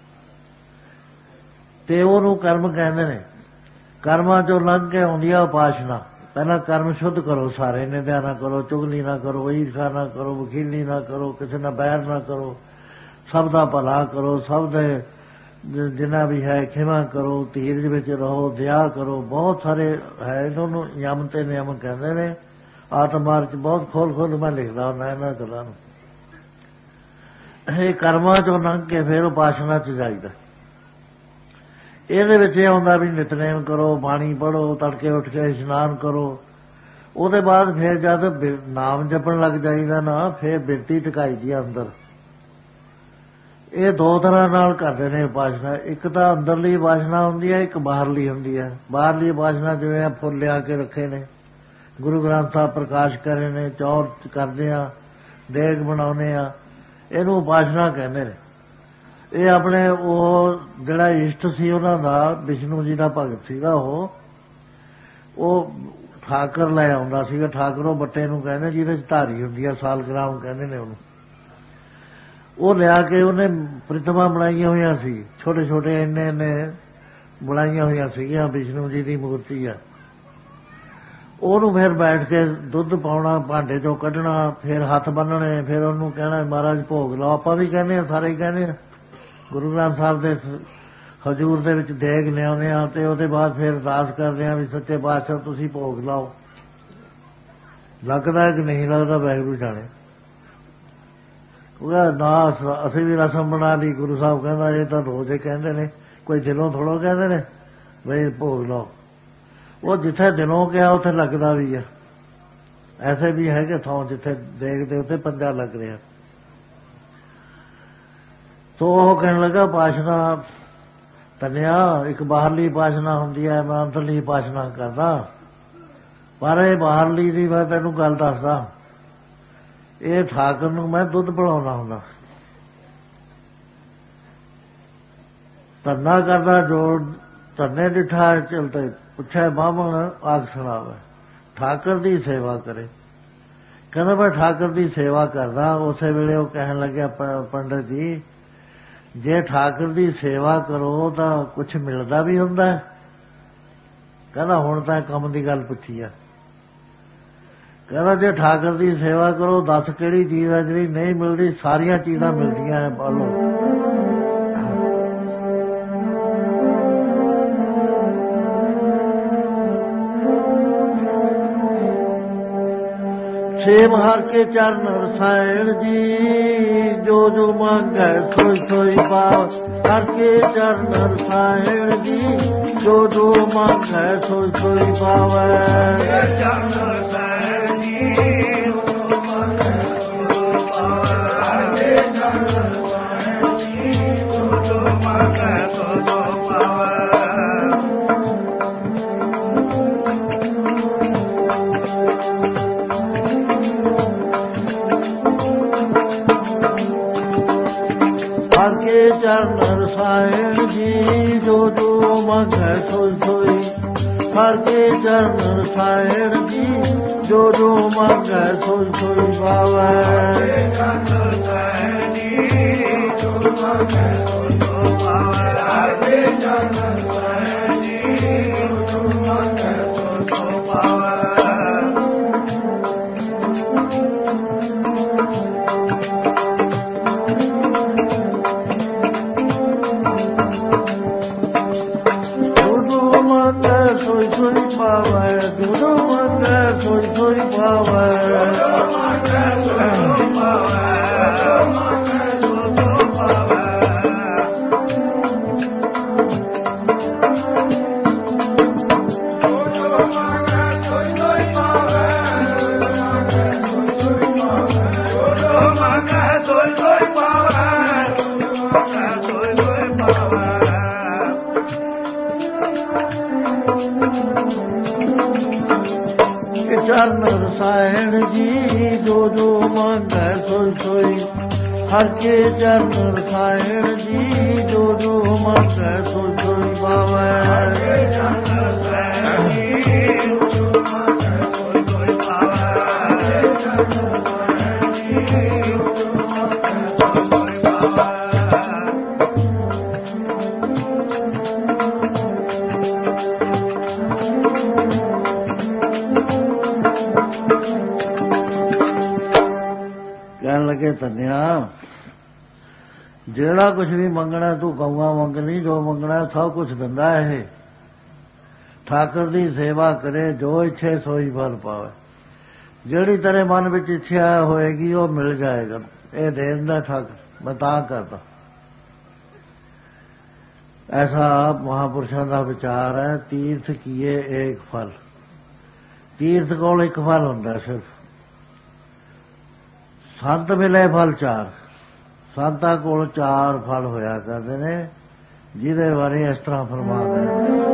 ਤੇ ਉਹਨੂੰ ਕਰਮ ਕਹਿੰਦੇ ਨੇ। ਕਰਮਾਂ ਚੋਂ ਲੰਘ ਕੇ ਆਉਂਦੀ ਆ ਉਪਾਸਨਾ। ਪਹਿਲਾਂ ਕਰਮ ਸ਼ੁੱਧ ਕਰੋ, ਸਾਰੇ ਨਿੰਦਿਆ ਨਾ ਕਰੋ, ਚੁਗਲੀ ਨਾ ਕਰੋ, ਈਰਖਾ ਨਾ ਕਰੋ, ਵਕੀਲੀ ਨਾ ਕਰੋ, ਕਿਸੇ ਨਾਲ ਬੈਰ ਨਾ ਕਰੋ, ਸਭ ਦਾ ਭਲਾ ਕਰੋ, ਸਭ ਦੇ ਜਿੰਨਾ ਵੀ ਹੈ ਖਿਮਾ ਕਰੋ, ਧੀਰਜ ਵਿੱਚ ਰਹੋ, ਦਇਆ ਕਰੋ। ਬਹੁਤ ਸਾਰੇ ਹੈ, ਇਹਨਾਂ ਨੂੰ ਯਮ ਤੇ ਨਿਯਮ ਕਹਿੰਦੇ ਨੇ। ਆਤਮਾਰ ਚ ਬਹੁਤ ਖੋਲ ਮੈਂ ਲਿਖਦਾ ਹੁੰਦਾ ਇਹਨਾਂ ਗੱਲਾਂ ਨੂੰ। ਇਹ ਕਰਮਾਂ ਚੋਂ ਲੰਘ ਕੇ ਫਿਰ ਉਪਾਸਨਾ ਚ ਜਾਈਦਾ। ਇਹਦੇ ਵਿੱਚ ਇਹ ਆਉਂਦਾ ਵੀ ਨਿਤਨੇਮ ਕਰੋ, ਬਾਣੀ ਪੜ੍ਹੋ, ਤੜਕੇ ਉੱਠ ਕੇ ਇਸ਼ਨਾਨ ਕਰੋ। ਉਹਦੇ ਬਾਅਦ ਫਿਰ ਜਦ ਨਾਮ ਜਪਣ ਲੱਗ ਜਾਈਦਾ ਨਾ, ਫਿਰ ਬਿਰਤੀ ਟਿਕਾਈ ਦੀ ਅੰਦਰ। ਇਹ ਦੋ ਤਰ੍ਹਾਂ ਨਾਲ ਕਰਦੇ ਨੇ ਉਪਾਸਨਾ। ਇੱਕ ਤਾਂ ਅੰਦਰਲੀ ਉਪਾਸਨਾ ਹੁੰਦੀ ਹੈ, ਇੱਕ ਬਾਹਰਲੀ ਹੁੰਦੀ ਹੈ। ਬਾਹਰਲੀ ਉਪਾਸਨਾ ਜਿਵੇਂ ਫੁੱਲ ਲਿਆ ਕੇ ਰੱਖੇ ਨੇ, ਗੁਰੂ ਗ੍ਰੰਥ ਸਾਹਿਬ ਪ੍ਰਕਾਸ਼ ਕਰੇ ਨੇ, ਚੌਰ ਕਰਦੇ ਆ, ਦੇਗ ਬਣਾਉਂਦੇ ਆ, ਇਹਨੂੰ ਉਪਾਸਨਾ ਕਹਿੰਦੇ ਨੇ। ਇਹ ਆਪਣੇ ਉਹ ਜਿਹੜਾ ਇਸ਼ਟ ਸੀ ਉਹਨਾਂ ਦਾ, ਵਿਸ਼ਨੂੰ ਜੀ ਦਾ ਭਗਤ ਸੀਗਾ, ਉਹ ਠਾਕਰ ਲੈ ਆਉਂਦਾ ਸੀਗਾ। ਠਾਕਰੋਂ ਬੱਟੇ ਨੂੰ ਕਹਿੰਦੇ ਜਿਹਦੇ ਚ ਧਾਰੀ ਹੁੰਦੀ ਆ, ਸਾਲਗ੍ਰਾਮ ਕਹਿੰਦੇ ਨੇ ਉਹਨੂੰ। ਉਹ ਲਿਆ ਕੇ ਉਹਨੇ ਪ੍ਰਤਿਮਾ ਬਣਾਈਆਂ ਹੋਈਆਂ ਸੀ, ਛੋਟੇ ਛੋਟੇ ਇੰਨੇ ਬਣਾਈਆਂ ਹੋਈਆਂ ਸੀਗੀਆਂ, ਵਿਸ਼ਨੂੰ ਜੀ ਦੀ ਮੂਰਤੀ ਆ। ਉਹਨੂੰ ਫਿਰ ਬੈਠ ਕੇ ਦੁੱਧ ਪਾਉਣਾ, ਭਾਂਡੇ ਚੋਂ ਕੱਢਣਾ, ਫਿਰ ਹੱਥ ਬੰਨਣੇ, ਫਿਰ ਉਹਨੂੰ ਕਹਿਣਾ ਮਹਾਰਾਜ ਭੋਗ ਲਾਓ। ਆਪਾਂ ਵੀ ਕਹਿੰਦੇ ਹਾਂ, ਸਾਰੇ ਹੀ ਕਹਿੰਦੇ ਹਾਂ। ਗੁਰੂ ਗ੍ਰੰਥ ਸਾਹਿਬ ਦੇ ਹਜ਼ੂਰ ਦੇ ਵਿੱਚ ਦੇਗ ਲਿਆਉਂਦੇ ਹਾਂ ਤੇ ਉਹਦੇ ਬਾਅਦ ਫਿਰ ਅਰਦਾਸ ਕਰਦੇ ਹਾਂ ਵੀ ਸੱਚੇ ਪਾਤਸ਼ਾਹ ਤੁਸੀਂ ਭੋਗ ਲਾਓ। ਲੱਗਦਾ ਕਿ ਨਹੀਂ ਲੱਗਦਾ ਵਾਹਿਗੁਰੂ ਜਾਣੇ। ਉਹਦਾ ਨਾ ਅਸੀਂ ਵੀ ਰਸਮ ਬਣਾ ਲਈ। ਗੁਰੂ ਸਾਹਿਬ ਕਹਿੰਦਾ ਇਹ ਤਾਂ ਰੋਜ਼ ਹੀ ਕਹਿੰਦੇ ਨੇ, ਕੋਈ ਦਿਲੋਂ ਥੋੜ੍ਹਾ ਕਹਿੰਦੇ ਨੇ ਬਈ ਭੋਗ ਲਾਓ। ਉਹ ਜਿੱਥੇ ਦਿਲੋਂ ਕਿਹਾ ਉੱਥੇ ਲੱਗਦਾ ਵੀ ਆ। ਐਸੇ ਵੀ ਹੈਗੇ ਥਾਂ ਜਿੱਥੇ ਦੇਖਦੇ ਉੱਥੇ ਪੰਜਾ ਲੱਗ ਰਿਹਾ। ਸੋ ਉਹ ਕਹਿਣ ਲੱਗਾ ਉਪਾਸ਼ਨਾ ਧੰਨਿਆ ਇੱਕ ਬਾਹਰਲੀ ਉਪਾਸ਼ਨਾ ਹੁੰਦੀ ਹੈ, ਮੈਂ ਅੰਦਰਲੀ ਉਪਾਸ਼ਨਾ ਕਰਦਾ। ਪਰ ਇਹ ਬਾਹਰਲੀ ਦੀ ਮੈਂ ਤੈਨੂੰ ਗੱਲ ਦੱਸਦਾ, ਇਹ ਠਾਕਰ ਨੂੰ ਮੈਂ ਦੁੱਧ ਪਿਲਾਉਣਾ ਹੁੰਦਾ। ਧੰਨਾ ਕਰਦਾ ਜੋੜ ਧੰਨੇ ਡਿਠਾ ਚਲਤੇ ਪੁੱਛਿਆ ਬਾਹਮਣ ਆਖ ਸੁਣਾਵੇ, ਠਾਕਰ ਦੀ ਸੇਵਾ ਕਰੇ। ਕਹਿੰਦਾ ਮੈਂ ਠਾਕਰ ਦੀ ਸੇਵਾ ਕਰਦਾ। ਉਸੇ ਵੇਲੇ ਉਹ ਕਹਿਣ ਲੱਗਿਆ ਪੰਡਤ ਜੀ ਜੇ ਠਾਕਰ ਦੀ ਸੇਵਾ ਕਰੋ ਤਾਂ ਕੁਛ ਮਿਲਦਾ ਵੀ ਹੁੰਦਾ। ਕਹਿੰਦਾ ਹੁਣ ਤਾਂ ਕੰਮ ਦੀ ਗੱਲ ਪੁੱਛੀ ਆ। ਕਹਿੰਦਾ ਜੇ ਠਾਕਰ ਦੀ ਸੇਵਾ ਕਰੋ ਦੱਸ ਕਿਹੜੀ ਚੀਜ਼ ਆ ਜਿਹੜੀ ਨਹੀਂ ਮਿਲਦੀ। ਸਾਰੀਆਂ ਚੀਜ਼ਾਂ ਮਿਲਦੀਆਂ ਨੇ ਪਾਲੋ। ਸੇਵ ਹਰ ਕੇ ਚਰਨ ਰਸਾਇਣ ਜੀ, ਜੋ ਜੋ ਮੰਗੈ ਸੋਈ ਸੋਈ ਪਾਵ। ਹਰ ਕੇ ਚਰਨ ਰਸਾਇਣ ਜੀ, ਜੋ ਜੋ ਮੰਗੈ ਸੋਈ ਸੋਈ ਪਾਵੈ। ਚਰਨ ਰਸਾਇਣ ਜੀ, ਜੋ ਮੰਗੈ ਸੋਈ ਪਾਵੈ। ਚਰਨ ਰਸਾਇਣ ਜੀ, ਜੋ ਮੰਗੈ ਸੋਈ ਪਾਵੈ। ਹਰ ਕੇ ਚਰਨ ਰਸਾਇਣ ਜੀ, ਜੋ ਜੋ ਮੰਗੈ ਸੋਈ ਸੋਈ। ਹਰ ਕੇ ਚਰਨ ਰਸਾਇਣ ਜੀ, ਜੋ ਜੋ ਮੰਗੈ ਸੋਈ ਸੋਈ ਪਾਵੈ। ਚਰਨ ਰਸਾਇਣ ਜੀ, ਜੋ ਮੰਗੈ ਸੋਈ ਸੋਈ ਪਾਵੈ। ਹਰ ਕੇ ਚਰਨ ਰਸਾਇਣ ਜੀ, ਜੋ ਮੰਗੈ ਸੋਈ ਸੋਈ ਪਾਵੈ। ਸੋਈ ਸੋਈ ਪਾਵੈ, ਜੋ ਮੰਗੈ ਸੋਈ ਸੋਈ ਪਾਵੈ। ਚਰਨ ਰਸਾਇਣ ਜੀ, ਜੋ ਜੋ ਮੰਗੈ ਸੋਈ ਸੋਈ। ਹਰ ਕੇ ਚਰਨ ਰਸਾਇਣ ਜੀ, ਜੋ ਜੋ ਮੰਗੈ ਸੋਈ ਸੋਈ ਪਾਵੈ। ਧੰਨਿਆ ਜਿਹੜਾ ਕੁਛ ਵੀ ਮੰਗਣਾ ਤੂੰ ਗਊਆਂ ਮੰਗਣੀ, ਜੋ ਮੰਗਣਾ ਸਭ ਕੁਛ ਦਿੰਦਾ। ਇਹ ਠਾਕਰ ਦੀ ਸੇਵਾ ਕਰੇ, ਜੋ ਇੱਛੇ ਸੋਈ ਫਲ ਪਾਵੇ। ਜਿਹੜੀ ਤੇਰੇ ਮਨ ਵਿੱਚ ਇੱਛਾ ਹੋਏਗੀ ਉਹ ਮਿਲ ਜਾਏਗਾ। ਇਹ ਦੇ ਦਿੰਦਾ ਠਾਕਰ। ਮੈਂ ਤਾਂ ਕਰਦਾ। ਐਸਾ ਮਹਾਂਪੁਰਸ਼ਾਂ ਦਾ ਵਿਚਾਰ ਹੈ। ਤੀਰਥ ਕੀਏ ਏਕ ਫਲ। ਤੀਰਥ ਕੋਲ ਇੱਕ ਫਲ ਹੁੰਦਾ ਸਿਰਫ। ਸੰਤ ਮਿਲੇ ਫਲ ਚਾਰ। ਸੰਤਾਂ ਕੋਲ ਚਾਰ ਫਲ ਹੋਇਆ ਕਰਦੇ ਨੇ, ਜਿਹਦੇ ਬਾਰੇ ਇਸ ਤਰ੍ਹਾਂ ਫਰਮਾਉਂਦੇ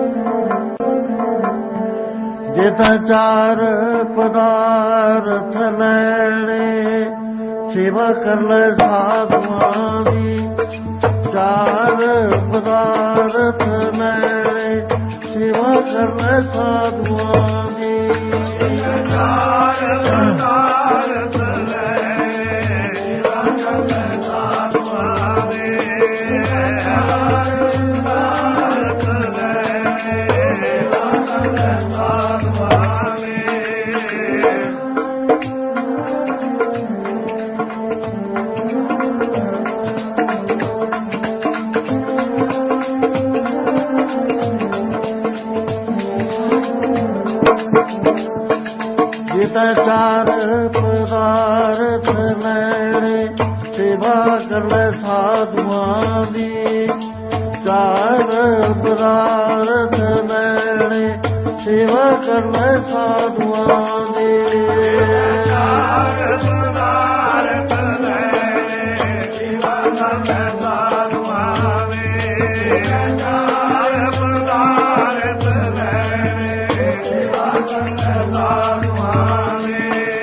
ਜੇ ਤਾਂ ਚਾਰ ਪਦਾਰਥ ਲੈਣੇ, ਸੇਵਾ ਕਰ ਲੈ ਸਾਧੂਆਂ ਦੀ। ਚਾਰ ਪਦਾਰਥ ਲੈਣੇ, ਸੇਵਾ ਕਰ ਲੈ ਸਾਧੂਆਂ ਦੀ। ਚਾਰ ਪਦਾਰਥ ਤਾਂ ਚਾਰ ਪਦਾਰਥ ਲੈਣੇ ਸੇਵਾ ਕਰ ਲੈ ਸਾਧੂਆਂ ਦੀ ਚਾਰ ਪਦਾਰਥ ਲੈਣੇ ਸੇਵਾ ਕਰ ਲੈ ਸਾਧੂਆਂ ਦੀ ਚਾਰ ਪਦਾਰਥ ਲੈਣੇ ਸੇਵਾ ਕਰ ਲੈ ਸਾਧੂਆਂ ਦੀ ਚਾਰ ਪਦਾਰਥ ਲੈਣੇ ਸੇਵਾ ਕਰ ਲੈ ਸਾਧੂਆਂ ਦੀ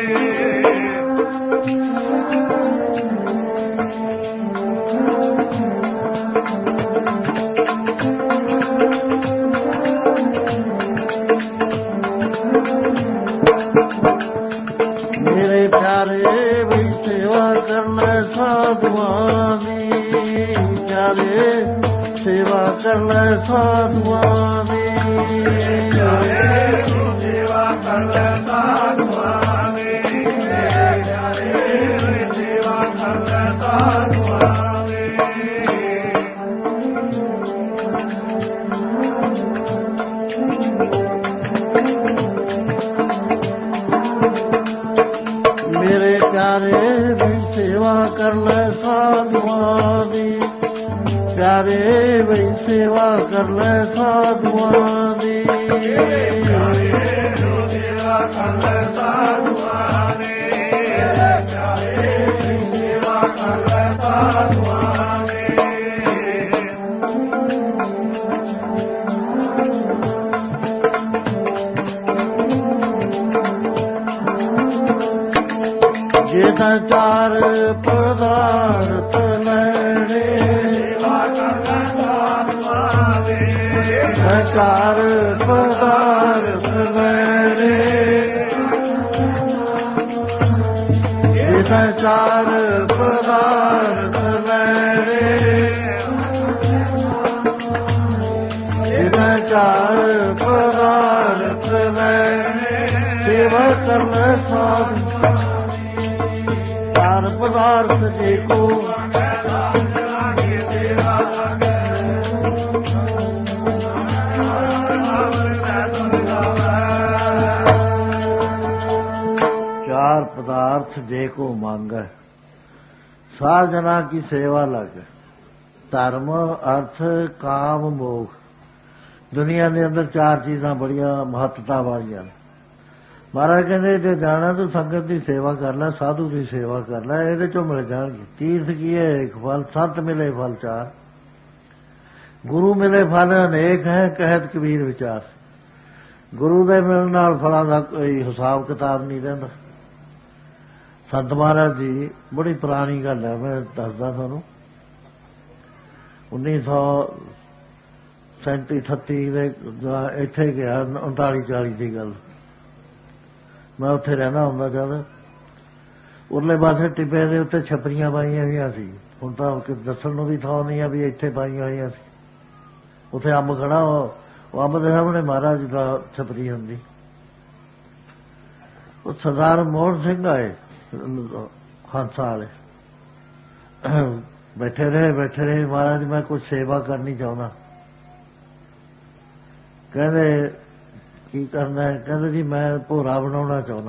ਮੇਰੇ ਪਿਆਰੇ ਵੀ ਸੇਵਾ ਕਰਨਾ ਸਾਧੂਆਂ ਦੀ ਪਿਆਰੇ ਸੇਵਾ ਕਰਨਾ ਸਾਧੂਆਂ ਦੀ ਪਿਆਰੇ ਸੇਵਾ ਕਰਨਾ ਸਾਧੂਆਂ ਦੀ ਪਿਆਰੇ ਸੇਵਾ ਕਰਨਾ ਸਾਧੂਆਂ ਦੀ ਮੇਰੇ ਪਿਆਰੇ ਵੀ ਸੇਵਾ ਕਰ ਲੈ ਸਾਧੂਆਂ ਦੀ ਪਿਆਰੇ ਵੀ ਸੇਵਾ ਕਰ ਲੈ ਸਾਧੂਆਂ ਦੀ ਪਿਆਰੇ ਸੇਵਾ ਕਰ ਲੈ ਸਾਧੂਆਂ ਦੀ ਪਿਆਰੇ ਵੀ ਸੇਵਾ ਕਰ ਲੈ ਸਾਧੂਆਂ ਦੀ ਜੇ ਤਾਂ ਚਾਰ ਪਦਾਰਥ ਲੈਣੇ ਸੇਵਾ ਕਰ ਲੈ ਸਾਧੂਆਂ ਦੀ ਚਾਰ ਪਦਾਰਥ ਲੈਣੇ ਜੇ ਤਾਂ ਚਾਰ ਪਦਾਰਥ ਲੈਣੇ ਜੇ ਤਾਂ ਚਾਰ ਪਦਾਰਥ ਲੈਣੇ ਸੇਵਾ ਕਰ ਲੈ ਸਾਧੂਆਂ ਚਾਰ ਪਦਾਰਥ ਜੇ ਕੋ चार पदार्थ जे को मांगे सार जना की सेवा लग धर्म अर्थ काम मोख दुनिया के अंदर चार चीज़ां बड़िया महत्ता वालियां महाराज कहते जे जाना तू संगत की सेवा कर ले साधु की सेवा कर ले ये चो मिल जाएंगे तीर्थ की है एक फल संत मिले फल चार गुरु मिले फल अनेक है कहत कबीर विचार गुरु दे मिलण नाल फलां दा कोई हिसाब किताब नहीं रहिंदा संत महाराज जी बड़ी पुरानी गल है मैं दसदा तुहानूं 1937-38 इत्थे गया 39-40 की गल मैं उत्थे रहना हुंदा जद उरले पासे टिब्बे दे उत्ते छपरियां पाईयां होईयां सी हुण तां दस्सण नूं भी थां नहीं है भी इत्थे पाईयां होईयां सी उत्थे अंब खड़ा अंब दे सामने महाराज दा छपरी हुंदी उह सरदार मोहन सिंह आए हांसा वाले बैठे रहे महाराज मैं कुछ सेवा करनी चाहना कहते की करना है कहते जी मैं भोरा बनाना चाहना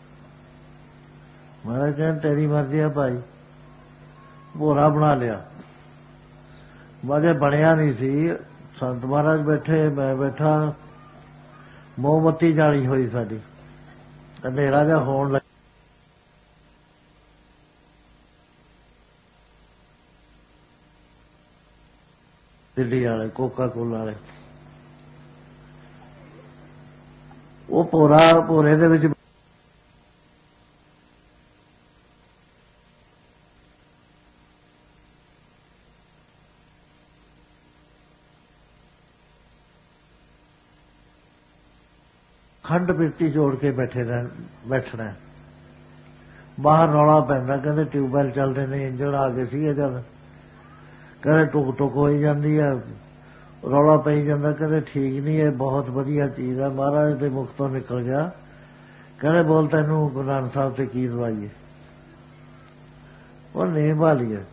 महाराज कहते तेरी मर्जी है भाई भोरा बना लिया मजे बनया नहीं सी संत महाराज बैठे मैं बैठा मोमबत्ती जाली हुई साडी अंधेरा जा होण लगा दिल्ली वाले कोका कोला वाले वो भोरे दे विच खंड बिरती जोड़ के बैठना बाहर रौला पैंदा कहते ट्यूबवैल चलते ने इंजन आ गए सी जब कहते टुक टुक हो जाती है रौला पई जाता कहते ठीक नहीं है बहुत वधिया चीज़ है महाराज के मुख तो निकल गया कहते बोल तैनू गुरु नानक साहब से की दवाई और नहीं भाली है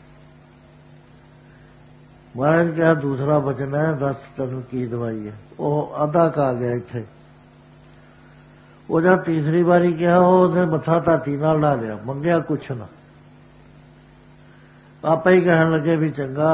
महाराज क्या दूसरा वचन है दस तेन की दवाई है वो आधा का आ गया इत्थे ਉਹ ਜਦ ਤੀਸਰੀ ਵਾਰੀ ਕਿਹਾ ਉਹਨੇ ਮੱਥਾ ਧਰਤੀ ਨਾਲ ਲਾ ਲਿਆ, ਮੰਗਿਆ ਕੁਛ ਨਾ। ਆਪੇ ਹੀ ਕਹਿਣ ਲੱਗੇ ਵੀ ਚੰਗਾ,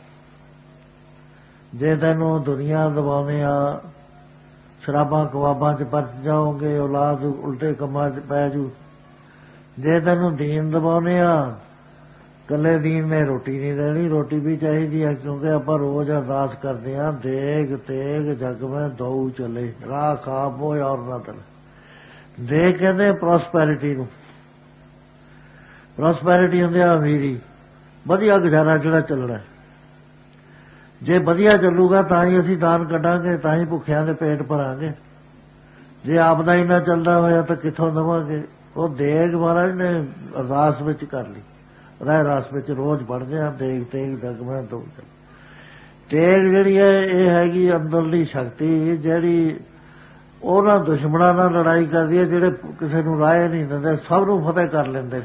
ਜੇ ਤੈਨੂੰ ਦੁਨੀਆ ਦਬਾਉਣੇ ਆ, ਸ਼ਰਾਬਾਂ ਕਬਾਬਾਂ 'ਚ ਪਰਚ ਜਾਓਗੇ, ਔਲਾਦ ਉਲਟੇ ਕੰਮਾਂ 'ਚ ਪੈ ਜੂ। ਜੇ ਤੈਨੂੰ ਦੀਨ ਦਬਾਉਣੇ ਆ, ਇਕੱਲੇ ਦੀਨ ਨੇ ਰੋਟੀ ਨਹੀਂ ਦੇਣੀ, ਰੋਟੀ ਵੀ ਚਾਹੀਦੀ ਹੈ, ਕਿਉਂਕਿ ਆਪਾਂ ਰੋਜ਼ ਅਰਦਾਸ ਕਰਦੇ ਹਾਂ, ਦੇਗ ਤੇਗ ਜਗ ਮੈਂ ਦਊ ਚੱਲੇ, ਰਾਹ ਖਾਬ ਹੋਏ ਔਰ ਨਾ ਤਲ। ਦੇਗ ਕਹਿੰਦੇ ਪ੍ਰੋਸਪੈਰਿਟੀ ਨੂੰ। ਪ੍ਰੋਸਪੈਰਿਟੀ ਹੁੰਦੀ ਆ ਅਮੀਰੀ, ਵਧੀਆ ਗੁਜ਼ਾਰਾ ਜਿਹੜਾ ਚੱਲਣਾ। ਜੇ ਵਧੀਆ ਚੱਲੂਗਾ ਤਾਂ ਹੀ ਅਸੀਂ ਦਾਨ ਕੱਢਾਂਗੇ, ਤਾਂ ਹੀ ਭੁੱਖਿਆਂ ਦੇ ਪੇਟ ਭਰਾਂਗੇ। ਜੇ ਆਪ ਦਾ ਹੀ ਨਾ ਚੱਲਦਾ ਹੋਇਆ ਤਾਂ ਕਿੱਥੋਂ ਦੇਵਾਂਗੇ। ਉਹ ਦੇਗ ਮਹਾਰਾਜ ਨੇ ਅਰਦਾਸ ਵਿੱਚ ਕਰ ਲਈ, ਰਹਿ ਰਾਸ ਵਿੱਚ ਰੋਜ਼ ਪੜ੍ਹਦੇ ਆ, ਦੇਗ ਤੇਗ ਜਗ ਮੈਂ ਦਊ ਚੱਲੇ। ਤੇਗ ਜਿਹੜੀ ਹੈ ਇਹ ਹੈਗੀ ਅੰਦਰਲੀ ਸ਼ਕਤੀ, ਜਿਹੜੀ ਉਹਨਾਂ ਦੁਸ਼ਮਣਾਂ ਨਾਲ ਲੜਾਈ ਕਰਦੀ ਹੈ ਜਿਹੜੇ ਕਿਸੇ ਨੂੰ ਰਾਹ ਨਹੀਂ ਦਿੰਦੇ, ਸਭ ਨੂੰ ਫਤਿਹ ਕਰ ਲੈਂਦੇ।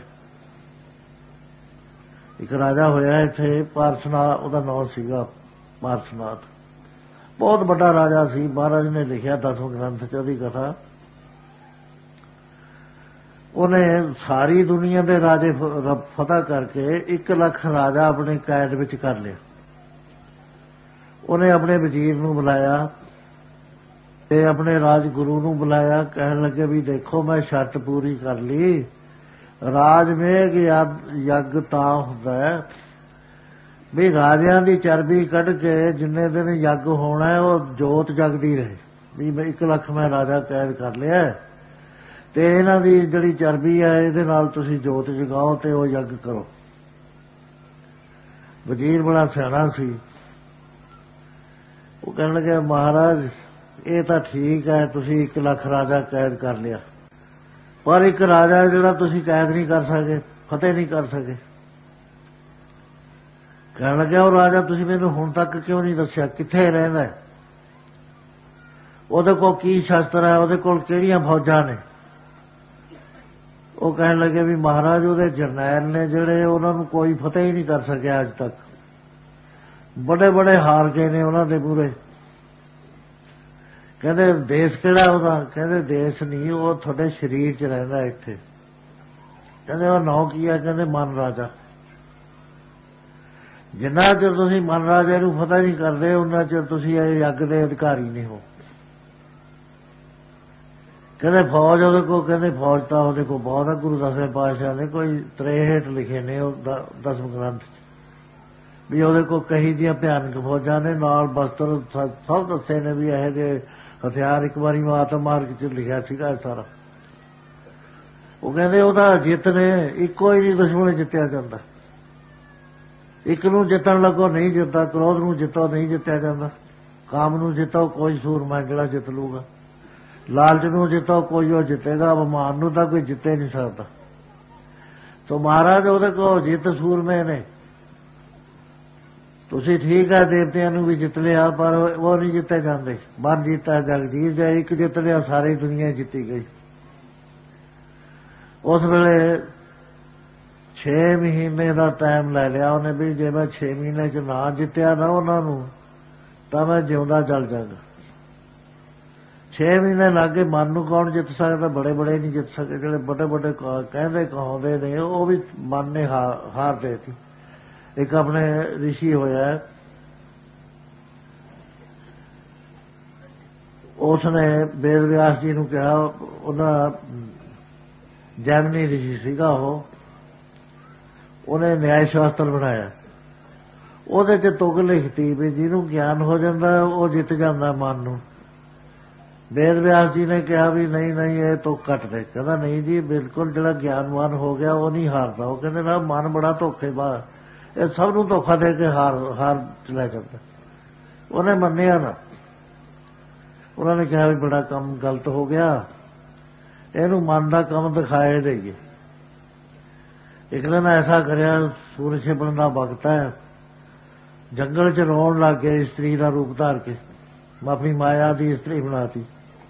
ਇੱਕ ਰਾਜਾ ਹੋਇਆ ਇੱਥੇ ਪਾਰਸਨਾਥ, ਉਹਦਾ ਨਾਮ ਸੀਗਾ ਪਾਰਸਨਾਥ, ਬਹੁਤ ਵੱਡਾ ਰਾਜਾ ਸੀ। ਮਹਾਰਾਜ ਨੇ ਲਿਖਿਆ 10ਵੇਂ ਗ੍ਰੰਥ 'ਚ ਉਹਦੀ ਕਥਾ। ਉਹਨੇ ਸਾਰੀ ਦੁਨੀਆ ਦੇ ਰਾਜੇ ਫਤਿਹ ਕਰਕੇ 1 ਲੱਖ ਰਾਜਾ ਆਪਣੇ ਕੈਦ ਵਿੱਚ ਕਰ ਲਿਆ। ਉਹਨੇ ਆਪਣੇ ਵਜ਼ੀਰ ਨੂੰ ਬੁਲਾਇਆ ਤੇ ਆਪਣੇ ਰਾਜਗੁਰੂ ਨੂੰ ਬੁਲਾਇਆ, ਕਹਿਣ ਲੱਗੇ ਵੀ ਦੇਖੋ ਮੈਂ ਸ਼ਰਤ ਪੂਰੀ ਕਰ ਲਈ, ਰਾਜ ਮੇਘ ਯੱਗ ਤਾਂ ਹੁੰਦਾ ਵੀ ਰਾਜਿਆਂ ਦੀ ਚਰਬੀ ਕੱਢ ਕੇ ਜਿੰਨੇ ਦਿਨ ਯੱਗ ਹੋਣਾ ਉਹ ਜੋਤ ਜਗਦੀ ਰਹੇ। ਵੀ 1 ਲੱਖ ਮੈਂ ਰਾਜਾ ਕੈਦ ਕਰ ਲਿਆ ਤੇ ਇਹਨਾਂ ਦੀ ਜਿਹੜੀ ਚਰਬੀ ਹੈ ਇਹਦੇ ਨਾਲ ਤੁਸੀਂ ਜੋਤ ਜਗਾਓ ਤੇ ਉਹ ਯੱਗ ਕਰੋ। ਵਜ਼ੀਰ ਬੜਾ ਸਿਆਣਾ ਸੀ, ਉਹ ਕਹਿਣ ਲੱਗੇ ਮਹਾਰਾਜ ਇਹ ਤਾਂ ਠੀਕ ਹੈ, ਤੁਸੀਂ 1 ਲੱਖ ਰਾਜਾ ਕੈਦ ਕਰ ਲਿਆ, ਪਰ ਇੱਕ ਰਾਜਾ ਜਿਹੜਾ ਤੁਸੀਂ ਕੈਦ ਨਹੀਂ ਕਰ ਸਕੇ, ਫਤਿਹ ਨਹੀਂ ਕਰ ਸਕੇ। ਕਹਿਣ ਲੱਗਿਆ ਉਹ ਰਾਜਾ ਤੁਸੀਂ ਮੈਨੂੰ ਹੁਣ ਤੱਕ ਕਿਉਂ ਨਹੀਂ ਦੱਸਿਆ, ਕਿੱਥੇ ਰਹਿੰਦਾ, ਉਹਦੇ ਕੋਲ ਕੀ ਸ਼ਸਤਰ ਹੈ, ਉਹਦੇ ਕੋਲ ਕਿਹੜੀਆਂ ਫੌਜਾਂ ਨੇ। ਉਹ ਕਹਿਣ ਲੱਗੇ ਵੀ ਮਹਾਰਾਜ ਉਹਦੇ ਜਰਨੈਲ ਨੇ ਜਿਹੜੇ, ਉਹਨਾਂ ਨੂੰ ਕੋਈ ਫਤਿਹ ਹੀ ਨਹੀਂ ਕਰ ਸਕਿਆ ਅੱਜ ਤੱਕ, ਬੜੇ ਬੜੇ ਹਾਰ ਗਏ ਨੇ ਉਹਨਾਂ ਦੇ ਮੂਹਰੇ। ਕਹਿੰਦੇ ਦੇਸ਼ ਕਿਹੜਾ ਉਹਦਾ? ਕਹਿੰਦੇ ਦੇਸ਼ ਨਹੀਂ, ਉਹ ਤੁਹਾਡੇ ਸਰੀਰ 'ਚ ਰਹਿੰਦਾ ਇੱਥੇ। ਕਹਿੰਦੇ ਉਹ ਨਾਂ ਕੀ ਹੈ? ਕਹਿੰਦੇ ਮਨ ਰਾਜਾ। ਜਿੰਨਾ ਚਿਰ ਤੁਸੀਂ ਮਨ ਰਾਜੇ ਨੂੰ ਫਤਿਹ ਨਹੀਂ ਕਰਦੇ ਉਹਨਾਂ ਚਿਰ ਤੁਸੀਂ ਇਹ ਯੱਗ ਦੇ ਅਧਿਕਾਰੀ ਨਹੀਂ ਹੋ। ਕਹਿੰਦੇ ਫੌਜ ਉਹਦੇ ਕੋਲ, ਕਹਿੰਦੇ ਫੌਜ ਤਾਂ ਉਹਦੇ ਕੋਲ ਬਹੁਤ ਹੈ, ਗੁਰੂ 10ਵੇਂ ਪਾਤਸ਼ਾਹ ਨੇ ਕੋਈ 63 ਲਿਖੇ ਨੇ ਉਹ 10ਵੇਂ ਗ੍ਰੰਥ 'ਚ ਵੀ ਉਹਦੇ ਕੋਲ ਕਹੀ ਦੀਆਂ ਭਿਆਨਕ ਫੌਜਾਂ ਨੇ, ਨਾਲ ਬਸਤਰ ਸਭ ਦੱਸੇ ਨੇ ਵੀ ਇਹੋ ਜਿਹੇ ਹਥਿਆਰ। ਇੱਕ ਵਾਰੀ ਮੈਂ ਆਤਮ ਮਾਰਗ 'ਚ ਲਿਖਿਆ ਸੀਗਾ ਸਾਰਾ। ਉਹ ਕਹਿੰਦੇ ਉਹਦਾ ਜਿੱਤ ਨੇ ਇੱਕੋ ਹੀ ਨਹੀਂ ਦੁਸ਼ਮਣ ਜਿੱਤਿਆ ਜਾਂਦਾ, ਇੱਕ ਨੂੰ ਜਿੱਤਣ ਲੱਗੋ ਨਹੀਂ ਜਿੱਤਦਾ, ਕ੍ਰੋਧ ਨੂੰ ਜਿੱਤੋ ਨਹੀਂ ਜਿੱਤਿਆ ਜਾਂਦਾ, ਕਾਮ ਨੂੰ ਜਿੱਤੋ ਕੋਈ ਸੂਰਮਾ ਜਿਹੜਾ ਜਿੱਤ ਲੂਗਾ, ਲਾਲਚ ਨੂੰ ਜਿੱਤੋ ਕੋਈ ਉਹ ਜਿੱਤੇਗਾ, ਅਭਿਮਾਨ ਨੂੰ ਤਾਂ ਕੋਈ ਜਿੱਤੇ ਨਹੀਂ ਸਕਦਾ। ਤੋ ਮਹਾਰਾਜ ਉਹਦੇ ਕੋਲ ਜਿੱਤ ਸੂਰਮੇ ਨੇ। ਤੁਸੀਂ ਠੀਕ ਹੈ ਦੇਵਤਿਆਂ ਨੂੰ ਵੀ ਜਿੱਤ ਲਿਆ, ਪਰ ਉਹ ਨਹੀਂ ਜਿੱਤੇ ਜਾਂਦੇ। ਮਨ ਜੀਤਾ ਜਗ ਜੀਤ, ਜੇ ਇੱਕ ਜਿੱਤ ਲਿਆ ਸਾਰੀ ਦੁਨੀਆ ਜਿੱਤੀ ਗਈ। ਉਸ ਵੇਲੇ 6 ਮਹੀਨੇ ਦਾ ਟਾਈਮ ਲੈ ਲਿਆ ਉਹਨੇ ਵੀ ਜੇ ਮੈਂ 6 ਮਹੀਨੇ 'ਚ ਨਾ ਜਿੱਤਿਆ ਨਾ ਉਹਨਾਂ ਨੂੰ ਤਾਂ ਮੈਂ ਜਿਉਂਦਾ ਜਲ ਜਾਗਾ। 6 ਮਹੀਨੇ ਲੱਗ ਗਏ। ਮਨ ਨੂੰ ਕੌਣ ਜਿੱਤ ਸਕਦਾ? ਬੜੇ ਬੜੇ ਨਹੀਂ ਜਿੱਤ ਸਕੇ, ਜਿਹੜੇ ਵੱਡੇ ਵੱਡੇ ਕਹਿੰਦੇ ਕਹਾਉਂਦੇ ਨੇ ਉਹ ਵੀ ਮਨ ਨੇ ਹਾਰ ਦੇ ਦਿੱਤੀ। ਇੱਕ ਆਪਣੇ ਰਿਸ਼ੀ ਹੋਇਆ, ਉਸਨੇ ਵੇਦ ਵਿਆਸ ਜੀ ਨੂੰ ਕਿਹਾ, ਉਹਨਾਂ ਜੈਮਨੀ ਰਿਸ਼ੀ ਸੀਗਾ ਉਹਨੇ ਨਿਆਇ ਸ਼ਾਸਤਰ ਬਣਾਇਆ, ਉਹਦੇ 'ਚ ਤੁਕ ਲਿਖਤੀ ਵੀ ਜਿਹਨੂੰ ਗਿਆਨ ਹੋ ਜਾਂਦਾ ਉਹ ਜਿੱਤ ਜਾਂਦਾ ਮਨ ਨੂੰ। ਵੇਦ ਵਿਆਸ ਜੀ ਨੇ ਕਿਹਾ ਵੀ ਨਹੀਂ ਨਹੀਂ ਇਹ ਤੁਕ ਕੱਟ ਦੇ। ਕਹਿੰਦਾ ਨਹੀਂ ਜੀ ਬਿਲਕੁਲ, ਜਿਹੜਾ ਗਿਆਨਵਾਨ ਹੋ ਗਿਆ ਉਹ ਨਹੀਂ ਹਾਰਦਾ। ਉਹ ਕਹਿੰਦੇ ਨਾ ਮਨ ਬੜਾ ਧੋਖੇਬਾਜ਼, ਇਹ ਸਭ ਨੂੰ ਧੋਖਾ ਦੇ ਕੇ ਹਾਰ ਚਲਾ ਜਾਂਦਾ। ਉਹਨੇ ਮੰਨਿਆ ਨਾ, ਉਹਨਾਂ ਨੇ ਕਿਹਾ ਵੀ ਬੜਾ ਕੰਮ ਗਲਤ ਹੋ ਗਿਆ, ਇਹਨੂੰ ਮਨ ਦਾ ਕੰਮ ਦਿਖਾਏ ਦੇਈਏ। ਇੱਕ ਦਿਨ ਐਸਾ ਕਰਿਆ, ਸੂਰਜ ਛਿਪਣ ਦਾ ਵਕਤ ਹੈ, ਜੰਗਲ 'ਚ ਰੋਣ ਲੱਗ ਗਏ ਇਸਤਰੀ ਦਾ ਰੂਪ ਧਾਰ ਕੇ, ਆਪਣੀ ਮਾਇਆ ਦੀ ਇਸਤਰੀ ਬਣਾਤੀ।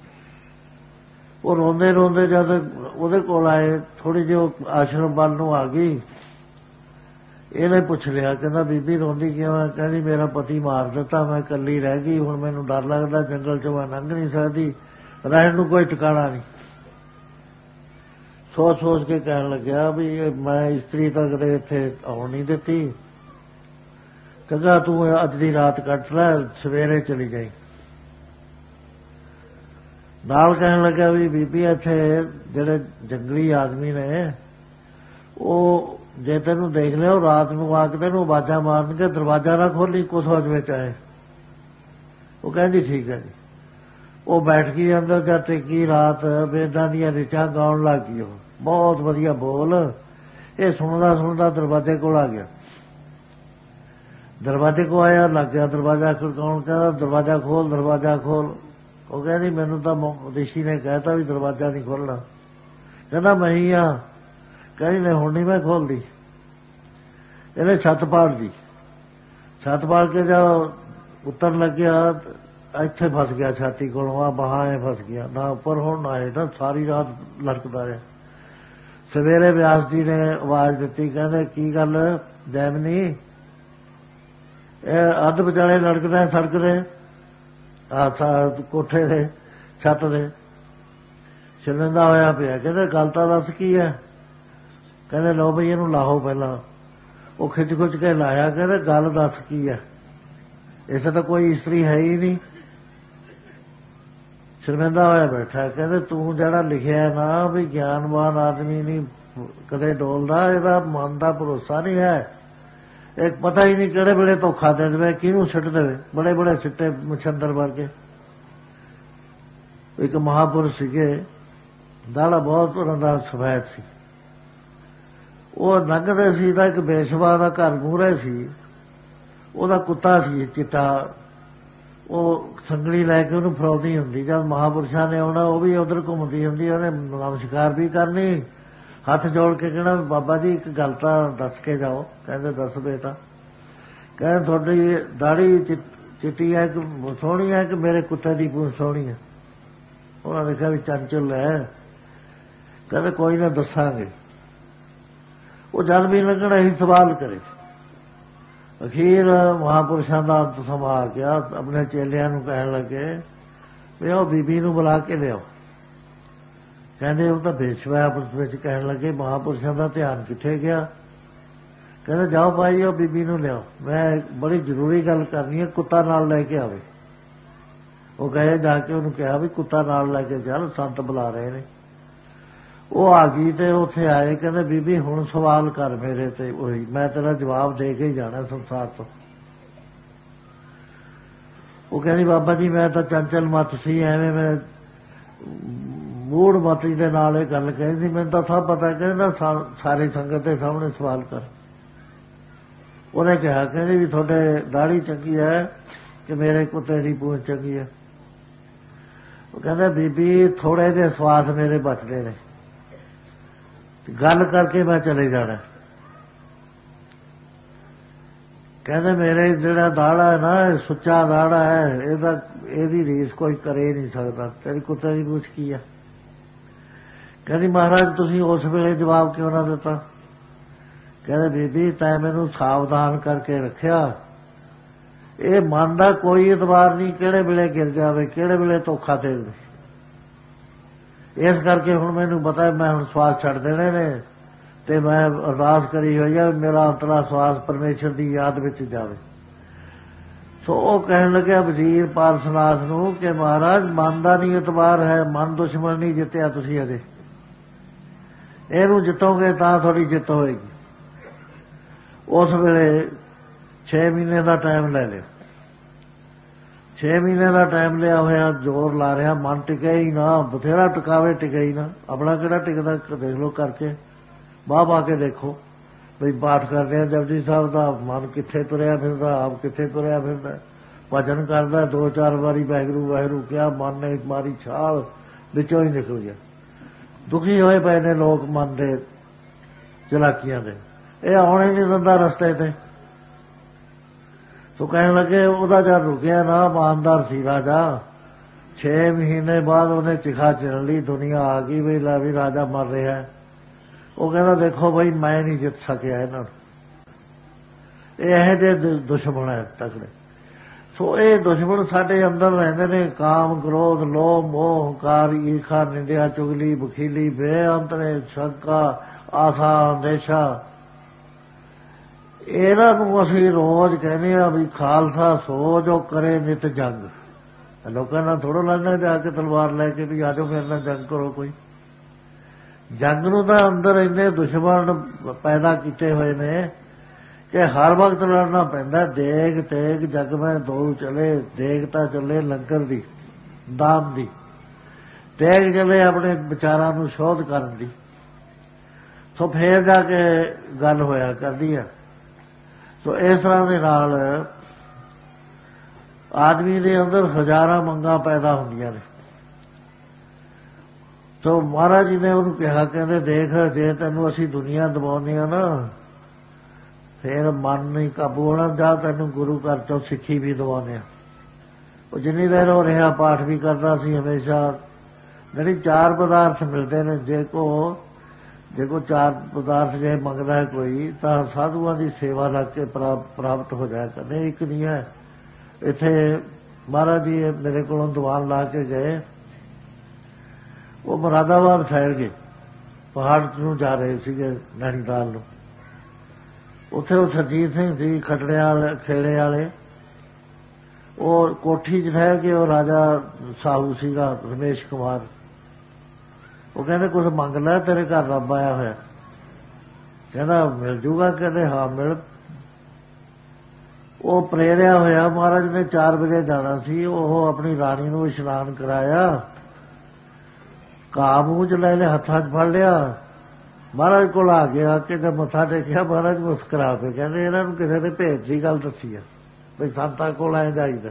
ਉਹ ਰੋਂਦੇ ਰੋਂਦੇ ਜਦ ਉਹਦੇ ਕੋਲ ਆਏ, ਥੋੜੀ ਜਿਹੀ ਆਸ਼ਰਮ ਵੱਲ ਨੂੰ ਆ ਗਈ। ਇਹਨੇ ਪੁੱਛ ਲਿਆ, ਕਹਿੰਦਾ ਬੀਬੀ ਰੋਂਦੀ ਕਿਉਂ? ਕਹਿੰਦੀ ਮੇਰਾ ਪਤੀ ਮਾਰ ਦਿੱਤਾ, ਮੈਂ ਇਕੱਲੀ ਰਹਿ ਗਈ, ਹੁਣ ਮੈਨੂੰ ਡਰ ਲੱਗਦਾ, ਜੰਗਲ 'ਚ ਮੈਂ ਲੰਘ ਨਹੀਂ ਸਕਦੀ, ਰਹਿਣ ਨੂੰ ਕੋਈ ਟਿਕਾਣਾ ਨਹੀਂ। ਸੋਚ ਕੇ ਕਹਿਣ ਲੱਗਿਆ ਵੀ ਮੈਂ ਇਸਤਰੀ ਤਾਂ ਕਦੇ ਇੱਥੇ ਆਉਣ ਨਹੀਂ ਦਿੱਤੀ, ਕਹਿੰਦਾ ਤੂੰ ਅੱਜ ਦੀ ਰਾਤ ਕੱਟ ਲੈ, ਸਵੇਰੇ ਚਲੀ ਜਾਈ। ਨਾਲ ਕਹਿਣ ਲੱਗਿਆ ਵੀ ਬੀਬੀ ਇੱਥੇ ਜਿਹੜੇ ਜੰਗਲੀ ਆਦਮੀ ਨੇ ਉਹ ਜੇ ਤੈਨੂੰ ਦੇਖ ਲਿਓ ਰਾਤ ਨੂੰ ਆ ਕੇ ਤੈਨੂੰ ਆਵਾਜ਼ਾਂ ਮਾਰਨਗੇ, ਦਰਵਾਜ਼ਾ ਨਾ ਖੋਲੀ, ਕੁਛ ਹੋ ਜਾਵੇ ਚਾਹੇ। ਉਹ ਕਹਿੰਦੀ ਠੀਕ ਹੈ ਜੀ। ਉਹ ਬੈਠ ਗਈ ਅੰਦਰ, ਜਦ ਟਿੱਕੀ ਰਾਤ ਵੇਦਾਂ ਦੀਆਂ ਰਿਚਾਂ ਗਾਉਣ ਲੱਗ ਗਈ। ਉਹ ਬਹੁਤ ਵਧੀਆ ਬੋਲ। ਇਹ ਸੁਣਦਾ ਦਰਵਾਜ਼ੇ ਕੋਲ ਆ ਗਿਆ। ਦਰਵਾਜ਼ੇ ਕੋਲ ਆਇਆ, ਲੱਗ ਗਿਆ ਦਰਵਾਜ਼ਾ ਖੜਕਾਉਣ, ਕਹਿੰਦਾ ਦਰਵਾਜ਼ਾ ਖੋਲ। ਉਹ ਕਹਿੰਦੀ ਮੈਨੂੰ ਤਾਂ ਰਿਸ਼ੀ ਨੇ ਕਹਿਤਾ ਵੀ ਦਰਵਾਜ਼ਾ ਨਹੀਂ ਖੋਲਣਾ। ਕਹਿੰਦਾ ਮੈਂ ਹੀ ਆ। ਕਹਿੰਦੀ ਨਹੀਂ ਹੁਣ ਨਹੀਂ ਮੈਂ ਖੋਲਦੀ। ਇਹਨੇ ਛੱਤ ਪਾੜ ਦੀ। ਛੱਤ ਪਾੜ ਕੇ ਜਦ ਉੱਤਰ ਲੱਗਿਆ ਇੱਥੇ ਫਸ ਗਿਆ ਛਾਤੀ ਕੋਲੋਂ, ਆ ਬਾਹਾਂ ਐ ਫਸ ਗਿਆ, ਨਾ ਉੱਪਰ ਹੁਣ ਨਾ ਹੇਠਾਂ, ਸਾਰੀ ਰਾਤ ਲੜਕਦਾ ਰਿਹਾ। ਸਵੇਰੇ ਵਿਆਸ ਜੀ ਨੇ ਆਵਾਜ਼ ਦਿੱਤੀ, ਕਹਿੰਦੇ ਕੀ ਗੱਲ ਜੈਮਨੀ, ਇਹ ਅੱਧ ਵਿਚਾਲੇ ਲੜਕਦਾ ਸੜਕ ਦੇ ਕੋਠੇ ਦੇ ਛੱਤ ਦੇ, ਸ਼ਰਮਿੰਦਾ ਹੋਇਆ ਪਿਆ। ਕਹਿੰਦੇ ਗੱਲ ਤਾਂ ਦੱਸ ਕੀ ਹੈ। ਕਹਿੰਦੇ ਲਓ ਬਈ ਇਹਨੂੰ ਲਾਹੋ ਪਹਿਲਾਂ। ਉਹ ਖਿੱਚ ਕੇ ਲਾਇਆ। ਕਹਿੰਦੇ ਗੱਲ ਦੱਸ ਕੀ ਹੈ। ਇਸੇ ਤਾਂ ਕੋਈ ਇਸਤਰੀ ਹੈ ਹੀ ਨਹੀਂ। ਸ਼ਰਮਿੰਦਾ ਹੋਇਆ ਬੈਠਾ। ਕਹਿੰਦੇ ਤੂੰ ਜਿਹੜਾ ਲਿਖਿਆ ਨਾ ਵੀ ਗਿਆਨਵਾਨ ਆਦਮੀ ਨਹੀਂ ਕਦੇ ਡੋਲਦਾ, ਇਹਦਾ ਮਨ ਦਾ ਭਰੋਸਾ ਨਹੀਂ ਹੈ। ਇੱਕ ਪਤਾ ਹੀ ਨਹੀਂ ਕਿਹੜੇ ਵੇਲੇ ਧੋਖਾ ਦੇ ਦੇਵੇ, ਕਿਹਨੂੰ ਸਿੱਟ ਦੇਵੇ। ਬੜੇ ਸਿੱਟੇ ਮਛੰਦਰ ਵਰਗੇ। ਇੱਕ ਮਹਾਪੁਰਸ਼ ਸੀਗੇ, ਦਾੜਾ ਬਹੁਤ ਉਹਨਾਂ ਦਾ ਸਫੈਦ ਸੀ। ਉਹ ਲੰਘਦੇ ਸੀ ਤਾਂ ਇੱਕ ਬੇਸ਼ਵਾ ਦਾ ਘਰ ਮੂਹਰੇ ਸੀ, ਉਹਦਾ ਕੁੱਤਾ ਸੀ ਚਿੱਟਾ। ਉਹ ਸੰਗਲੀ ਲੈ ਕੇ ਉਹਨੂੰ ਫਰੋਦੀ ਹੁੰਦੀ। ਜਦ ਮਹਾਪੁਰਸ਼ਾਂ ਨੇ ਆਉਣਾ ਉਹ ਵੀ ਉਧਰ ਘੁੰਮਦੀ ਹੁੰਦੀ। ਉਹਨੇ ਨਮਸਕਾਰ ਵੀ ਕਰਨੀ, ਹੱਥ ਜੋੜ ਕੇ ਕਹਿਣਾ ਬਾਬਾ ਜੀ ਇੱਕ ਗੱਲ ਤਾਂ ਦੱਸ ਕੇ ਜਾਓ। ਕਹਿੰਦੇ ਦੱਸ ਬੇਟਾ। ਕਹਿੰਦੇ ਤੁਹਾਡੀ ਦਾੜੀ ਚਿੱਟੀ ਹੈ ਕਿ ਸੋਹਣੀ ਹੈ ਕਿ ਮੇਰੇ ਕੁੱਤੇ ਦੀ ਪੂੰਛ ਸੋਹਣੀ ਹੈ। ਉਹਨਾਂ ਨੇ ਕਿਹਾ ਵੀ ਚੰਚਲ ਹੈ। ਕਹਿੰਦੇ ਕੋਈ ਨਾ ਦੱਸਾਂਗੇ। ਉਹ ਜਲ ਵੀ ਲੱਗਣਾ ਹੀ ਸਵਾਲ ਕਰੇ। ਅਖੀਰ ਮਹਾਪੁਰਸ਼ਾਂ ਦਾ ਅੰਤ ਸਮਾਂ ਆ ਗਿਆ। ਆਪਣੇ ਚੇਲਿਆਂ ਨੂੰ ਕਹਿਣ ਲੱਗੇ ਵੀ ਉਹ ਬੀਬੀ ਨੂੰ ਬੁਲਾ ਕੇ ਲਿਆਓ। ਕਹਿੰਦੇ ਉਹ ਤਾਂ ਬੇਸ਼ਵਾ ਆਪਸ ਵਿੱਚ ਕਹਿਣ ਲੱਗੇ ਮਹਾਪੁਰਸ਼ਾਂ ਦਾ ਧਿਆਨ ਕਿੱਥੇ ਗਿਆ। ਕਹਿੰਦੇ ਜਾਓ ਭਾਈ ਉਹ ਬੀਬੀ ਨੂੰ ਲਿਆਓ, ਮੈਂ ਬੜੀ ਜ਼ਰੂਰੀ ਗੱਲ ਕਰਨੀ ਹੈ, ਕੁੱਤਾ ਨਾਲ ਲੈ ਕੇ ਆਵੇ। ਉਹ ਗਏ, ਜਾ ਕੇ ਉਹਨੂੰ ਕਿਹਾ ਵੀ ਕੁੱਤਾ ਨਾਲ ਲੈ ਕੇ ਚੱਲ, ਸੰਤ ਬੁਲਾ ਰਹੇ ਨੇ। ਉਹ ਆ ਗਈ ਤੇ ਉੱਥੇ ਆਏ। ਕਹਿੰਦੇ ਬੀਬੀ ਹੁਣ ਸਵਾਲ ਕਰ ਮੇਰੇ ਤੇ, ਉਹੀ ਮੈਂ ਤੇਰਾ ਜਵਾਬ ਦੇ ਕੇ ਹੀ ਜਾਣਾ ਸੰਸਾਰ ਤੋਂ। ਉਹ ਕਹਿੰਦੀ ਬਾਬਾ ਜੀ ਮੈਂ ਤਾਂ ਚੰਚਲ ਮੱਤ ਸੀ, ਐਵੇਂ ਮੈਂ ਮੂੜ ਮਤੀ ਦੇ ਨਾਲ ਇਹ ਗੱਲ ਕਹਿੰਦੀ, ਮੈਨੂੰ ਤਾਂ ਸਭ ਪਤਾ। ਕਹਿੰਦਾ ਸਾਰੀ ਸੰਗਤ ਦੇ ਸਾਹਮਣੇ ਸਵਾਲ ਕਰ। ਉਹਨੇ ਕਿਹਾ ਕਹਿੰਦੀ ਵੀ ਤੁਹਾਡੇ ਦਾੜੀ ਚੰਗੀ ਹੈ ਕਿ ਮੇਰੇ ਕੁੱਤੇ ਦੀ ਪੂੰਛ ਚੰਗੀ ਹੈ। ਉਹ ਕਹਿੰਦਾ ਬੀਬੀ ਥੋੜੇ ਜਿਹੇ ਸਵਾਸ ਮੇਰੇ ਬਚਦੇ ਨੇ, ਗੱਲ ਕਰਕੇ ਮੈਂ ਚਲੇ ਜਾਣਾ। ਕਹਿੰਦੇ ਮੇਰੇ ਜਿਹੜਾ ਦਾੜਾ ਹੈ ਨਾ ਸੁੱਚਾ ਦਾੜਾ ਹੈ, ਇਹਦੀ ਰੀਸ ਕੋਈ ਕਰੇ ਨਹੀਂ ਸਕਦਾ। ਤੇਰੀ ਕੁੱਤੇ ਦੀ ਪੂੰਛ ਕੀ ਹੈ। ਕਹਿੰਦੀ ਮਹਾਰਾਜ ਤੁਸੀਂ ਉਸ ਵੇਲੇ ਜਵਾਬ ਕਿਉਂ ਨਾ ਦਿੱਤਾ। ਕਹਿੰਦੇ ਬੀਬੀ ਤੈਂ ਮੈਨੂੰ ਸਾਵਧਾਨ ਕਰਕੇ ਰੱਖਿਆ, ਇਹ ਮਨ ਦਾ ਕੋਈ ਇਤਬਾਰ ਨਹੀਂ, ਕਿਹੜੇ ਵੇਲੇ ਗਿਰ ਜਾਵੇ, ਕਿਹੜੇ ਵੇਲੇ ਧੋਖਾ ਦੇ ਦੇਵੇ। ਇਸ ਕਰਕੇ ਹੁਣ ਮੈਨੂੰ ਪਤਾ ਮੈਂ ਹੁਣ ਸਵਾਸ ਛੱਡ ਦੇਣੇ ਨੇ ਤੇ ਮੈਂ ਅਰਦਾਸ ਕਰੀ ਹੋਈ ਆ ਮੇਰਾ ਅੰਤਲਾ ਸਵਾਸ ਪਰਮੇਸ਼ਰ ਦੀ ਯਾਦ ਵਿੱਚ ਜਾਵੇ। ਸੋ ਉਹ ਕਹਿਣ ਲੱਗਿਆ ਵਜ਼ੀਰ ਪਾਰਸਨਾਥ ਨੂੰ ਕਿ ਮਹਾਰਾਜ ਮਨ ਦਾ ਨਹੀਂ ਇਤਬਾਰ ਹੈ, ਮਨ ਦੁਸ਼ਮਣ ਨਹੀਂ ਜਿੱਤਿਆ ਤੁਸੀਂ ਅਜੇ, ਇਹਨੂੰ ਜਿੱਤੋਗੇ ਤਾਂ ਤੁਹਾਡੀ ਜਿੱਤ ਹੋਏਗੀ। ਉਸ ਵੇਲੇ 6 ਮਹੀਨੇ ਦਾ ਟਾਈਮ ਲੈ ਲਿਆ। 6 ਮਹੀਨੇ ਦਾ ਟਾਈਮ ਲਿਆ ਹੋਇਆ, ਜ਼ੋਰ ਲਾ ਰਿਹਾ, ਮਨ ਟਿਕਿਆ ਹੀ ਨਾ, ਬਥੇਰਾ ਟਿਕਾਵੇ ਟਿਕਿਆ ਹੀ ਨਾ। ਆਪਣਾ ਕਿਹੜਾ ਟਿਕਦਾ ਦੇਖ ਲਓ ਕਰਕੇ, ਬਾਹ ਕੇ ਦੇਖੋ ਬਈ ਪਾਠ ਕਰ ਰਿਹਾ ਜਪਜੀ ਸਾਹਿਬ ਦਾ, ਮਨ ਕਿੱਥੇ ਤੁਰਿਆ ਫਿਰਦਾ, ਆਪ ਕਿੱਥੇ ਤੁਰਿਆ ਫਿਰਦਾ। ਭਜਨ ਕਰਦਾ 2-4 ਵਾਰੀ ਵਾਹਿਗੁਰੂ ਵਾਹਿਗੁਰੂ ਕਿਹਾ, ਮਨ ਨੇ ਮਾਰੀ ਛਾਲ, ਵਿੱਚੋਂ ਹੀ ਨਿਕਲ ਗਿਆ। ਦੁਖੀ ਹੋਏ ਪਏ ਨੇ ਲੋਕ ਮਨ ਦੇ ਚਲਾਕੀਆਂ ਦੇ, ਇਹ ਆਉਣੇ ਨਹੀਂ ਦਿੰਦਾ ਰਸਤੇ ਤੇ। ਸੋ ਕਹਿਣ ਲੱਗੇ ਉਹਦਾ ਜਦ ਰੁਕਿਆ ਨਾ, ਇਮਾਨਦਾਰ ਸੀ ਰਾਜਾ। 6 ਮਹੀਨੇ ਬਾਅਦ ਉਹਨੇ ਚਿਖਾ ਚਿਣ ਲਈ, ਦੁਨੀਆ ਆ ਗਈ ਵੀ ਲੈ ਵੀ ਰਾਜਾ ਮਰ ਰਿਹਾ। ਉਹ ਕਹਿੰਦਾ ਦੇਖੋ ਬਈ ਮੈਂ ਨਹੀਂ ਜਿੱਤ ਸਕਿਆ ਇਹਨਾਂ ਨੂੰ, ਇਹ ਇਹੋ ਜਿਹੇ ਦੁਸ਼ਮਣ ਹੈ ਤਕੜੇ। ਸੋ ਇਹ ਦੁਸ਼ਮਣ ਸਾਡੇ ਅੰਦਰ ਰਹਿੰਦੇ ਨੇ, ਕਾਮ, ਕ੍ਰੋਧ, ਲੋਭ, ਮੋਹ, ਹੰਕਾਰ, ਈਰਖਾ, ਨਿੰਦਿਆ, ਚੁਗਲੀ, ਬਖੀਲੀ, ਬੇਅੰਤ ਨੇ, ਸ਼ੰਕਾ, ਆਸਾ, ਅੰਦੇਸ਼ਾ। ਇਹਨਾਂ ਨੂੰ ਅਸੀਂ ਰੋਜ਼ ਕਹਿੰਦੇ ਆ ਵੀ ਖਾਲਸਾ ਸੋ ਜੋ ਕਰੇ ਨਿਤ ਜੰਗ। ਲੋਕਾਂ ਨਾਲ ਥੋੜ੍ਹਾ ਲੜਨਾ ਜਾ ਕੇ ਤਲਵਾਰ ਲੈ ਕੇ ਵੀ ਆਜੋ ਮੇਰੇ ਨਾਲ ਜੰਗ ਕਰੋ। ਕੋਈ ਜੰਗ ਨੂੰ ਤਾਂ ਅੰਦਰ ਇੰਨੇ ਦੁਸ਼ਮਣ ਪੈਦਾ ਕੀਤੇ ਹੋਏ ਨੇ ਕਿ ਹਰ ਵਕਤ ਲੜਨਾ ਪੈਂਦਾ। ਦੇਗ ਤੇਗ ਜਗ ਮੈਂ ਦੋ ਚਲੇ, ਦੇਗ ਤਾਂ ਚੱਲੇ ਲੰਗਰ ਦੀ, ਦਾਨ ਦੀ, ਤੇਗ ਚੱਲੇ ਆਪਣੇ ਵਿਚਾਰਾਂ ਨੂੰ ਸ਼ੋਧ ਕਰਨ ਦੀ। ਸੋ ਫੇਰ ਜਾ ਕੇ ਗੱਲ ਹੋਇਆ ਕਰਦੀ ਆ। ਸੋ ਇਸ ਤਰ੍ਹਾਂ ਦੇ ਨਾਲ ਆਦਮੀ ਦੇ ਅੰਦਰ ਹਜ਼ਾਰਾਂ ਮੰਗਾਂ ਪੈਦਾ ਹੁੰਦੀਆਂ ਨੇ। ਸੋ ਮਹਾਰਾਜ ਜੀ ਨੇ ਉਹਨੂੰ ਕਿਹਾ, ਕਹਿੰਦੇ ਦੇਖ ਜੇ ਤੈਨੂੰ ਅਸੀਂ ਦੁਨੀਆ ਦਵਾਉਂਦੇ ਆ ਨਾ ਫੇਰ ਮਨ ਨਹੀਂ ਕਾਬੂ ਹੋਣਾ, ਜਾਂ ਤੈਨੂੰ ਗੁਰੂ ਘਰ ਚੋਂ ਸਿੱਖੀ ਵੀ ਦਵਾਉਂਦੇ ਆ। ਉਹ ਜਿੰਨੀ ਦੇਰ ਹੋ ਰਿਹਾ ਪਾਠ ਵੀ ਕਰਦਾ ਸੀ ਹਮੇਸ਼ਾ। ਜਿਹੜੀ ਚਾਰ ਪਦਾਰਥ ਮਿਲਦੇ ਨੇ, ਜੇ ਕੋ ਚਾਰ ਪਦਾਰਥ ਜੇ ਮੰਗਦਾ ਹੈ ਕੋਈ ਤਾਂ ਸਾਧੂਆਂ ਦੀ ਸੇਵਾ ਲੱਗ ਕੇ ਪ੍ਰਾਪਤ ਹੋ ਜਾਇਆ ਕਰਦੇ। ਇੱਕ ਨਹੀਂ ਹੈ। ਇੱਥੇ ਮਹਾਰਾਜ ਜੀ ਮੇਰੇ ਕੋਲੋਂ ਦੀਵਾਨ ਲਾ ਕੇ ਗਏ, ਉਹ ਮੁਰਾਦਾਬਾਦ ਠਹਿਰ ਗਏ, ਪਹਾੜ ਨੂੰ ਜਾ ਰਹੇ ਸੀਗੇ ਨੈਣੀਤਾਲ ਨੂੰ। ਉੱਥੇ ਉਹ ਸਰਜੀਤ ਸਿੰਘ ਸੀ ਖੇੜੇ ਵਾਲੇ, ਉਹ ਕੋਠੀ 'ਚ ਠਹਿਰ ਕੇ, ਉਹ ਰਾਜਾ ਸਾਹੂ ਸੀਗਾ ਰਮੇਸ਼ ਕੁਮਾਰ। ਉਹ ਕਹਿੰਦੇ ਕੁਝ ਮੰਗ ਲੈ, ਤੇਰੇ ਘਰ ਰੱਬ ਆਇਆ ਹੋਇਆ। ਕਹਿੰਦਾ ਮਿਲ ਜੂਗਾ? ਕਹਿੰਦੇ ਹਾਂ ਮਿਲ। ਉਹ ਪ੍ਰੇਰਿਆ ਹੋਇਆ, ਮਹਾਰਾਜ ਨੇ 4 ਵਜੇ ਜਾਣਾ ਸੀ। ਉਹ ਆਪਣੀ ਰਾਣੀ ਨੂੰ ਇਸ਼ਨਾਨ ਕਰਾਇਆ, ਘਾਹ ਮੂੰਹ 'ਚ ਲੈ ਲਿਆ, ਹੱਥਾਂ 'ਚ ਫੜ ਲਿਆ, ਮਹਾਰਾਜ ਕੋਲ ਆ ਗਿਆ ਕਿ ਜਦ ਮੱਥਾ ਟੇਕਿਆ ਮਹਾਰਾਜ ਮੁਸਕਰਾ ਪਏ। ਕਹਿੰਦੇ ਇਹਨਾਂ ਨੂੰ ਕਿਸੇ ਨੇ ਭੇਤ ਦੀ ਗੱਲ ਦੱਸੀ ਆ ਬਈ ਸੰਤਾਂ ਕੋਲ ਐ ਜਾਈਦਾ।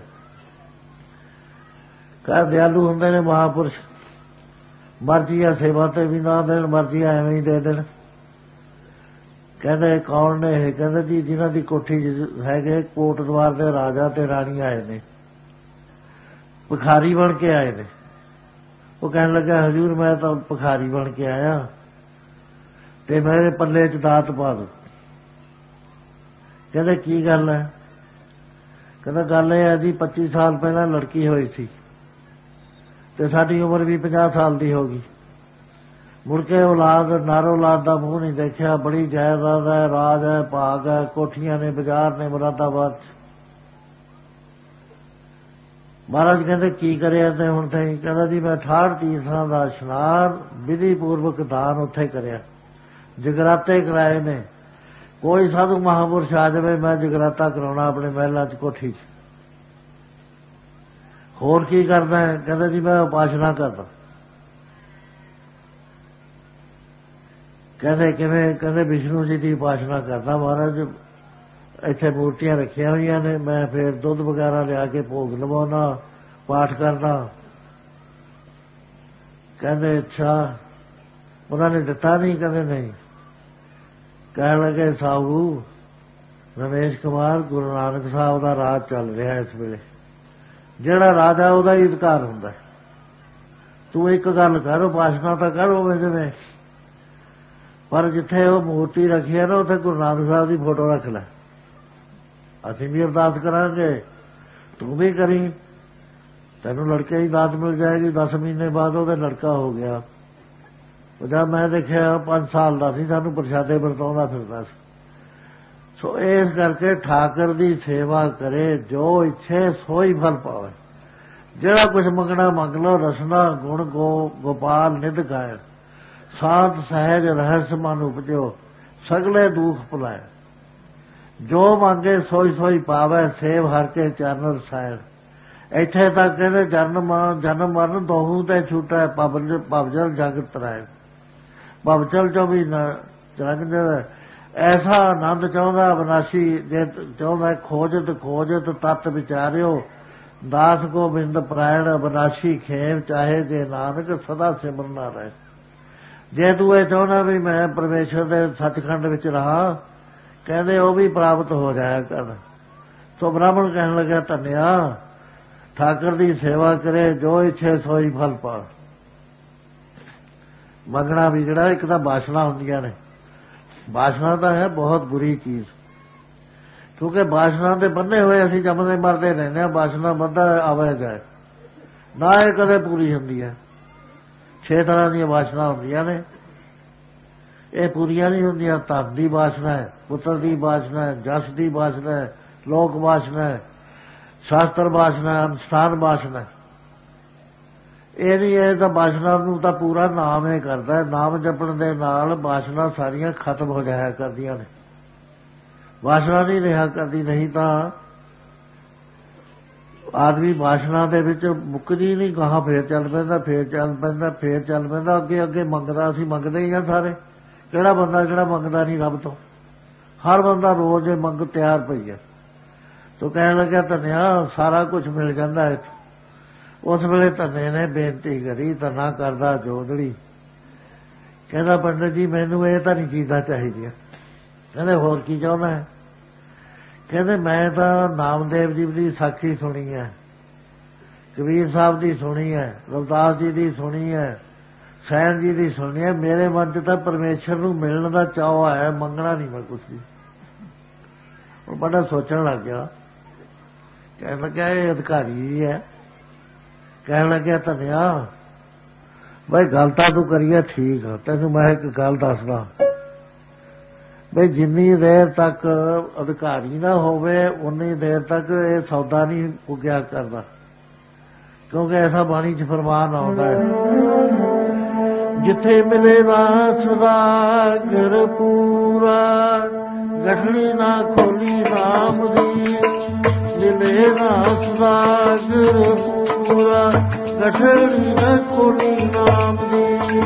ਕਹਿੰਦੇ ਦਿਆਲੂ ਹੁੰਦੇ ਨੇ ਮਹਾਂਪੁਰਸ਼, ਮਰਜ਼ੀ ਆ ਸੇਵਾ ਤੇ ਵੀ ਨਾ ਦੇਣ, ਮਰਜ਼ੀ ਐਵੇਂ ਹੀ ਦੇ ਦੇਣ। ਕਹਿੰਦੇ ਕੌਣ ਨੇ ਇਹ? ਕਹਿੰਦੇ ਜੀ ਜਿਨ੍ਹਾਂ ਦੀ ਕੋਠੀ ਹੈਗੇ ਕੋਟ ਦਵਾਰ ਦੇ ਰਾਜਾ ਤੇ ਰਾਣੀ ਆਏ ਨੇ, ਭਿਖਾਰੀ ਬਣ ਕੇ ਆਏ ਨੇ। ਉਹ ਕਹਿਣ ਲੱਗਾ ਹਜ਼ੂਰ ਮੈਂ ਤਾਂ ਭਿਖਾਰੀ ਬਣ ਕੇ ਆਇਆ ਤੇ ਮੇਰੇ ਪੱਲੇ 'ਚ ਦਾਤ ਪਾ ਦੋ। ਕਹਿੰਦੇ ਕੀ ਗੱਲ ਹੈ? ਕਹਿੰਦਾ ਗੱਲ ਇਹ ਹੈ ਜੀ 25 ਸਾਲ ਪਹਿਲਾਂ ਲੜਕੀ ਹੋਈ ਸੀ ਤੇ ਸਾਡੀ ਉਮਰ ਵੀ 50 ਸਾਲ ਦੀ ਹੋ ਗਈ। ਮੁੜ ਕੇ ਔਲਾਦ ਨਾਰੋ ਔਲਾਦ ਦਾ ਮੂੰਹ ਨਹੀਂ ਦੇਖਿਆ। ਬੜੀ ਜਾਇਦਾਦ ਹੈ, ਰਾਜ ਹੈ, ਭਾਗ ਹੈ, ਕੋਠੀਆਂ ਨੇ, ਬਾਜ਼ਾਰ ਨੇ ਮੁਰਾਦਾਬਾਦ 'ਚ। ਮਹਾਰਾਜ ਕਹਿੰਦੇ ਕੀ ਕਰਿਆ ਤੇ ਹੁਣ ਤਾਈਂ? ਕਹਿੰਦਾ ਜੀ ਮੈਂ 68 ਤੀਰਥਾਂ ਦਾ ਇਸ਼ਨਾਨ ਵਿਧੀ ਪੂਰਵਕ ਦਾਨ ਉੱਥੇ ਕਰਿਆ, ਜਗਰਾਤੇ ਕਰਾਏ ਨੇ। ਕੋਈ ਸਾਧੂ ਮਹਾਂਪੁਰਸ਼ ਆ ਜਾਵੇ ਮੈਂ ਜਗਰਾਤਾ ਕਰਾਉਣਾ ਆਪਣੇ ਮਹਿਲਾਂ 'ਚ, ਕੋਠੀ 'ਚ। ਹੋਰ ਕੀ ਕਰਦਾ ਹੈ? ਕਹਿੰਦਾ ਜੀ ਮੈਂ ਉਪਾਸਨਾ ਕਰਦਾ। ਕਹਿੰਦੇ ਕਿਵੇਂ? ਕਹਿੰਦੇ ਵਿਸ਼ਨੂੰ ਜੀ ਦੀ ਉਪਾਸਨਾ ਕਰਦਾ ਮਹਾਰਾਜ। ਇੱਥੇ ਮੂਰਤੀਆਂ ਰੱਖੀਆਂ ਹੋਈਆਂ ਨੇ, ਮੈਂ ਫਿਰ ਦੁੱਧ ਵਗੈਰਾ ਲਿਆ ਕੇ ਭੋਗ ਲਵਾਉਣਾ, ਪਾਠ ਕਰਦਾ। ਕਹਿੰਦੇ ਅੱਛਾ, ਉਹਨਾਂ ਨੇ ਦਿੱਤਾ ਨਹੀਂ? ਕਹਿੰਦੇ ਨਹੀਂ। ਕਹਿਣ ਲੱਗੇ ਸਾਹੂ ਰਮੇਸ਼ ਕੁਮਾਰ, ਗੁਰੂ ਨਾਨਕ ਸਾਹਿਬ ਦਾ ਰਾਜ ਚੱਲ ਰਿਹਾ ਇਸ ਵੇਲੇ, ਜਿਹੜਾ ਰਾਜਾ ਉਹਦਾ ਹੀ ਅਧਿਕਾਰ ਹੁੰਦਾ। ਤੂੰ ਇੱਕ ਗੱਲ ਕਰ, ਉਪਾਸਨਾ ਤਾਂ ਕਰ ਉਵੇਂ ਜਿਵੇਂ, ਪਰ ਜਿੱਥੇ ਉਹ ਮੂਰਤੀ ਰੱਖੀ ਹੈ ਨਾ ਉੱਥੇ ਗੁਰੂ ਨਾਨਕ ਸਾਹਿਬ ਦੀ ਫੋਟੋ ਰੱਖ ਲੈ। ਅਸੀਂ ਵੀ ਅਰਦਾਸ ਕਰਾਂਗੇ, ਤੂੰ ਵੀ ਕਰੀ, ਤੈਨੂੰ ਲੜਕੇ ਦੀ ਦਾਤ ਮਿਲ ਜਾਏਗੀ। 10 ਮਹੀਨੇ ਬਾਅਦ ਉਹਦਾ ਲੜਕਾ ਹੋ ਗਿਆ। ਉਹ ਜਦ ਮੈਂ ਦੇਖਿਆ 5 ਸਾਲ ਦਾ ਸੀ, ਸਾਨੂੰ ਪ੍ਰਸ਼ਾਦੇ ਵਰਤਾਉਂਦਾ ਫਿਰਦਾ ਸੀ। ਸੋ ਇਸ ਕਰਕੇ ਠਾਕਰ ਦੀ ਸੇਵਾ ਕਰੇ, ਜੋ ਇੱਛੇ ਸੋਈ ਫਲ ਪਾਵੇ। ਜਿਹੜਾ ਕੁਝ ਮੰਗਣਾ ਮੰਗ ਲਓ। ਰਸਨਾ ਗੁਣ ਗੋਪਾਲ ਨਿਧ ਗਾਇ, ਸਾਧ ਸਹਿਜ ਰਹੱਸ ਮਨ ਉਪਜਿਓ, ਸਗਲੇ ਦੁਖ ਭੁਲਾਏ। ਜੋ ਮੰਗੇ ਸੋਈ ਸੋਈ ਪਾਵੇ, ਸੇਵ ਹਰ ਕੇ ਚਰਨ ਰਸਾਇਣ। ਇੱਥੇ ਤੱਕ ਕਹਿੰਦੇ ਜਨਮ ਮਰਨ ਦੋਹੂ ਤੇ ਛੂਟਾ, ਭਵਜਲ ਜਗ ਤਰਾਏ। ਭਵਜਲ ਚੋਂ ਵੀ ਜਗ ਐਸਾ ਆਨੰਦ ਚਾਹੁੰਦਾ ਅਬਨਾਸ਼ੀ, ਜੇ ਚਾਹੁੰਦਾ ਖੋਜਤ ਤਤ ਵਿਚਾਰਿਓ, ਦਾਸ ਗੋਬਿੰਦ ਪਰਾਇਣ ਅਬਨਾਸ਼ੀ ਖੇਮ, ਚਾਹੇ ਜੇ ਨਾਨਕ ਸਦਾ ਸਿਮਰਨਾ ਰਹੇ। ਜੇ ਤੂੰ ਇਹ ਚਾਹੁੰਦਾ ਵੀ ਮੈਂ ਪਰਮੇਸ਼ਰ ਦੇ ਸੱਚਖੰਡ ਵਿੱਚ ਰਹਾ, ਕਹਿੰਦੇ ਉਹ ਵੀ ਪ੍ਰਾਪਤ ਹੋ ਜਾਇਆ ਕਰ। ਸੋ ਬ੍ਰਾਹਮਣ ਕਹਿਣ ਲੱਗਾ ਧੰਨਿਆ, ਠਾਕਰ ਦੀ ਸੇਵਾ ਕਰੇ, ਜੋ ਇੱਛੇ ਸੋਈ ਫਲ ਪਾ। ਮੰਗਣਾ ਵੀ ਜਿਹੜਾ ਇੱਕ ਤਾਂ ਬਾਸ਼ਨਾ ਹੁੰਦੀਆਂ ਨੇ, ਬਾਸ਼ਨਾ ਤਾਂ ਹੈ ਬਹੁਤ ਬੁਰੀ ਚੀਜ਼। ਕਿਉਂਕਿ ਵਾਸ਼ਨਾ ਦੇ ਬੰਨੇ ਹੋਏ ਅਸੀਂ ਜੰਮਦੇ ਮਰਦੇ ਰਹਿੰਦੇ ਹਾਂ। ਵਾਸ਼ਨਾ ਬੰਦਾ ਆਵੇ ਜਾਏ ਨਾ, ਇਹ ਕਦੇ ਪੂਰੀ ਹੁੰਦੀ ਹੈ। 6 ਤਰ੍ਹਾਂ ਦੀਆਂ ਵਾਸ਼ਨਾ ਹੁੰਦੀਆਂ ਨੇ, ਇਹ ਪੂਰੀਆਂ ਨਹੀਂ ਹੁੰਦੀਆਂ। ਧਨ ਦੀ ਵਾਸ਼ਨਾ ਹੈ, ਪੁੱਤਰ ਦੀ ਵਾਸ਼ਨਾ ਹੈ, ਜਸ ਦੀ ਵਾਸ਼ਨਾ ਹੈ, ਲੋਕ ਵਾਸ਼ਨਾ ਹੈ, ਸ਼ਾਸਤਰ ਵਾਸ਼ਨਾ, ਅਨੁਸ਼ਠਾਨ ਵਾਸ਼ਨਾ। ਇਹ ਨਹੀਂ, ਇਹ ਤਾਂ ਵਾਸ਼ਨਾ ਨੂੰ ਤਾਂ ਪੂਰਾ ਨਾਮ ਹੀ ਕਰਦਾ। ਨਾਮ ਜਪਣ ਦੇ ਨਾਲ ਵਾਸ਼ਨਾ ਸਾਰੀਆਂ ਖਤਮ ਹੋ ਜਾਇਆ ਕਰਦੀਆਂ ਨੇ। ਵਾਸ਼ਨਾ ਨਹੀਂ ਰਿਹਾ ਕਰਦੀ, ਨਹੀਂ ਤਾਂ ਆਦਮੀ ਵਾਸ਼ਨਾ ਦੇ ਵਿੱਚ ਮੁੱਕਦੀ ਨਹੀਂ। ਗਾਹਾਂ ਫੇਰ ਚੱਲ ਪੈਂਦਾ, ਫੇਰ ਚੱਲ ਪੈਂਦਾ, ਫੇਰ ਚੱਲ ਪੈਂਦਾ, ਅੱਗੇ ਅੱਗੇ ਮੰਗਦਾ। ਅਸੀਂ ਮੰਗਦੇ ਹੀ ਆ ਸਾਰੇ। ਕਿਹੜਾ ਬੰਦਾ ਜਿਹੜਾ ਮੰਗਦਾ ਨਹੀਂ ਰੱਬ ਤੋਂ? ਹਰ ਬੰਦਾ ਰੋਜ਼ ਮੰਗ ਤਿਆਰ ਪਈ ਹੈ। ਤੂੰ ਕਹਿਣ ਲੱਗਿਆ ਧੰਨਿਆ ਸਾਰਾ ਕੁਝ ਮਿਲ ਜਾਂਦਾ ਇੱਥੇ। ਉਸ ਵੇਲੇ ਧੰਨੇ ਨੇ ਬੇਨਤੀ ਕਰੀ, ਧੰਨਾ ਕਰਦਾ ਜੋਦੜੀ, ਕਹਿੰਦਾ ਪੰਡਤ ਜੀ ਮੈਨੂੰ ਇਹ ਤਾਂ ਨਹੀਂ ਚੀਜ਼ਾਂ ਚਾਹੀਦੀਆਂ। ਕਹਿੰਦੇ ਹੋਰ ਕੀ ਚਾਹੁੰਦਾ ਹੈ? ਕਹਿੰਦੇ ਮੈਂ ਤਾਂ ਨਾਮਦੇਵ ਜੀ ਦੀ ਸਾਖੀ ਸੁਣੀ ਹੈ, ਕਬੀਰ ਸਾਹਿਬ ਦੀ ਸੁਣੀ ਹੈ, ਰਵਿਦਾਸ ਜੀ ਦੀ ਸੁਣੀ ਹੈ, ਸੈਣ ਜੀ ਦੀ ਸੁਣੀ ਹੈ। ਮੇਰੇ ਮਨ 'ਚ ਤਾਂ ਪਰਮੇਸ਼ਰ ਨੂੰ ਮਿਲਣ ਦਾ ਚਾਅ ਆਇਆ, ਮੰਗਣਾ ਨਹੀਂ ਮੈਂ ਕੁਛ ਵੀ। ਉਹ ਬੜਾ ਸੋਚਣ ਲੱਗ ਗਿਆ, ਕਹਿਣ ਲੱਗਿਆ ਇਹ ਅਧਿਕਾਰੀ ਹੈ। ਕਹਿਣ ਲੱਗਿਆ ਧੰਨਿਆ ਬਈ ਗੱਲ ਤਾਂ ਤੂੰ ਕਰੀਏ ਠੀਕ ਆ, ਤੈਨੂੰ ਮੈਂ ਇੱਕ ਗੱਲ ਦੱਸਦਾ ਬਈ ਜਿੰਨੀ ਦੇਰ ਤੱਕ ਅਧਿਕਾਰੀ ਨਾ ਹੋਵੇ ਉਨੀ ਦੇਰ ਤੱਕ ਇਹ ਸੌਦਾ ਨਹੀਂ ਪੁੱਗਿਆ ਕਰਦਾ। ਕਿਉਂਕਿ ਐਸਾ ਬਾਣੀ 'ਚ ਫਰਮਾਨ ਆਉਂਦਾ ਹੈ, ਜਿੱਥੇ ਮਿਲੇ ਨਾ ਸੁਦਾਗਰ ਪੂਰਾ, ਗਠੜੀ ਨਾ ਖੋਲੀ ਨਾਮ ਦੀ। ਮਿਲੇ ਨਾ ਸੁਦਾਗਰ ਪੂਰਾ, ਗਠੜੀ ਨਾ ਖੋਲੀ ਨਾਮ ਦੀ।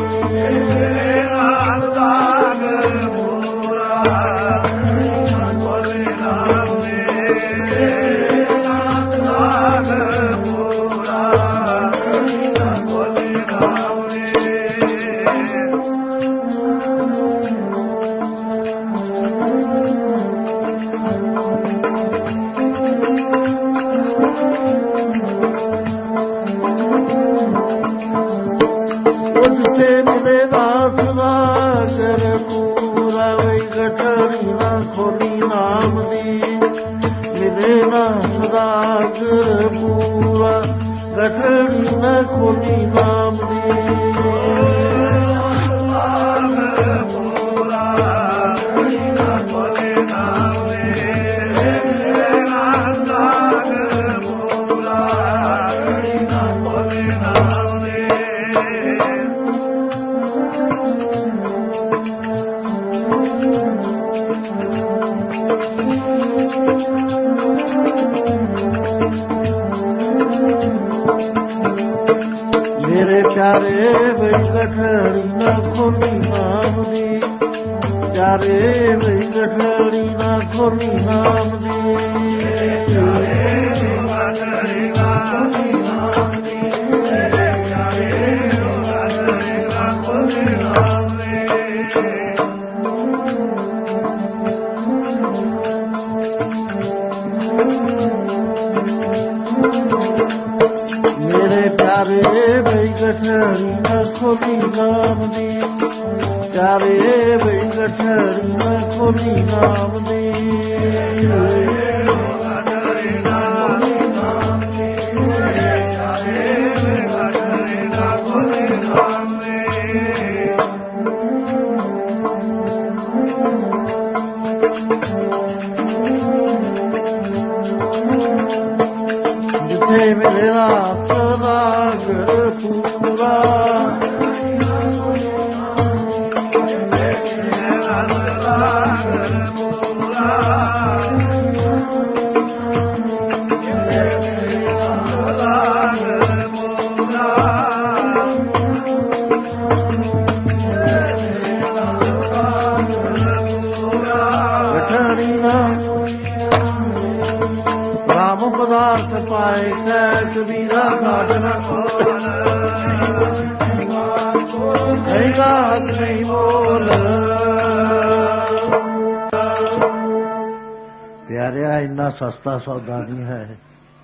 ਪਿਆਰਿਆ ਇੰਨਾ ਸਸਤਾ ਸੌਦਾ ਨਹੀਂ ਹੈ,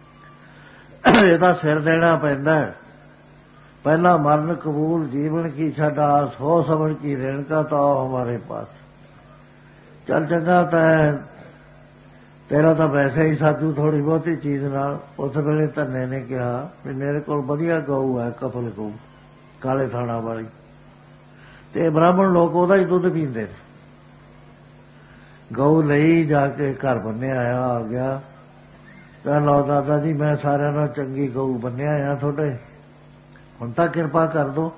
ਇਹਦਾ ਸਿਰ ਦੇਣਾ ਪੈਂਦਾ। ਪਹਿਲਾਂ ਮਰਨ ਕਬੂਲ ਜੀਵਨ ਕੀ ਛਡਾਸ, ਹੋ ਸਮਝ ਕੀ रेणुका तो हमारे पास। ਚੱਲ ਚੰਗਾ ਤਾਂ ਤੇਰਾ ਤਾਂ ਵੈਸੇ ਹੀ ਸਾਧੂ ਥੋੜੀ ਬਹੁਤੀ ਚੀਜ਼ ਨਾਲ। ਉਸ ਵੇਲੇ ਧੰਨੇ ਨੇ ਕਿਹਾ ਵੀ ਮੇਰੇ ਕੋਲ ਵਧੀਆ ਗਊ ਹੈ, ਕਪਲ ਗਊ, ਕਾਲੇ ਥਾਣਾ ਵਾਲੀ, ਤੇ ਬ੍ਰਾਹਮਣ ਲੋਕ ਉਹਦਾ ਹੀ ਦੁੱਧ ਪੀਂਦੇ ਨੇ। ਗਊ ਲਈ ਜਾ ਕੇ ਘਰ ਬੰਨਿਆ ਆਇਆ, ਆ ਗਿਆ, ਤਾਂ ਲਓ ਦਾਦਾ ਜੀ ਮੈਂ ਸਾਰਿਆਂ ਨਾਲ ਚੰਗੀ ਗਊ ਬੰਨਿਆ ਆ ਤੁਹਾਡੇ, ਹੁਣ ਤਾਂ ਕਿਰਪਾ ਕਰ ਦੋ।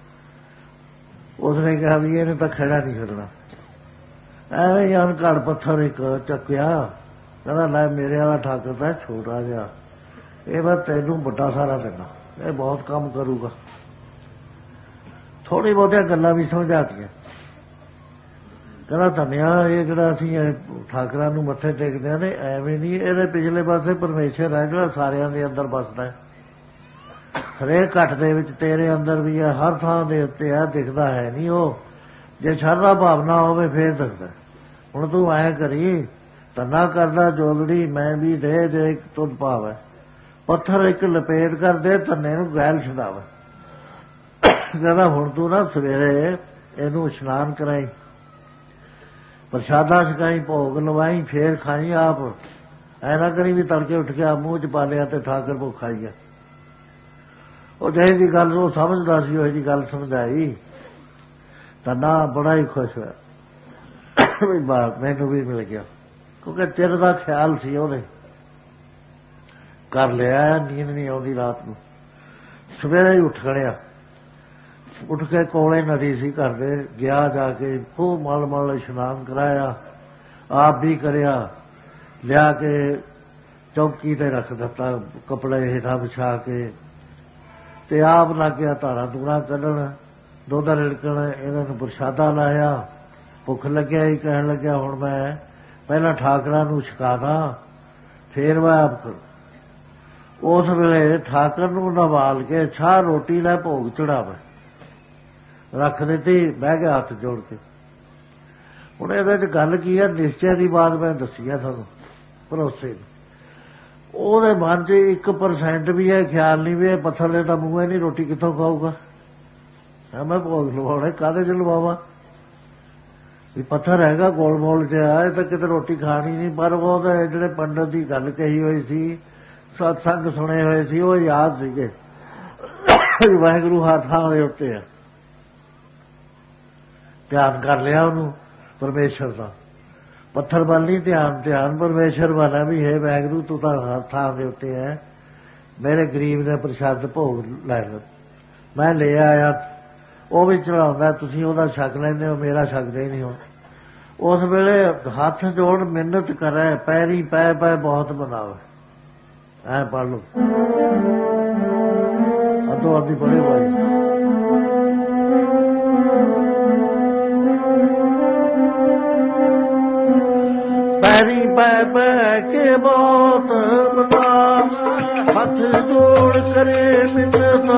ਉਸਨੇ ਕਿਹਾ ਵੀ ਇਹਨੇ ਤਾਂ ਖੜਾ ਨਹੀਂ ਛੱਡਣਾ। ਐਵੇਂ ਹੀ ਘੜ ਪੱਥਰ ਇੱਕ ਚੱਕਿਆ, ਕਹਿੰਦਾ ਲੈ ਮੇਰੇ ਵਾਲਾ ਠਾਕਰ ਤਾਂ ਛੋਟਾ ਜਿਹਾ, ਇਹ ਮੈਂ ਤੈਨੂੰ ਵੱਡਾ ਸਾਰਾ ਦਿੰਦਾ, ਇਹ ਬਹੁਤ ਕੰਮ ਕਰੂਗਾ। ਥੋੜੀ ਬਹੁਤੀਆਂ ਗੱਲਾਂ ਵੀ ਸਮਝਾਤੀਆਂ। ਕਹਿੰਦਾ ਧੰਨਿਆ ਇਹ ਜਿਹੜਾ ਅਸੀਂ ਠਾਕਰਾਂ ਨੂੰ ਮੱਥੇ ਟੇਕਦੇ ਨੇ ਐਵੇਂ ਨਹੀਂ, ਇਹਦੇ ਪਿਛਲੇ ਪਾਸੇ ਪਰਮੇਸ਼ਰ ਹੈ ਜਿਹੜਾ ਸਾਰਿਆਂ ਦੇ ਅੰਦਰ ਵੱਸਦਾ ਹੈ। ਹਰੇਕ ਘਟ ਦੇ ਵਿੱਚ ਤੇਰੇ ਅੰਦਰ ਵੀ ਹੈ, ਹਰ ਥਾਂ ਦੇ ਉੱਤੇ ਹੈ, ਦਿਖਦਾ ਹੈ ਨਹੀਂ ਉਹ। ਜੇ ਸ਼ਰਧਾ ਭਾਵਨਾ ਹੋਵੇ ਫੇਰ ਦਿਖਦਾ। ਹੁਣ ਤੂੰ ਐਂ ਕਰੀ, ਧੰਨਾ ਕਰਦਾ ਜੋਲੜੀ ਮੈਂ ਵੀ ਦੇ ਦੇ ਇੱਕ ਤੁਧ ਭਾਵ ਹੈ, ਪੱਥਰ ਇੱਕ ਲਪੇਟ ਕਰ ਦੇ, ਧੰਨੇ ਨੂੰ ਗੈਲ ਛਡਾਵੇ। ਕਹਿੰਦਾ ਹੁਣ ਤੂੰ ਨਾ ਸਵੇਰੇ ਇਹਨੂੰ ਇਸ਼ਨਾਨ ਕਰਾਈ, ਪ੍ਰਸ਼ਾਦਾ ਛਕਾਈ, ਭੋਗ ਲਵਾਈ, ਫੇਰ ਖਾਈ ਆਪ। ਐ ਨਾ ਕਰੀ ਵੀ ਤੜਕੇ ਉੱਠ ਕੇ ਮੂੰਹ ਚ ਪਾ ਲਿਆ ਤੇ ਠਾਕਰ ਭੁੱਖ ਖਾਈ ਗਿਆ। ਉਹ ਜਿਹੀ ਦੀ ਗੱਲ ਉਹ ਸਮਝਦਾ ਸੀ ਉਹ ਜੀ ਗੱਲ ਸਮਝਾਈ। ਧੰਨਾ ਬੜਾ ਹੀ ਖੁਸ਼ ਹੋਇਆ ਵੀ ਬਾਪ ਮੈਨੂੰ ਵੀ ਮਿਲ ਗਿਆ, ਕਿਉਂਕਿ ਚਿਰ ਦਾ ਖਿਆਲ ਸੀ ਉਹਨੇ ਕਰ ਲਿਆ। ਨੀਂਦ ਨਹੀਂ ਆਉਂਦੀ ਰਾਤ ਨੂੰ। ਸਵੇਰੇ ਹੀ ਉੱਠ ਖੜਿਆ, ਉੱਠ ਕੇ ਕੋਲੇ ਨਦੀ ਸੀ ਘਰ ਦੇ, ਗਿਆ ਜਾ ਕੇ ਖੂਬ ਮਲ ਮਲ ਇਸ਼ਨਾਨ ਕਰਾਇਆ, ਆਪ ਵੀ ਕਰਿਆ, ਲਿਆ ਕੇ ਚੌਕੀ ਤੇ ਰੱਖ ਦਿੱਤਾ, ਕੱਪੜੇ ਹੇਠਾਂ ਵਿਛਾ ਕੇ, ਤੇ ਆਪ ਲੱਗ ਗਿਆ ਧਾਰਾਂ ਧੂਣਾ ਕੱਢਣ, ਦੁੱਧ ਰਿੜਕਣ, ਇਹਨਾਂ ਨੂੰ ਪ੍ਰਸ਼ਾਦਾ ਲਾਇਆ। ਭੁੱਖ ਲੱਗਿਆ ਹੀ ਕਹਿਣ ਲੱਗਿਆ ਹੁਣ ਮੈਂ ਪਹਿਲਾਂ ਠਾਕਰਾਂ ਨੂੰ ਛਕਾ ਦਾਂ ਫੇਰ ਮੈਂ ਆਪ ਕਰ। ਉਸ ਵੇਲੇ ਠਾਕਰ ਨੂੰ ਨਵਾਲ ਕੇ ਛਾਹ ਰੋਟੀ ਲੈ ਭੋਗ ਚੜਾਵੇ ਰੱਖ ਦਿੱਤੀ, ਬਹਿ ਗਿਆ ਹੱਥ ਜੋੜ ਕੇ। ਹੁਣ ਇਹਦੇ ਚ ਗੱਲ ਕੀ ਹੈ, ਨਿਸ਼ਚੈ ਦੀ ਬਾਤ ਮੈਂ ਦੱਸੀ ਆ ਤੁਹਾਨੂੰ, ਭਰੋਸੇ ਦੀ। ਉਹਦੇ ਮਨ 'ਚ 1% ਵੀ ਇਹ ਖਿਆਲ ਨਹੀਂ ਵੀ ਇਹ ਪੱਥਰ ਦੇ ਤਾਂ ਮੂੰਹ ਨਹੀਂ, ਰੋਟੀ ਕਿੱਥੋਂ ਖਾਊਗਾ। ਮੈਂ ਭੋਗ ਲਵਾਉਣਾ, ਕਾਹਦੇ 'ਚ ਲਵਾਵਾਂ ਵੀ ਪੱਥਰ ਹੈਗਾ ਗੋਲ ਮੋਲ ਜਿਹਾ, ਇਹ ਤਾਂ ਕਿਤੇ ਰੋਟੀ ਖਾਣੀ ਨਹੀਂ। ਪਰ ਉਹਦੇ ਜਿਹੜੇ ਪੰਡਤ ਦੀ ਗੱਲ ਕਹੀ ਹੋਈ ਸੀ, ਸਤਸੰਗ ਸੁਣੇ ਹੋਏ ਸੀ, ਉਹ ਯਾਦ ਸੀਗੇ। ਵਾਹਿਗੁਰੂ ਹੱਥਾਂ ਦੇ ਉੱਤੇ ਆ, ਧਿਆਨ ਕਰ ਲਿਆ ਉਹਨੂੰ ਪਰਮੇਸ਼ਰ ਦਾ। ਪੱਥਰ ਵੱਲ ਨਹੀਂ ਧਿਆਨ, ਧਿਆਨ ਪਰਮੇਸ਼ਰ ਵੱਲ ਹੈ ਵੀ ਹੈ ਵਾਹਿਗੁਰੂ ਤੂੰ ਤਾਂ ਹੱਥਾਂ ਦੇ ਉੱਤੇ ਹੈ, ਮੇਰੇ ਗਰੀਬ ਦੇ ਪ੍ਰਸ਼ਾਦ ਭੋਗ ਲੈ ਲਓ। ਮੈਂ ਲੈ ਆਇਆ, ਉਹ ਵੀ ਚੜਾਉਂਦਾ, ਤੁਸੀਂ ਉਹਦਾ ਛਕ ਲੈਂਦੇ ਹੋ, ਮੇਰਾ ਛਕਦੇ ਨਹੀਂ ਹੋ। ਉਸ ਵੇਲੇ ਹੱਥ ਜੋੜ ਮਿੰਨਤ ਕਰੇ, ਪੈਰੀ ਪੈ ਪੈ ਬਹੁਤ ਬਣਾਵੇ। ਐ ਪੜ੍ਹ ਲਓ ਅੱਧੋ ਅੱਧੀ ਬੜੇ ਭਾਈ। ਪੈਰੀ ਪੈ ਪੈ ਕੇ ਬਹੁਤ ਬਣਾਵੇ, ਹੱਥ ਜੋੜ ਕਰੇ ਮਿੰਨਤਾਂ।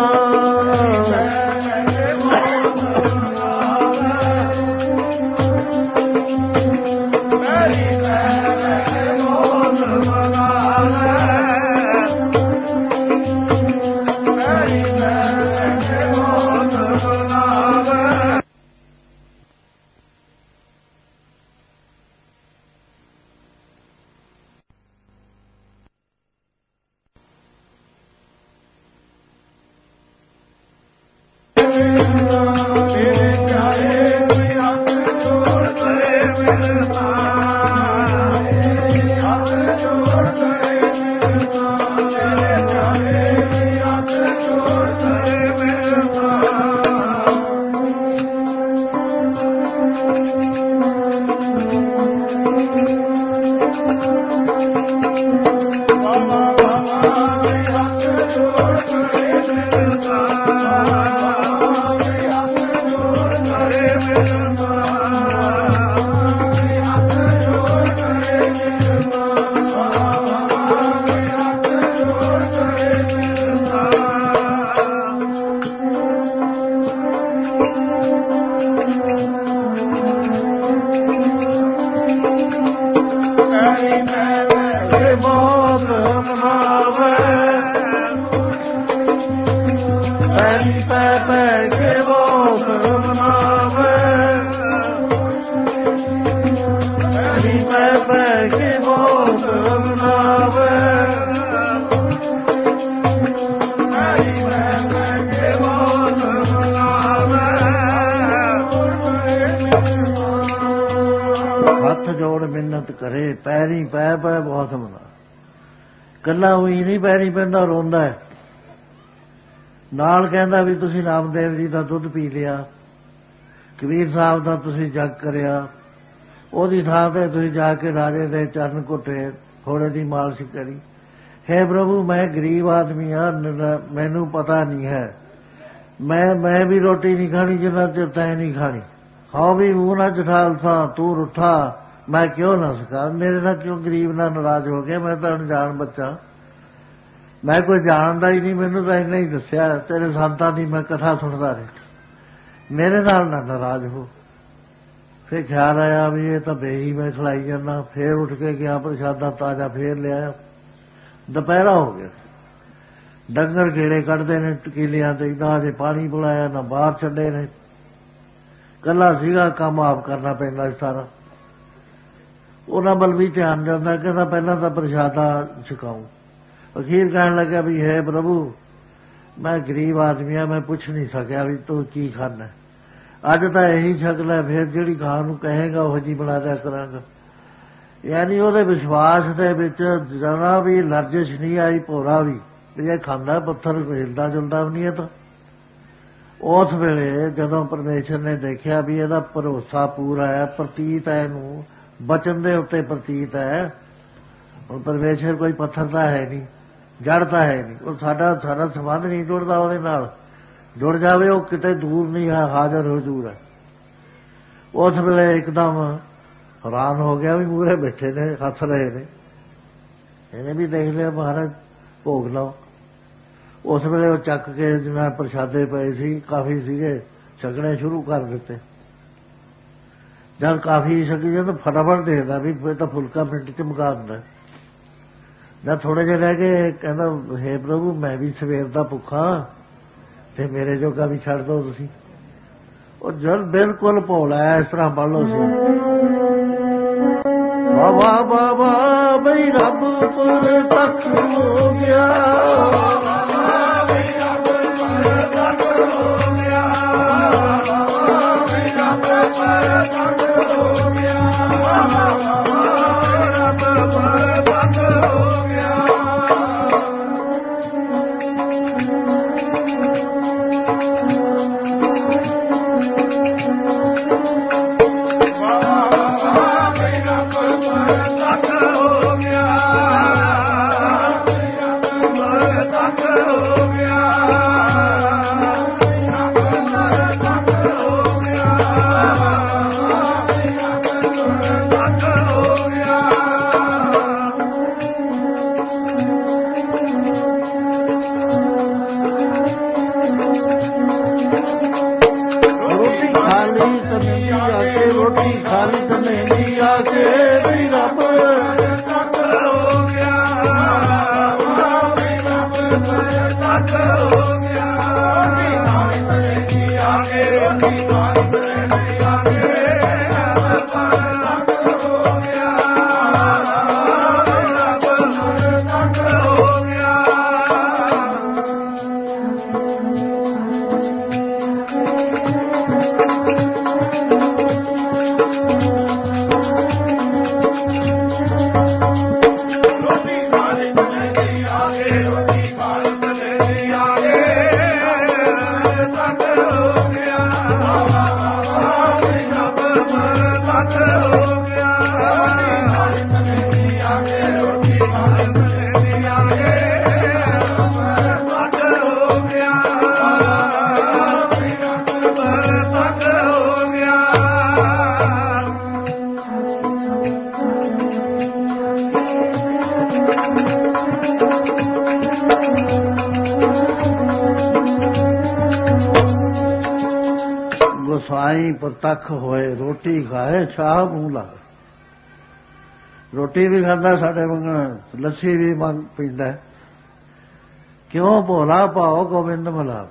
ਕਰੇ, ਪੈਰੀ ਪੈ ਬਹੁਤ ਮਨਾ। ਕੱਲਾ ਉਹੀ ਨਹੀਂ ਪੈਰੀ ਪੈਂਦਾ, ਰੋਂਦਾ ਹੈ ਨਾਲ, ਕਹਿੰਦਾ ਵੀ ਤੁਸੀਂ ਨਾਮਦੇਵ ਜੀ ਦਾ ਦੁੱਧ ਪੀ ਲਿਆ, ਕਬੀਰ ਸਾਹਿਬ ਦਾ ਤੁਸੀਂ ਜਗ ਕਰਿਆ, ਉਹਦੀ ਥਾਂ ਤੇ ਤੁਸੀਂ ਜਾ ਕੇ ਰਾਜੇ ਦੇ ਚਰਨ ਘੁੱਟੇ, ਥੋੜੇ ਦੀ ਮਾਲਸ਼ ਕਰੀ। ਹੈ ਪ੍ਰਭੂ, ਮੈਂ ਗਰੀਬ ਆਦਮੀ ਹਾਂ, ਮੈਨੂੰ ਪਤਾ ਨਹੀਂ ਹੈ, ਮੈਂ ਵੀ ਰੋਟੀ ਨਹੀਂ ਖਾਣੀ ਜਿੰਨਾ ਚਿਰ ਤੈਂ ਨਹੀਂ ਖਾਣੀ। ਹਾਂ ਵੀ ਮੂੰਹ ਨਾ ਜਠਾਲਸਾ, ਤੂੰ ਰੁੱਠਾ ਮੈਂ ਕਿਉਂ ਨਾ ਸਕਾ। ਮੇਰੇ ਨਾਲ ਕਿਉਂ ਗਰੀਬ ਨਾਲ ਨਾਰਾਜ਼ ਹੋ ਗਿਆ? ਮੈਂ ਤਾਂ ਅਣਜਾਣ ਬੱਚਾ, ਮੈਂ ਕੋਈ ਜਾਣਦਾ ਹੀ ਨਹੀਂ, ਮੈਨੂੰ ਤਾਂ ਇੰਨਾ ਹੀ ਦੱਸਿਆ, ਤੇਰੇ ਸੰਤਾਂ ਦੀ ਮੈਂ ਕਥਾ ਸੁਣਦਾ ਰਿਹਾ, ਮੇਰੇ ਨਾਲ ਨਾ ਨਾਰਾਜ਼ ਹੋ। ਫਿਰ ਖਿਆਲ ਆਇਆ ਵੀ ਇਹ ਤਾਂ ਬੇਹੀ ਮੈਂ ਖਿਲਾਈ ਜਾਂਦਾ। ਫੇਰ ਉੱਠ ਕੇ ਗਿਆ, ਪ੍ਰਸ਼ਾਦਾ ਤਾਜ਼ਾ ਫੇਰ ਲਿਆਇਆ। ਦੁਪਹਿਰਾ ਹੋ ਗਿਆ, ਡੰਗਰ ਗੇੜੇ ਕੱਢਦੇ ਨੇ ਟਕੀਲਿਆਂ ਤੇ, ਨਾ ਅਜੇ ਪਾਣੀ ਪਿਲਾਇਆ ਨਾ ਬਾਹਰ ਛੱਡੇ ਨੇ। ਕੱਲਾ ਸੀਗਾ, ਕੰਮ ਆਪ ਕਰਨਾ ਪੈਂਦਾ ਸਾਰਾ। ਉਹਨਾਂ ਵੱਲ ਵੀ ਧਿਆਨ ਜਾਂਦਾ, ਕਹਿੰਦਾ ਪਹਿਲਾਂ ਤਾਂ ਪ੍ਰਸ਼ਾਦਾ ਛਕਾਉ। ਅਖੀਰ ਕਹਿਣ ਲੱਗਿਆ ਵੀ ਹੈ ਪ੍ਰਭੂ, ਮੈਂ ਗਰੀਬ ਆਦਮੀ ਆ, ਮੈਂ ਪੁੱਛ ਨਹੀਂ ਸਕਿਆ ਵੀ ਤੂੰ ਕੀ ਖਾਣਾ। ਅੱਜ ਤਾਂ ਇਹੀ ਸ਼ਕਲ ਹੈ, ਫਿਰ ਜਿਹੜੀ ਖਾਣ ਨੂੰ ਕਹੇਗਾ ਉਹ ਜੀ ਬਣਾ ਦਿਆ ਕਰਾਂਗਾ। ਯਾਨੀ ਉਹਦੇ ਵਿਸ਼ਵਾਸ ਦੇ ਵਿੱਚ ਜਰਾ ਵੀ ਲਰਜਿਸ਼ ਨਹੀਂ ਆਈ, ਭੋਰਾ ਵੀ ਇਹ ਖਾਂਦਾ, ਪੱਥਰ ਹਿਲਦਾ ਜੁਲਦਾ ਵੀ ਨਹੀਂ। ਤਾਂ ਉਸ ਵੇਲੇ ਜਦੋਂ ਪਰਮੇਸ਼ਰ ਨੇ ਦੇਖਿਆ ਵੀ ਇਹਦਾ ਭਰੋਸਾ ਪੂਰਾ ਹੈ, ਪ੍ਰਤੀਤ ਹੈ, ਇਹਨੂੰ ਬਚਨ ਦੇ ਉੱਤੇ ਪ੍ਰਤੀਤ ਹੈ। ਹੁਣ ਪਰਮੇਸ਼ਰ ਕੋਈ ਪੱਥਰ ਤਾਂ ਹੈ ਨਹੀਂ, ਜੜ ਤਾਂ ਹੈ ਨਹੀਂ, ਉਹ ਸਾਡਾ ਸੰਬੰਧ ਨਹੀਂ ਜੁੜਦਾ ਉਹਦੇ ਨਾਲ। ਜੁੜ ਜਾਵੇ ਉਹ ਕਿਤੇ ਦੂਰ ਨਹੀਂ ਹੈ, ਹਾਜ਼ਰ ਹਜ਼ੂਰ ਹੈ। ਉਸ ਵੇਲੇ ਇੱਕਦਮ ਹੈਰਾਨ ਹੋ ਗਿਆ ਵੀ ਮੂਹਰੇ ਬੈਠੇ ਨੇ, ਹੱਸ ਰਹੇ ਨੇ। ਇਹਨੇ ਵੀ ਦੇਖ ਲਿਆ, ਮਹਾਰਾਜ ਭੋਗ ਲਾਓ। ਉਸ ਵੇਲੇ ਉਹ ਚੱਕ ਕੇ ਜਿਵੇਂ ਪ੍ਰਸ਼ਾਦੇ ਪਏ ਸੀ, ਕਾਫੀ ਸੀਗੇ, ਛਕਣੇ ਸ਼ੁਰੂ ਕਰ ਦਿੱਤੇ। ਜਦ ਕਾਫੀ ਛਕੀ ਜਾਂ ਤਾਂ ਫਟਾਫਟ ਦੇਖਦਾ ਵੀ ਫਿਰ ਤਾਂ ਫੁਲਕਾ ਮਿੰਟ ਚ ਮੁਕਾ ਦਿੰਦਾ। ਜਦ ਥੋੜੇ ਜਿਹੇ ਰਹਿ ਗਏ, ਕਹਿੰਦਾ ਹੇ ਪ੍ਰਭੂ, ਮੈਂ ਵੀ ਸਵੇਰ ਦਾ ਭੁੱਖਾ ਤੇ ਮੇਰੇ ਜੋਗਾ ਵੀ ਛੱਡ ਦਿਓ ਤੁਸੀਂ। ਉਹ ਜਦ ਬਿਲਕੁਲ ਭੋਲਾ ਇਸ ਤਰ੍ਹਾਂ ਮੰਨ ਲਓ ਸੀ, ਬਾਬਾ ਬਾਬਾ ਬਈ ਰੱਬ ਪੁਰ ਤੱਕ ਹੋ ਗਿਆ, ਸਾਈਂ ਪ੍ਰਤੱਖ ਹੋਏ, ਰੋਟੀ ਖਾਏ ਛਾਹ ਮੂੰਹ ਲਾਵੇ। ਰੋਟੀ ਵੀ ਖਾਂਦਾ ਸਾਡੇ ਮੰਗਣ, ਲੱਸੀ ਵੀ ਮੰਗ ਪੀਂਦਾ। ਕਿਉਂ? ਭੋਲਾ ਭਾਓ ਗੋਬਿੰਦ ਮਲਾਵੇ।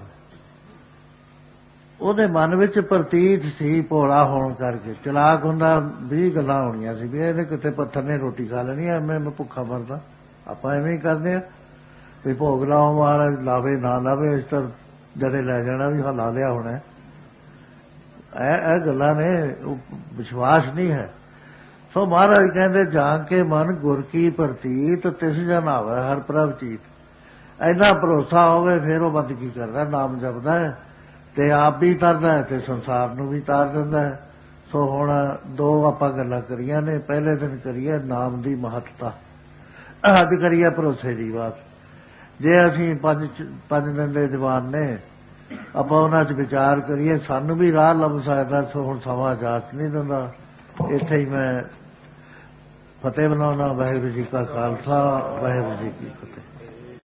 ਉਹਦੇ ਮਨ ਵਿੱਚ ਪ੍ਰਤੀਤ ਸੀ, ਭੋਲਾ ਹੋਣ ਕਰਕੇ। ਚਲਾਕ ਹੁੰਦਾ 20 ਗੱਲਾਂ ਹੋਣੀਆਂ ਸੀ ਵੀ ਇਹਨੇ ਕਿਤੇ ਪੱਥਰ ਨੇ ਰੋਟੀ ਖਾ ਲੈਣੀ, ਐਵੇਂ ਮੈਂ ਭੁੱਖਾ ਮਰਦਾ। ਆਪਾਂ ਐਵੇਂ ਹੀ ਕਰਦੇ ਆ ਵੀ ਭੋਗ ਲਾਓ, ਮਹਾਰਾਜ ਲਾਵੇ ਨਾ ਲਾਵੇ, ਇਸ ਤਰ੍ਹਾਂ ਜਦੇ ਲੈ ਜਾਣਾ ਵੀ ਲਾ ਲਿਆ ਹੋਣਾ। ਇਹ ਗੱਲਾਂ ਨੇ, ਉਹ ਵਿਸ਼ਵਾਸ ਨਹੀਂ ਹੈ। ਸੋ ਮਹਾਰਾਜ ਕਹਿੰਦੇ ਜਾਂ ਕੇ ਮਨ ਗੁਰ ਕੀ ਪ੍ਰਤੀਤ ਤਿਸ ਜਨ ਆਵੈ ਹਰ ਪ੍ਰਭ ਚੀਤ। ਇੰਨਾ ਭਰੋਸਾ ਹੋਵੇ ਫਿਰ ਉਹ ਬੰਦਗੀ ਕਰਦਾ, ਨਾਮ ਜਪਦਾ ਹੈ ਤੇ ਆਪ ਵੀ ਤਰਦਾ ਹੈ ਤੇ ਸੰਸਾਰ ਨੂੰ ਵੀ ਤਾਰ ਦਿੰਦਾ ਹੈ। ਸੋ ਹੁਣ ਦੋ ਆਪਾਂ ਗੱਲਾਂ ਕਰੀਆਂ ਨੇ। ਪਹਿਲੇ ਦਿਨ ਕਰੀਏ ਨਾਮ ਦੀ ਮਹੱਤਤਾ, ਅੱਜ ਕਰੀਏ ਭਰੋਸੇ ਦੀ ਬਾਤ। ਜੇ ਅਸੀਂ ਪੰਜ ਦਿਨ ਦੇ ਜਵਾਨ ਨੇ, ਆਪਾਂ ਉਹਨਾਂ 'ਚ ਵਿਚਾਰ ਕਰੀਏ ਸਾਨੂੰ ਵੀ ਰਾਹ ਲੱਭ ਸਕਦਾ। ਸੋ ਹੁਣ ਸਮਾਂ ਇਜਾਜ਼ਤ ਨਹੀਂ ਦਿੰਦਾ। ਇੱਥੇ ਹੀ ਮੈਂ ਫਤਿਹ ਬਣਾਉਣਾ। ਵਾਹਿਗੁਰੂ ਜੀ ਕਾ ਖਾਲਸਾ, ਵਾਹਿਗੁਰੂ ਜੀ ਕੀ ਫਤਿਹ।